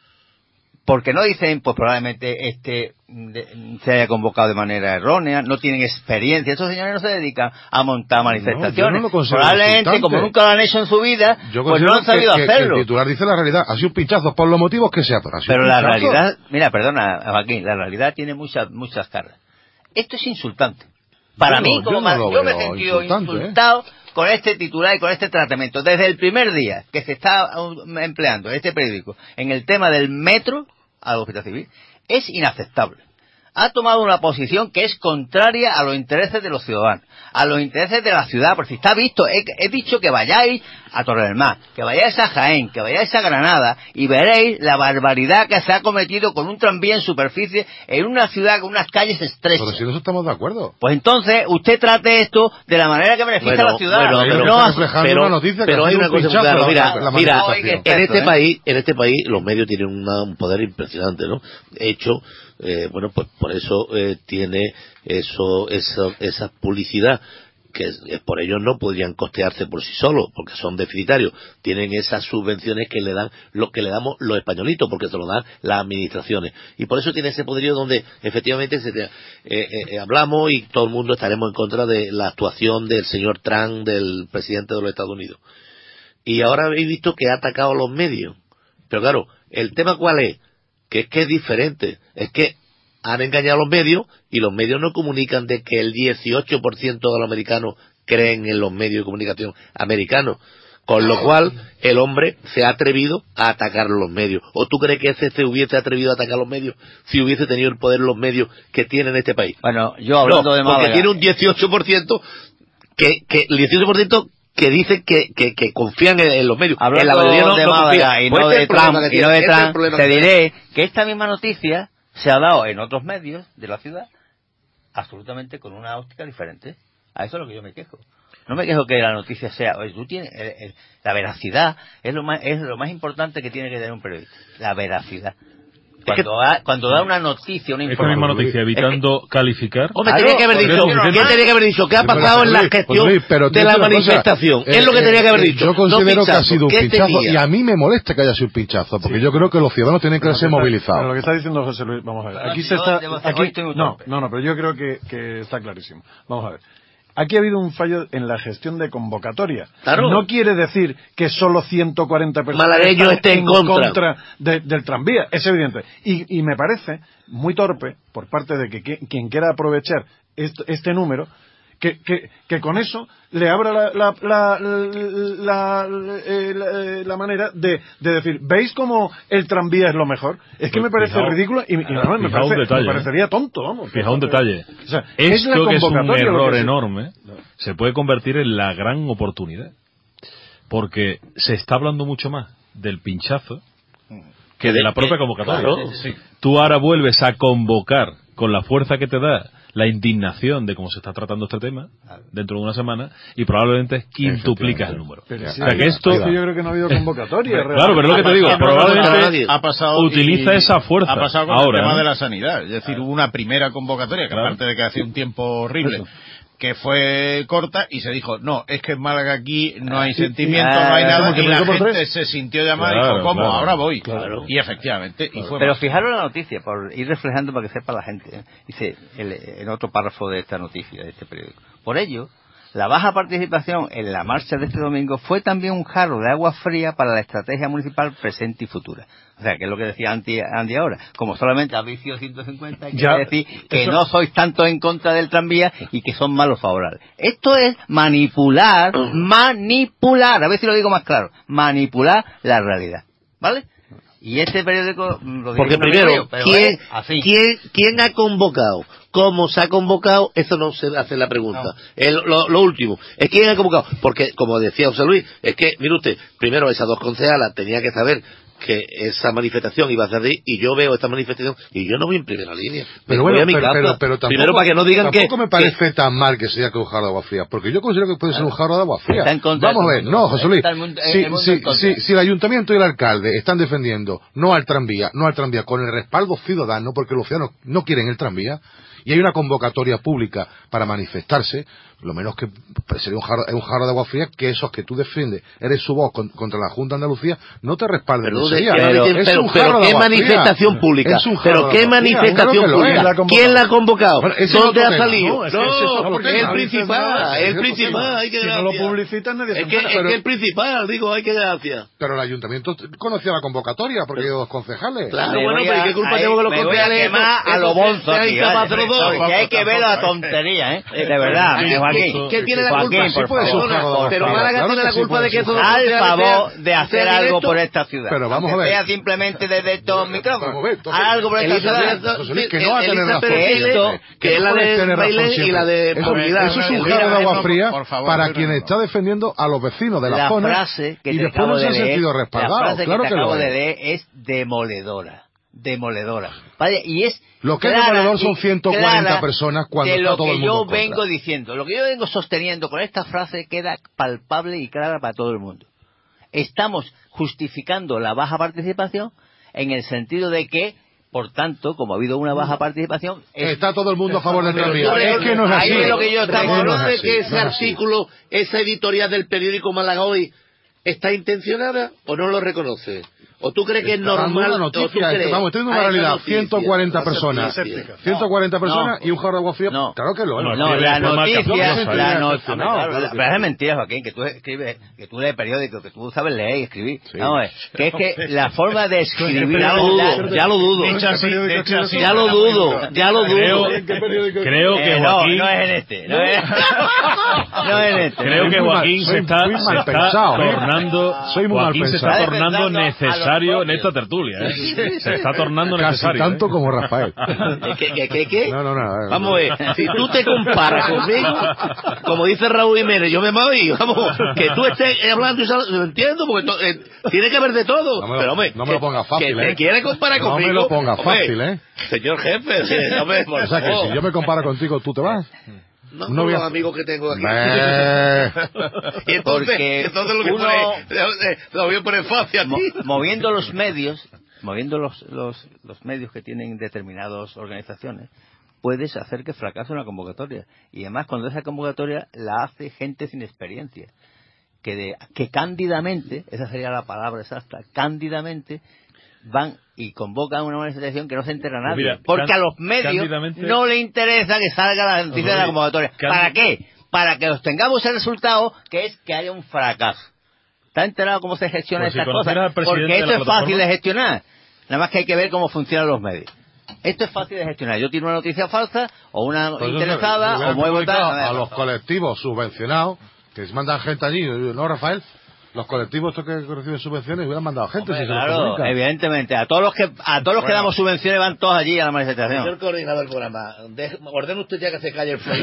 Porque no dicen, pues probablemente este de, se haya convocado de manera errónea, no tienen experiencia. Estos señores no se dedican a montar manifestaciones. No, no probablemente, como nunca lo han hecho en su vida, yo pues no han sabido que, hacerlo. Que el titular dice la realidad, ha sido un pinchazo por los motivos que sea. Pero, ha sido pero un la pinchazo. realidad, mira, perdona, Joaquín, la realidad tiene muchas muchas caras. Esto es insultante. Para yo mí, no, como yo, más, no yo me he sentido insultado ¿eh? con este titular y con este tratamiento. Desde el primer día que se está empleando este periódico en el tema del metro al Hospital Civil, es inaceptable. Ha tomado una posición que es contraria a los intereses de los ciudadanos, a los intereses de la ciudad, porque si está visto, he, he dicho que vayáis a Torre del Mar, que vayáis a Jaén, que vayáis a Granada y veréis la barbaridad que se ha cometido con un tranvía en superficie en una ciudad con unas calles estrechas. Pero si no estamos de acuerdo. Pues entonces usted trate esto de la manera que beneficia bueno, a la ciudad. Bueno, pero, no, pero, una noticia pero hay una cosa muy clara. Mira, la, la mira en este ¿eh? país, en este país los medios tienen una, un poder impresionante, ¿no? De hecho, eh, bueno, pues por eso eh, tiene eso, eso, esa publicidad que eh, por ellos no podrían costearse por sí solos, porque son deficitarios. Tienen esas subvenciones que le dan, lo que le damos los españolitos, porque se lo dan las administraciones. Y por eso tiene ese poderío donde efectivamente se te, eh, eh, hablamos y todo el mundo estaremos en contra de la actuación del señor Trump, del presidente de los Estados Unidos. Y ahora habéis visto que ha atacado a los medios. Pero claro, ¿el tema cuál es? Que es que es diferente. Es que han engañado a los medios y los medios no comunican de que el dieciocho por ciento de los americanos creen en los medios de comunicación americanos. Con lo cual, el hombre se ha atrevido a atacar los medios. ¿O tú crees que ese se hubiese atrevido a atacar los medios si hubiese tenido el poder los medios que tienen este país? Bueno, yo hablando no, de Málaga, porque tiene un dieciocho por ciento que, que el dieciocho por ciento que dicen que, que, que confían en, en los medios. Hablando en la mayoría no, de no Málaga y pues no este de Trump, y no de Trump, te diré que esta misma noticia se ha dado en otros medios de la ciudad absolutamente con una óptica diferente. A eso es lo que yo me quejo. No me quejo que la noticia sea, oye, tú tienes, el, el, la veracidad es lo más es lo más importante que tiene que tener un periodista, la veracidad. Cuando, es que, ha, cuando da una noticia, una información... Esta misma noticia, evitando es que, calificar... Hombre, tenía que haber dicho, ¿qué tenía que haber dicho? ¿Qué ha pasado en la gestión de la manifestación? Es lo que tenía que haber dicho. Yo considero que ha sido un pinchazo, y a mí me molesta que haya sido un pinchazo, porque yo creo que los ciudadanos tienen que ser movilizados. Lo que está diciendo José Luis, vamos a ver. Aquí se está... Aquí, no, no, no, pero yo creo que, que está clarísimo. Vamos a ver. Aquí ha habido un fallo en la gestión de convocatoria. Claro. No quiere decir que solo ciento cuarenta personas malagueños estén en contra, contra de, del tranvía. Es evidente. Y, y me parece muy torpe por parte de que, que quien quiera aprovechar este, este número, que, que, que con eso le abra la, la, la, la, la, la, la manera de, de decir, ¿veis cómo el tranvía es lo mejor? Es que pues me parece fijaos, ridículo y, y no, me, parece, detalle, me parecería tonto. Vamos, Fijaos un detalle. O sea, Esto es la que es un error que enorme se... se puede convertir en la gran oportunidad. Porque se está hablando mucho más del pinchazo que de la propia convocatoria. Claro. Sí. Tú ahora vuelves a convocar con la fuerza que te da la indignación de cómo se está tratando este tema dentro de una semana y probablemente quintuplicas el número. Pero o sí, sea que esto yo creo que no ha habido convocatoria. Claro, pero es lo que te digo, probablemente ha pasado utiliza y, esa fuerza. Ha pasado con ahora, el tema ¿no? de la sanidad, es decir, hubo una primera convocatoria que claro. aparte de que hacía un tiempo horrible. Eso. Que fue corta y se dijo, no, es que en Málaga aquí no hay sentimiento, no hay nada, y la gente se sintió llamada claro, y dijo, ¿cómo? Claro, ahora voy. Claro. Y efectivamente, y fue Pero más. fijaros la noticia, por ir reflejando para que sepa la gente, ¿eh? Dice el, en otro párrafo de esta noticia, de este periódico. Por ello, la baja participación en la marcha de este domingo fue también un jarro de agua fría para la estrategia municipal presente y futura. O sea, que es lo que decía Andy, Andy ahora. Como solamente habéis sido ciento cincuenta, hay que ya, decir que eso... no sois tanto en contra del tranvía y que son malos favorables. Esto es manipular, manipular, a ver si lo digo más claro, manipular la realidad. ¿Vale? Y este periódico lo porque primero, ¿quién, ¿quién, ¿quién ha convocado? ¿Cómo se ha convocado? Eso no se hace la pregunta. No. El, lo, lo último, es quién ha convocado. Porque, como decía José Luis, es que, mire usted, primero esas dos concejalas tenía que saber que esa manifestación iba a ser de ahí, y yo veo esta manifestación y yo no voy en primera línea. Pero voy bueno, a mi pero, casa. pero, pero tampoco, primero para que no digan tampoco que... me parece que... tan mal que sea que un jarro de agua fría, porque yo considero que puede ser un jarro de agua fría. Vamos a ver, mundo, no, José Luis, mundo, si, si, si, si el ayuntamiento y el alcalde están defendiendo no al tranvía, no al tranvía, con el respaldo ciudadano, porque los ciudadanos no quieren el tranvía, y hay una convocatoria pública para manifestarse, lo menos que sería un jarro, un jarro de agua fría que esos que tú defiendes, eres su voz con, contra la Junta de Andalucía, no te respalden. Pero, sería, pero, es pero, un pero ¿qué manifestación fría. pública? Es un pero ¿qué manifestación pública? La ¿Quién la ha convocado? Bueno, ¿Dónde ha no salido? No, es, no, es, es, no porque es el principal, el principal, hay que si no lo publicitan nadie es que, es que el principal, digo, hay que gracias. Pero el ayuntamiento conocía la convocatoria porque hay dos concejales. Claro, bueno, pero ¿qué culpa tengo que los concejales? A lo bonzo aquí, que hay que ver la tontería, ¿eh? De verdad, Joaquín. ¿Qué tiene la culpa? Pero Málaga tiene la culpa de que eso al favor de hacer algo por esta ciudad. Pero vamos a ver. Sea simplemente desde estos micrófonos. Algo por esta ciudad. Que no va a tener razón. Que es la de baile y la de movilidad. Eso es un jarro de agua fría para quien está defendiendo a los vecinos de la zona. La frase que y después no se han sentido respaldados. Claro que acabo lo de leer es demoledora. Demoledora. Vale, y es lo que es demoledor son ciento cuarenta personas cuando está todo el mundo de lo en que yo vengo contra. diciendo, lo que yo vengo sosteniendo con esta frase queda palpable y clara para todo el mundo. Estamos justificando la baja participación en el sentido de que, por tanto, como ha habido una baja participación, es... está todo el mundo a favor del tranvía. Es que no es así. Ahí es lo que yo estamos hablando de que ese no artículo, esa editorial del periódico Málaga Hoy, ¿está intencionada o no lo reconoce? ¿O tú crees que es normal? Noticia, ¿o tú crees? Vamos, estoy en una realidad, ciento cuarenta personas, ciento cuarenta personas no, y un jarro de agua fría. No, claro que lo no, no, la noticia, la noticia, no, claro, pero es mentira, Joaquín, que tú escribes, que tú lees periódico, que tú sabes leer y escribir. Sí. Vamos a ver, que es que la forma de escribir, ya lo dudo, ya lo dudo, ya lo dudo, ya lo dudo. Creo que Joaquín, no es en este, no es, no es en este. Creo que Joaquín se está tornando, Joaquín se está tornando necesario en esta tertulia, ¿eh? Se está tornando casi necesario. tanto ¿eh? como Rafael. ¿Qué, qué, qué, qué? No, no, no. Vamos a ver, si tú te comparas conmigo, como dice Raúl Jiménez, yo me voy, vamos, que tú estés hablando y lo entiendo, porque to, eh, tiene que haber de todo. No me, pero, hombre, no me lo pongas fácil, que ¿eh? te quiere comparar no conmigo. No me lo pongas hombre, fácil, ¿eh? Señor jefe, sí, hombre, por o sea, favor. que si yo me comparo contigo, ¿tú te vas? No, no con los a... amigos que tengo aquí. y entonces, Porque entonces lo que uno, pone, lo voy a poner fácil a ti. Mo moviendo los medios, moviendo los, los, los medios que tienen determinadas organizaciones, puedes hacer que fracase una convocatoria. Y además, cuando esa convocatoria la hace gente sin experiencia, que, de, que cándidamente, esa sería la palabra exacta, cándidamente, van y convocan una manifestación que no se entera nadie. Mira, porque a los medios no le interesa que salga la noticia de la convocatoria. ¿Para qué? Para que obtengamos el resultado, que es que haya un fracaso. ¿Está enterado cómo se gestiona pues estas si cosas? Porque esto es fácil de gestionar. Nada más que hay que ver cómo funcionan los medios. Esto es fácil de gestionar. Yo tiro una noticia falsa o una pues interesada o muevo tal. A los colectivos subvencionados que mandan gente allí, ¿no, Rafael? los colectivos estos que reciben subvenciones hubieran mandado gente. Hombre, si claro, se los evidentemente. A todos los que a todos los Bueno. que damos subvenciones van todos allí a la manifestación. Señor coordinador del programa, de, ordena usted ya que se calle el fuego.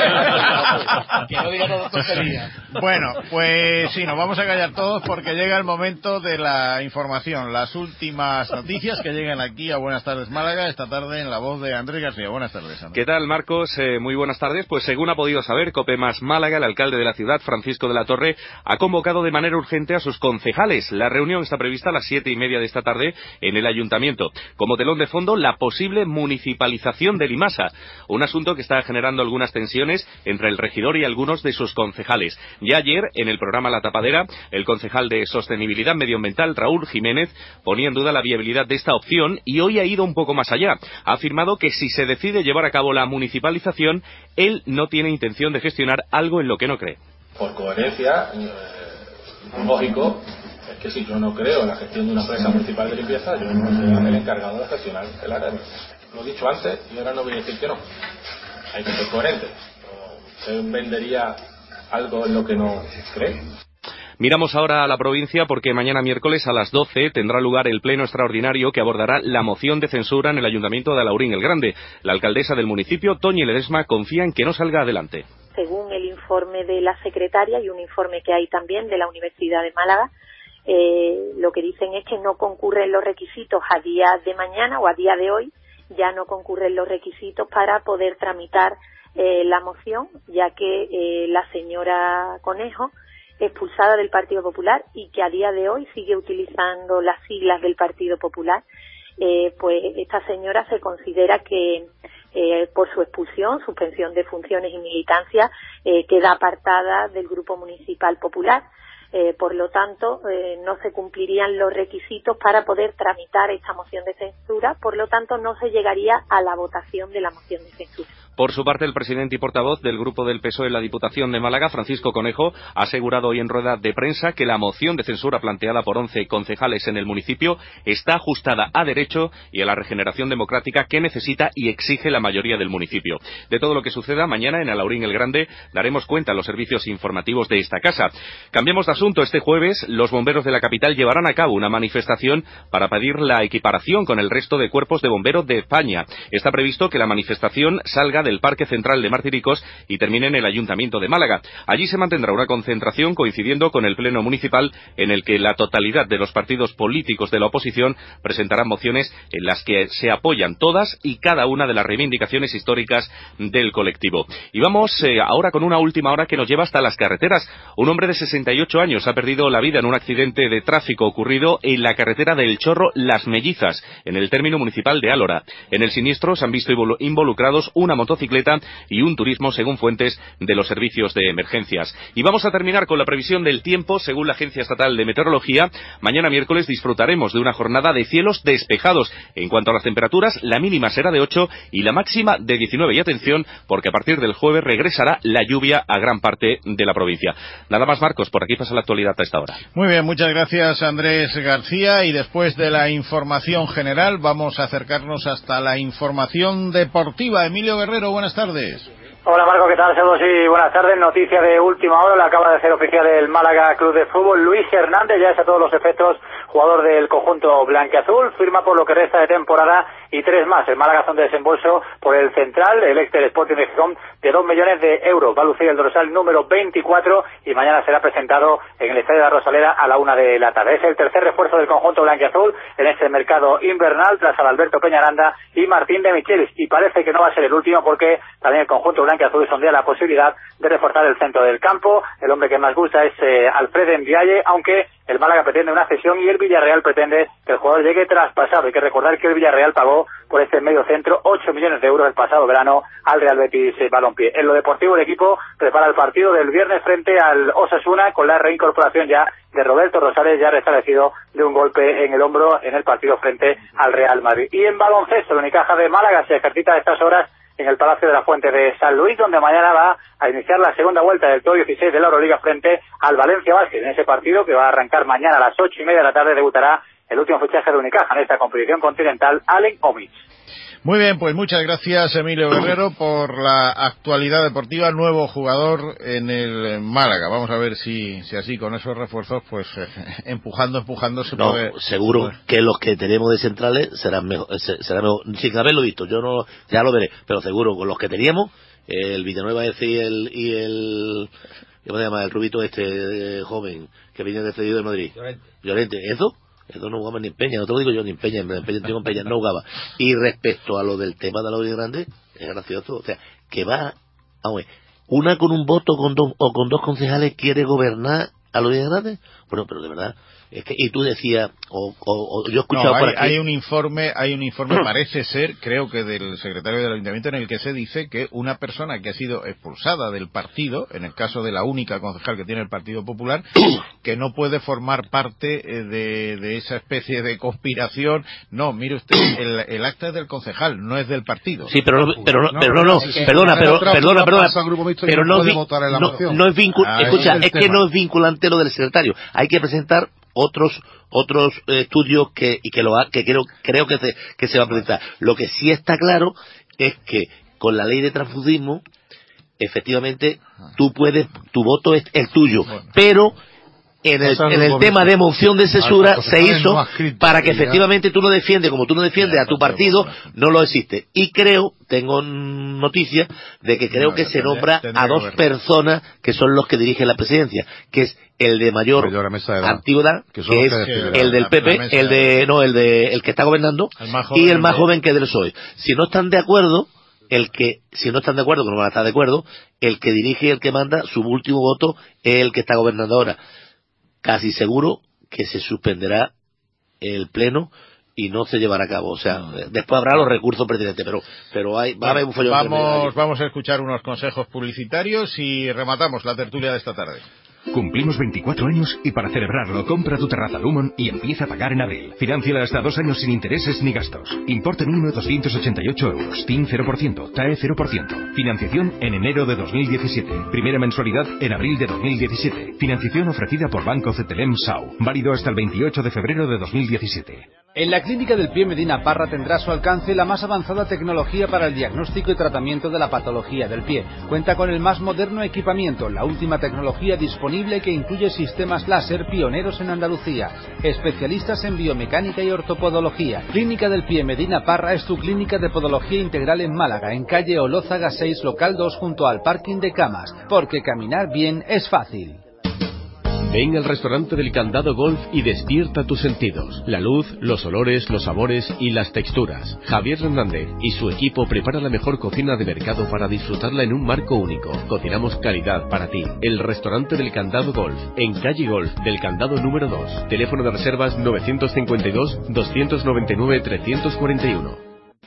Que no diga todo tonterías. Bueno, pues sí, nos vamos a callar todos porque llega el momento de la información, las últimas noticias que llegan aquí a Buenas Tardes Málaga, esta tarde en la voz de Andrés García. Buenas tardes, Andrés. ¿Qué tal, Marcos? Eh, muy buenas tardes. Pues según ha podido saber Cope Más Málaga, el alcalde de la ciudad, Francisco de la Torre, ha convocado de manera urgente a sus concejales. La reunión está prevista a las siete y media de esta tarde en el ayuntamiento. Como telón de fondo, la posible municipalización de Limasa, un asunto que está generando algunas tensiones entre el regidor y algunos de sus concejales. Ya ayer, en el programa La Tapadera, el concejal de Sostenibilidad Medioambiental, Raúl Jiménez, ponía en duda la viabilidad de esta opción y hoy ha ido un poco más allá. Ha afirmado que si se decide llevar a cabo la municipalización, él no tiene intención de gestionar algo en lo que no cree. Por coherencia, eh, lógico, es que si yo no creo en la gestión de una empresa municipal de limpieza, yo no soy el encargado de gestionar el área. Lo he dicho antes y ahora no voy a decir que no. Hay que ser coherente. Se vendería algo en lo que no cree. Miramos ahora a la provincia porque mañana miércoles a las doce tendrá lugar el pleno extraordinario que abordará la moción de censura en el Ayuntamiento de Alaurín el Grande. La alcaldesa del municipio, Toñi Ledesma, confía en que no salga adelante. Según el informe de la secretaria y un informe que hay también de la Universidad de Málaga, eh, lo que dicen es que no concurren los requisitos a día de mañana o a día de hoy, ya no concurren los requisitos para poder tramitar eh, la moción, ya que eh, la señora Conejo, expulsada del Partido Popular y que a día de hoy sigue utilizando las siglas del Partido Popular, eh, pues esta señora se considera que eh, por su expulsión, suspensión de funciones y militancia, eh, queda apartada del Grupo Municipal Popular. Eh, por lo tanto, eh, no se cumplirían los requisitos para poder tramitar esta moción de censura, por lo tanto no se llegaría a la votación de la moción de censura. Por su parte, el presidente y portavoz del grupo del P S O E en la Diputación de Málaga, Francisco Conejo, ha asegurado hoy en rueda de prensa que la moción de censura planteada por once concejales en el municipio está ajustada a derecho y a la regeneración democrática que necesita y exige la mayoría del municipio. De todo lo que suceda mañana en Alaurín el Grande daremos cuenta en los servicios informativos de esta casa. Cambiemos de asunto. Este jueves los bomberos de la capital llevarán a cabo una manifestación para pedir la equiparación con el resto de cuerpos de bomberos de España. Está previsto que la manifestación salga de del Parque Central de Martiricos y termine en el Ayuntamiento de Málaga. Allí se mantendrá una concentración coincidiendo con el Pleno Municipal en el que la totalidad de los partidos políticos de la oposición presentarán mociones en las que se apoyan todas y cada una de las reivindicaciones históricas del colectivo. Y vamos eh, ahora con una última hora que nos lleva hasta las carreteras. Un hombre de sesenta y ocho años ha perdido la vida en un accidente de tráfico ocurrido en la carretera del Chorro Las Mellizas, en el término municipal de Álora. En el siniestro se han visto involucrados una motocicleta y un turismo, según fuentes de los servicios de emergencias. Y vamos a terminar con la previsión del tiempo. Según la Agencia Estatal de Meteorología, mañana miércoles disfrutaremos de una jornada de cielos despejados. En cuanto a las temperaturas, la mínima será de ocho y la máxima de diecinueve. Y atención, porque a partir del jueves regresará la lluvia a gran parte de la provincia. Nada más, Marcos, por aquí pasa la actualidad a esta hora. Muy bien, muchas gracias, Andrés García. Y después de la información general, vamos a acercarnos hasta la información deportiva. Emilio Guerrero, buenas tardes. Hola Marco, ¿qué tal? Saludos y buenas tardes. Noticia de última hora, la acaba de hacer oficial el Málaga Club de Fútbol. Luis Hernández ya es a todos los efectos jugador del conjunto blanquiazul, firma por lo que resta de temporada y tres más. El Málaga hace un desembolso por el central, el ex del Sporting de Gijón, de dos millones de euros. Va a lucir el dorsal número veinticuatro y mañana será presentado en el Estadio de la Rosaleda a la una de la tarde. Es el tercer refuerzo del conjunto blanquiazul en este mercado invernal, tras Alberto Peñaranda y Martín de Michelis, y parece que no va a ser el último porque también el conjunto blanquiazul sondea la posibilidad de reforzar el centro del campo. El hombre que más gusta es eh, Alfred Ndiaye, aunque el Málaga pretende una cesión y el Villarreal pretende que el jugador llegue traspasado. Hay que recordar que el Villarreal pagó por este medio centro ocho millones de euros el pasado verano al Real Betis Balompié. En lo deportivo, el equipo prepara el partido del viernes frente al Osasuna con la reincorporación ya de Roberto Rosales, ya restablecido de un golpe en el hombro en el partido frente al Real Madrid. Y en baloncesto, el Unicaja de Málaga se ejercita a estas horas en el Palacio de la Fuente de San Luis, donde mañana va a iniciar la segunda vuelta del Top dieciséis de la Euroliga frente al Valencia Basket. En ese partido, que va a arrancar mañana a las ocho y media de la tarde, debutará el último fichaje de Unicaja en esta competición continental, Allen Omic. Muy bien, pues muchas gracias, Emilio Guerrero, por la actualidad deportiva. Nuevo jugador en el Málaga. Vamos a ver si, si así, con esos refuerzos, pues eh, empujando, empujando se no, puede... seguro puede. que los que tenemos de centrales serán mejor, será mejor, sin haberlo visto, yo no, ya lo veré, pero seguro con los que teníamos, el Villanueva ese y el, y el, ¿cómo se llama? El rubito este, eh, joven, que viene de cedido de Madrid. Llorente. Llorente, ¿eso? Eso no jugaba ni en Peña, no te lo digo yo ni en Peña, en Peña, en Peña no jugaba. Y respecto a lo del tema de la Audiencia Grande, es gracioso, o sea, que va, vamos, una con un voto con dos, o con dos concejales quiere gobernar a la Audiencia Grande, bueno, pero de verdad, es que, y tú decías, o, o, o yo he escuchado no, hay, por aquí... hay un informe, hay un informe, parece ser, creo que del secretario del Ayuntamiento, en el que se dice que una persona que ha sido expulsada del partido, en el caso de la única concejal que tiene el Partido Popular, que no puede formar parte de, de esa especie de conspiración. No, mire usted, el, el acta es del concejal, no es del partido. Sí, pero no, pero no, pero no, no, perdona, pero, perdona, perdona, pero no, no, no es vinculante, escucha, es que no es vinculante lo del secretario, hay que presentar otros otros eh, estudios que y que lo ha, que creo creo que se que se va a presentar. Lo que sí está claro es que con la ley de transfugismo efectivamente tú puedes, tu voto es el tuyo, pero en el, en el tema de moción de censura se hizo para que efectivamente tú no defiendes, como tú no defiendes a tu partido, no lo existe. Y creo, tengo noticias de que creo que se nombra a dos personas que son los que dirigen la presidencia, que es el de mayor antigüedad, que es el del P P, el de, no, el de, el que está gobernando, y el más joven que del P S O E. Si no están de acuerdo, el que, si no están de acuerdo, que no van a estar de acuerdo, el que dirige y el que manda, su último voto es el que está gobernando ahora. Casi seguro que se suspenderá el pleno y no se llevará a cabo. O sea, después habrá los recursos pertinentes, pero pero hay, va a haber un follón. Vamos, vamos a escuchar unos consejos publicitarios y rematamos la tertulia de esta tarde. Cumplimos veinticuatro años y para celebrarlo compra tu terraza Lumon y empieza a pagar en abril. Financiala hasta dos años sin intereses ni gastos. Importe mínimo de doscientos ochenta y ocho euros. T I N cero por ciento. T A E cero por ciento. Financiación en enero de dos mil diecisiete. Primera mensualidad en abril de dos mil diecisiete. Financiación ofrecida por Banco Cetelem S A U. Válido hasta el veintiocho de febrero de dos mil diecisiete. En la Clínica del Pie Medina Parra tendrá a su alcance la más avanzada tecnología para el diagnóstico y tratamiento de la patología del pie. Cuenta con el más moderno equipamiento, la última tecnología disponible que incluye sistemas láser pioneros en Andalucía. Especialistas en biomecánica y ortopodología. Clínica del Pie Medina Parra es tu clínica de podología integral en Málaga, en calle Olózaga seis, local dos, junto al parking de Camas. Porque caminar bien es fácil. Ven al restaurante del Candado Golf y despierta tus sentidos. La luz, los olores, los sabores y las texturas. Javier Hernández y su equipo preparan la mejor cocina de mercado para disfrutarla en un marco único. Cocinamos calidad para ti. El restaurante del Candado Golf, en calle Golf del Candado número dos. Teléfono de reservas novecientos cincuenta y dos, doscientos noventa y nueve, trescientos cuarenta y uno.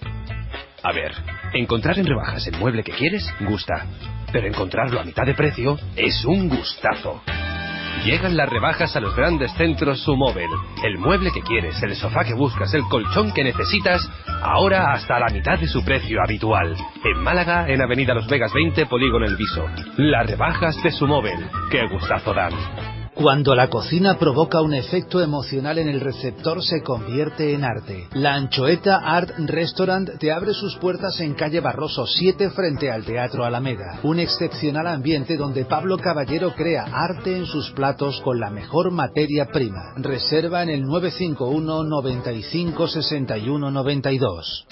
A ver, encontrar en rebajas el mueble que quieres, gusta. Pero encontrarlo a mitad de precio es un gustazo. Llegan las rebajas a los grandes centros Sumóvel. El mueble que quieres, el sofá que buscas, el colchón que necesitas, ahora hasta la mitad de su precio habitual. En Málaga, en Avenida Los Vegas veinte, Polígono El Viso. Las rebajas de Sumóvel. ¡Qué gustazo dan! Cuando la cocina provoca un efecto emocional en el receptor, se convierte en arte. La Anchoeta Art Restaurant te abre sus puertas en calle Barroso siete, frente al Teatro Alameda. Un excepcional ambiente donde Pablo Caballero crea arte en sus platos con la mejor materia prima. Reserva en el nueve cinco uno, noventa y cinco, sesenta y uno, noventa y dos.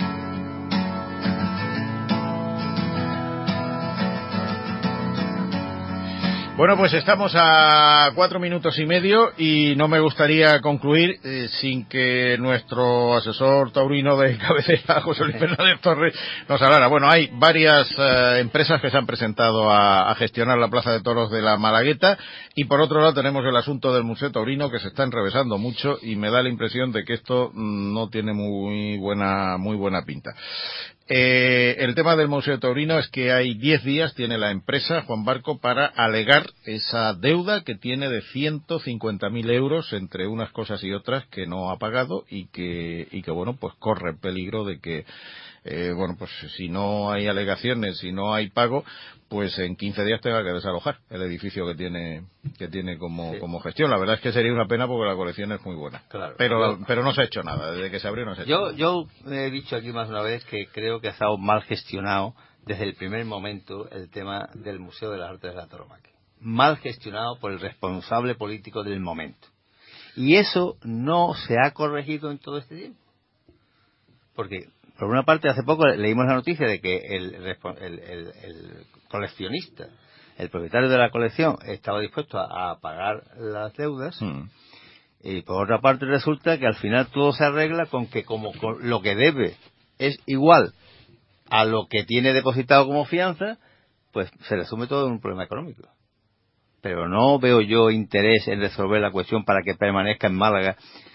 Bueno, pues estamos a cuatro minutos y medio y no me gustaría concluir eh, sin que nuestro asesor taurino de cabecera, José Luis Fernández Torres, nos hablara. Bueno, hay varias eh, empresas que se han presentado a, a gestionar la Plaza de Toros de la Malagueta y por otro lado tenemos el asunto del Museo Taurino, que se está enrevesando mucho y me da la impresión de que esto mm, no tiene muy buena, muy buena pinta. Eh, el tema del Museo Taurino es que hay diez días, tiene la empresa Juan Barco, para alegar esa deuda que tiene de ciento cincuenta mil euros entre unas cosas y otras que no ha pagado y que, y que bueno, pues corre el peligro de que eh, bueno, pues si no hay alegaciones, si no hay pago, pues en quince días tenga que desalojar el edificio que tiene que tiene como, sí. como gestión. La verdad es que sería una pena porque la colección es muy buena. Claro, pero yo, pero no se ha hecho nada, desde que se abrió no se ha hecho yo, nada. Yo he dicho aquí más una vez que creo que ha estado mal gestionado desde el primer momento el tema del Museo de las Artes de la Tauromaquia. Mal gestionado por el responsable político del momento. Y eso no se ha corregido en todo este tiempo. Porque, por una parte, hace poco leímos la noticia de que el, el, el, el coleccionista, el propietario de la colección, estaba dispuesto a, a pagar las deudas. Mm. Y por otra parte resulta que al final todo se arregla con que como con lo que debe es igual a lo que tiene depositado como fianza, pues se resume todo en un problema económico. Pero no veo yo interés en resolver la cuestión para que permanezca en Málaga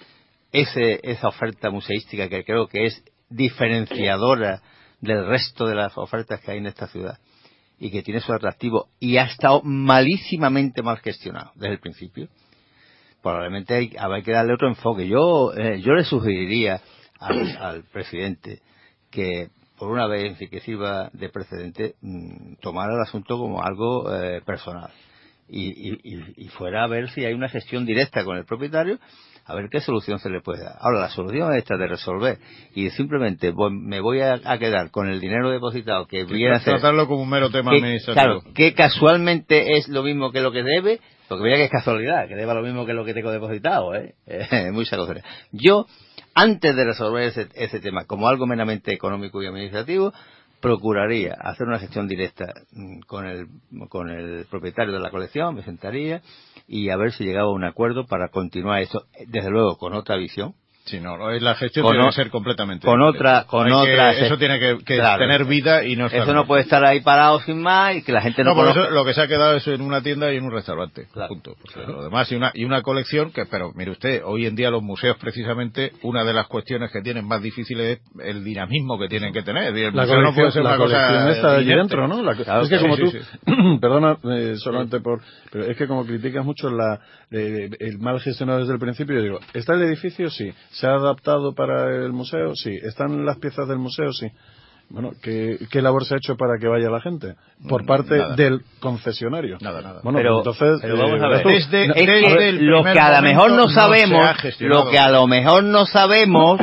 ese, esa oferta museística que creo que es diferenciadora del resto de las ofertas que hay en esta ciudad y que tiene su atractivo y ha estado malísimamente mal gestionado desde el principio. Probablemente hay, hay que darle otro enfoque. Yo eh, yo le sugeriría al, al presidente que por una vez que sirva de precedente mmm, tomara el asunto como algo eh, personal y, y, y fuera a ver si hay una gestión directa con el propietario, a ver qué solución se le puede dar. Ahora, la solución es esta de resolver y simplemente voy, me voy a, a quedar con el dinero depositado que viene a ser, tratarlo como un mero tema que, administrativo. Claro, que casualmente es lo mismo que lo que debe, porque mira que es casualidad, que deba lo mismo que lo que tengo depositado, ¿eh? eh muy sacosería. Yo, antes de resolver ese, ese tema como algo meramente económico y administrativo, procuraría hacer una gestión directa con el con el propietario de la colección, me sentaría y a ver si llegaba a un acuerdo para continuar esto, desde luego con otra visión. Sí, no, la gestión con tiene o, que ser completamente con diferente. otra con Hay otra que, eso tiene que, que claro, tener vida y no estar eso no bien. Puede estar ahí parado sin más y que la gente no, no por eso lo que se ha quedado es en una tienda y en un restaurante, claro, punto. Claro. Lo demás y una y una colección que, pero mire usted, hoy en día los museos precisamente una de las cuestiones que tienen más difíciles es el dinamismo que tienen que tener. El la museo no puede ser la una colección cosa está allí dentro, ¿no? La, claro, es que sí, como sí, tú sí, sí. perdona eh, solamente sí. por pero es que como criticas mucho la eh, el mal gestionado desde el principio, yo digo, ¿está el edificio? Sí. ¿Se ha adaptado para el museo? Sí. ¿Están las piezas del museo? Sí. Bueno, ¿qué, qué labor se ha hecho para que vaya la gente? Por parte nada. Del concesionario. Nada, nada. Bueno, pero, pues entonces, pero vamos a ver. Tú, desde, es desde que lo que a lo mejor no sabemos, no lo que a lo mejor no sabemos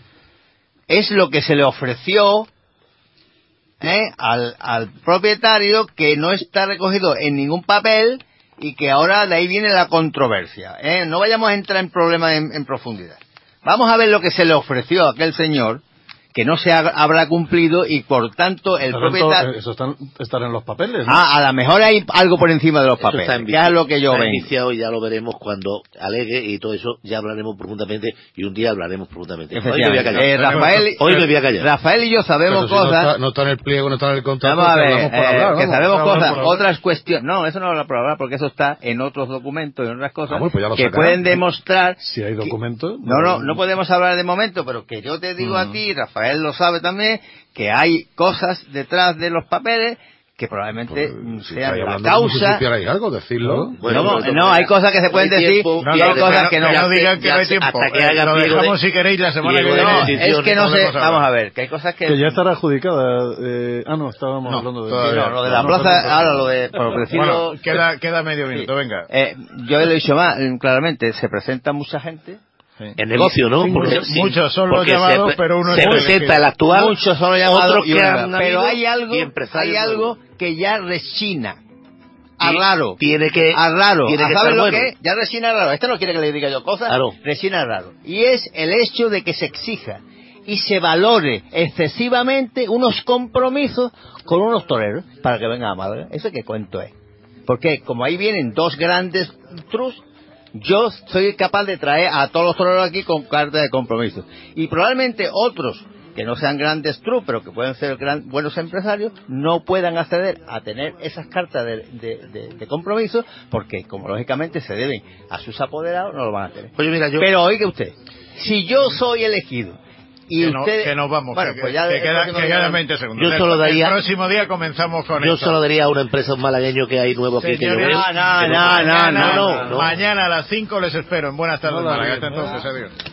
es lo que se le ofreció ¿eh? al, al propietario, que no está recogido en ningún papel y que ahora de ahí viene la controversia. ¿eh? No vayamos a entrar en problemas en, en profundidad. Vamos a ver lo que se le ofreció a aquel señor, que no se ha, habrá cumplido y por tanto el pero propietario... Eso están, estará en los papeles, ¿no? Ah, a lo mejor hay algo por encima de los eso papeles, que es lo que yo está ven. iniciado y ya lo veremos cuando alegue y todo eso, ya hablaremos profundamente y un día hablaremos profundamente. Hoy me voy a callar. Eh, Rafael, Hoy me voy a callar. Rafael y yo sabemos pero si cosas... No está, no está en el pliego, no está en el contrato. Vamos a ver, que, eh, hablar, que sabemos cosas, por otras cuestiones... No, eso no habla por hablar porque eso está en otros documentos y en otras cosas ah, bueno, pues que sacarán. Pueden demostrar... Si hay documentos... No, no, no podemos hablar de momento, pero que yo te digo uh-huh. a ti, Rafael lo sabe también, que hay cosas detrás de los papeles que probablemente pues, si sean la causa. Si hay algo, decirlo. Bueno, no, no, no, hay cosas que se pueden no decir tiempo, y hay cosas que no. No digan que no hay tiempo. Hasta que hagan lo dejamos de, si queréis la semana que viene. No, es que no sé, vamos a ver, que hay cosas que... Que ya estará adjudicada. Eh, ah, no, estábamos no, hablando de... Sí, no, lo de la no, plaza, no, ahora lo de... Por decirlo, bueno, queda, queda medio minuto, venga. Eh, yo le he dicho más, claramente, se presenta mucha gente... Sí. El negocio, ¿no? Porque, sí, muchos son los llamados, se, pero uno se presenta el actual, muchos son los llamados, y una, pero hay algo, hay algo que ya rechina a raro, tiene que, a raro, tiene que ¿sabes lo bueno. que es? Ya rechina a raro. Este no quiere que le diga yo cosas, claro. Rechina a raro. Y es el hecho de que se exija y se valore excesivamente unos compromisos con unos toreros para que vengan a Málaga. ¿Eso qué cuento es? Porque como ahí vienen dos grandes trus, yo soy capaz de traer a todos los toreros aquí con carta de compromiso. Y probablemente otros, que no sean grandes trus, pero que pueden ser gran, buenos empresarios, no puedan acceder a tener esas cartas de, de, de, de compromiso, porque como lógicamente se deben a sus apoderados, no lo van a tener. Oye, mira, yo... Pero oiga usted, si yo soy elegido, y que, usted, no, que nos vamos, bueno, que, pues ya que, queda, que quedan veinte segundos. Yo solo daría, el próximo día comenzamos con yo esto. Yo solo daría a una empresa, un malagueño que hay nuevo aquí. Señores, que yo no, no, no, no, no, no, no. Mañana a las cinco les espero en Buenas Tardes, Málaga. Hasta entonces, adiós.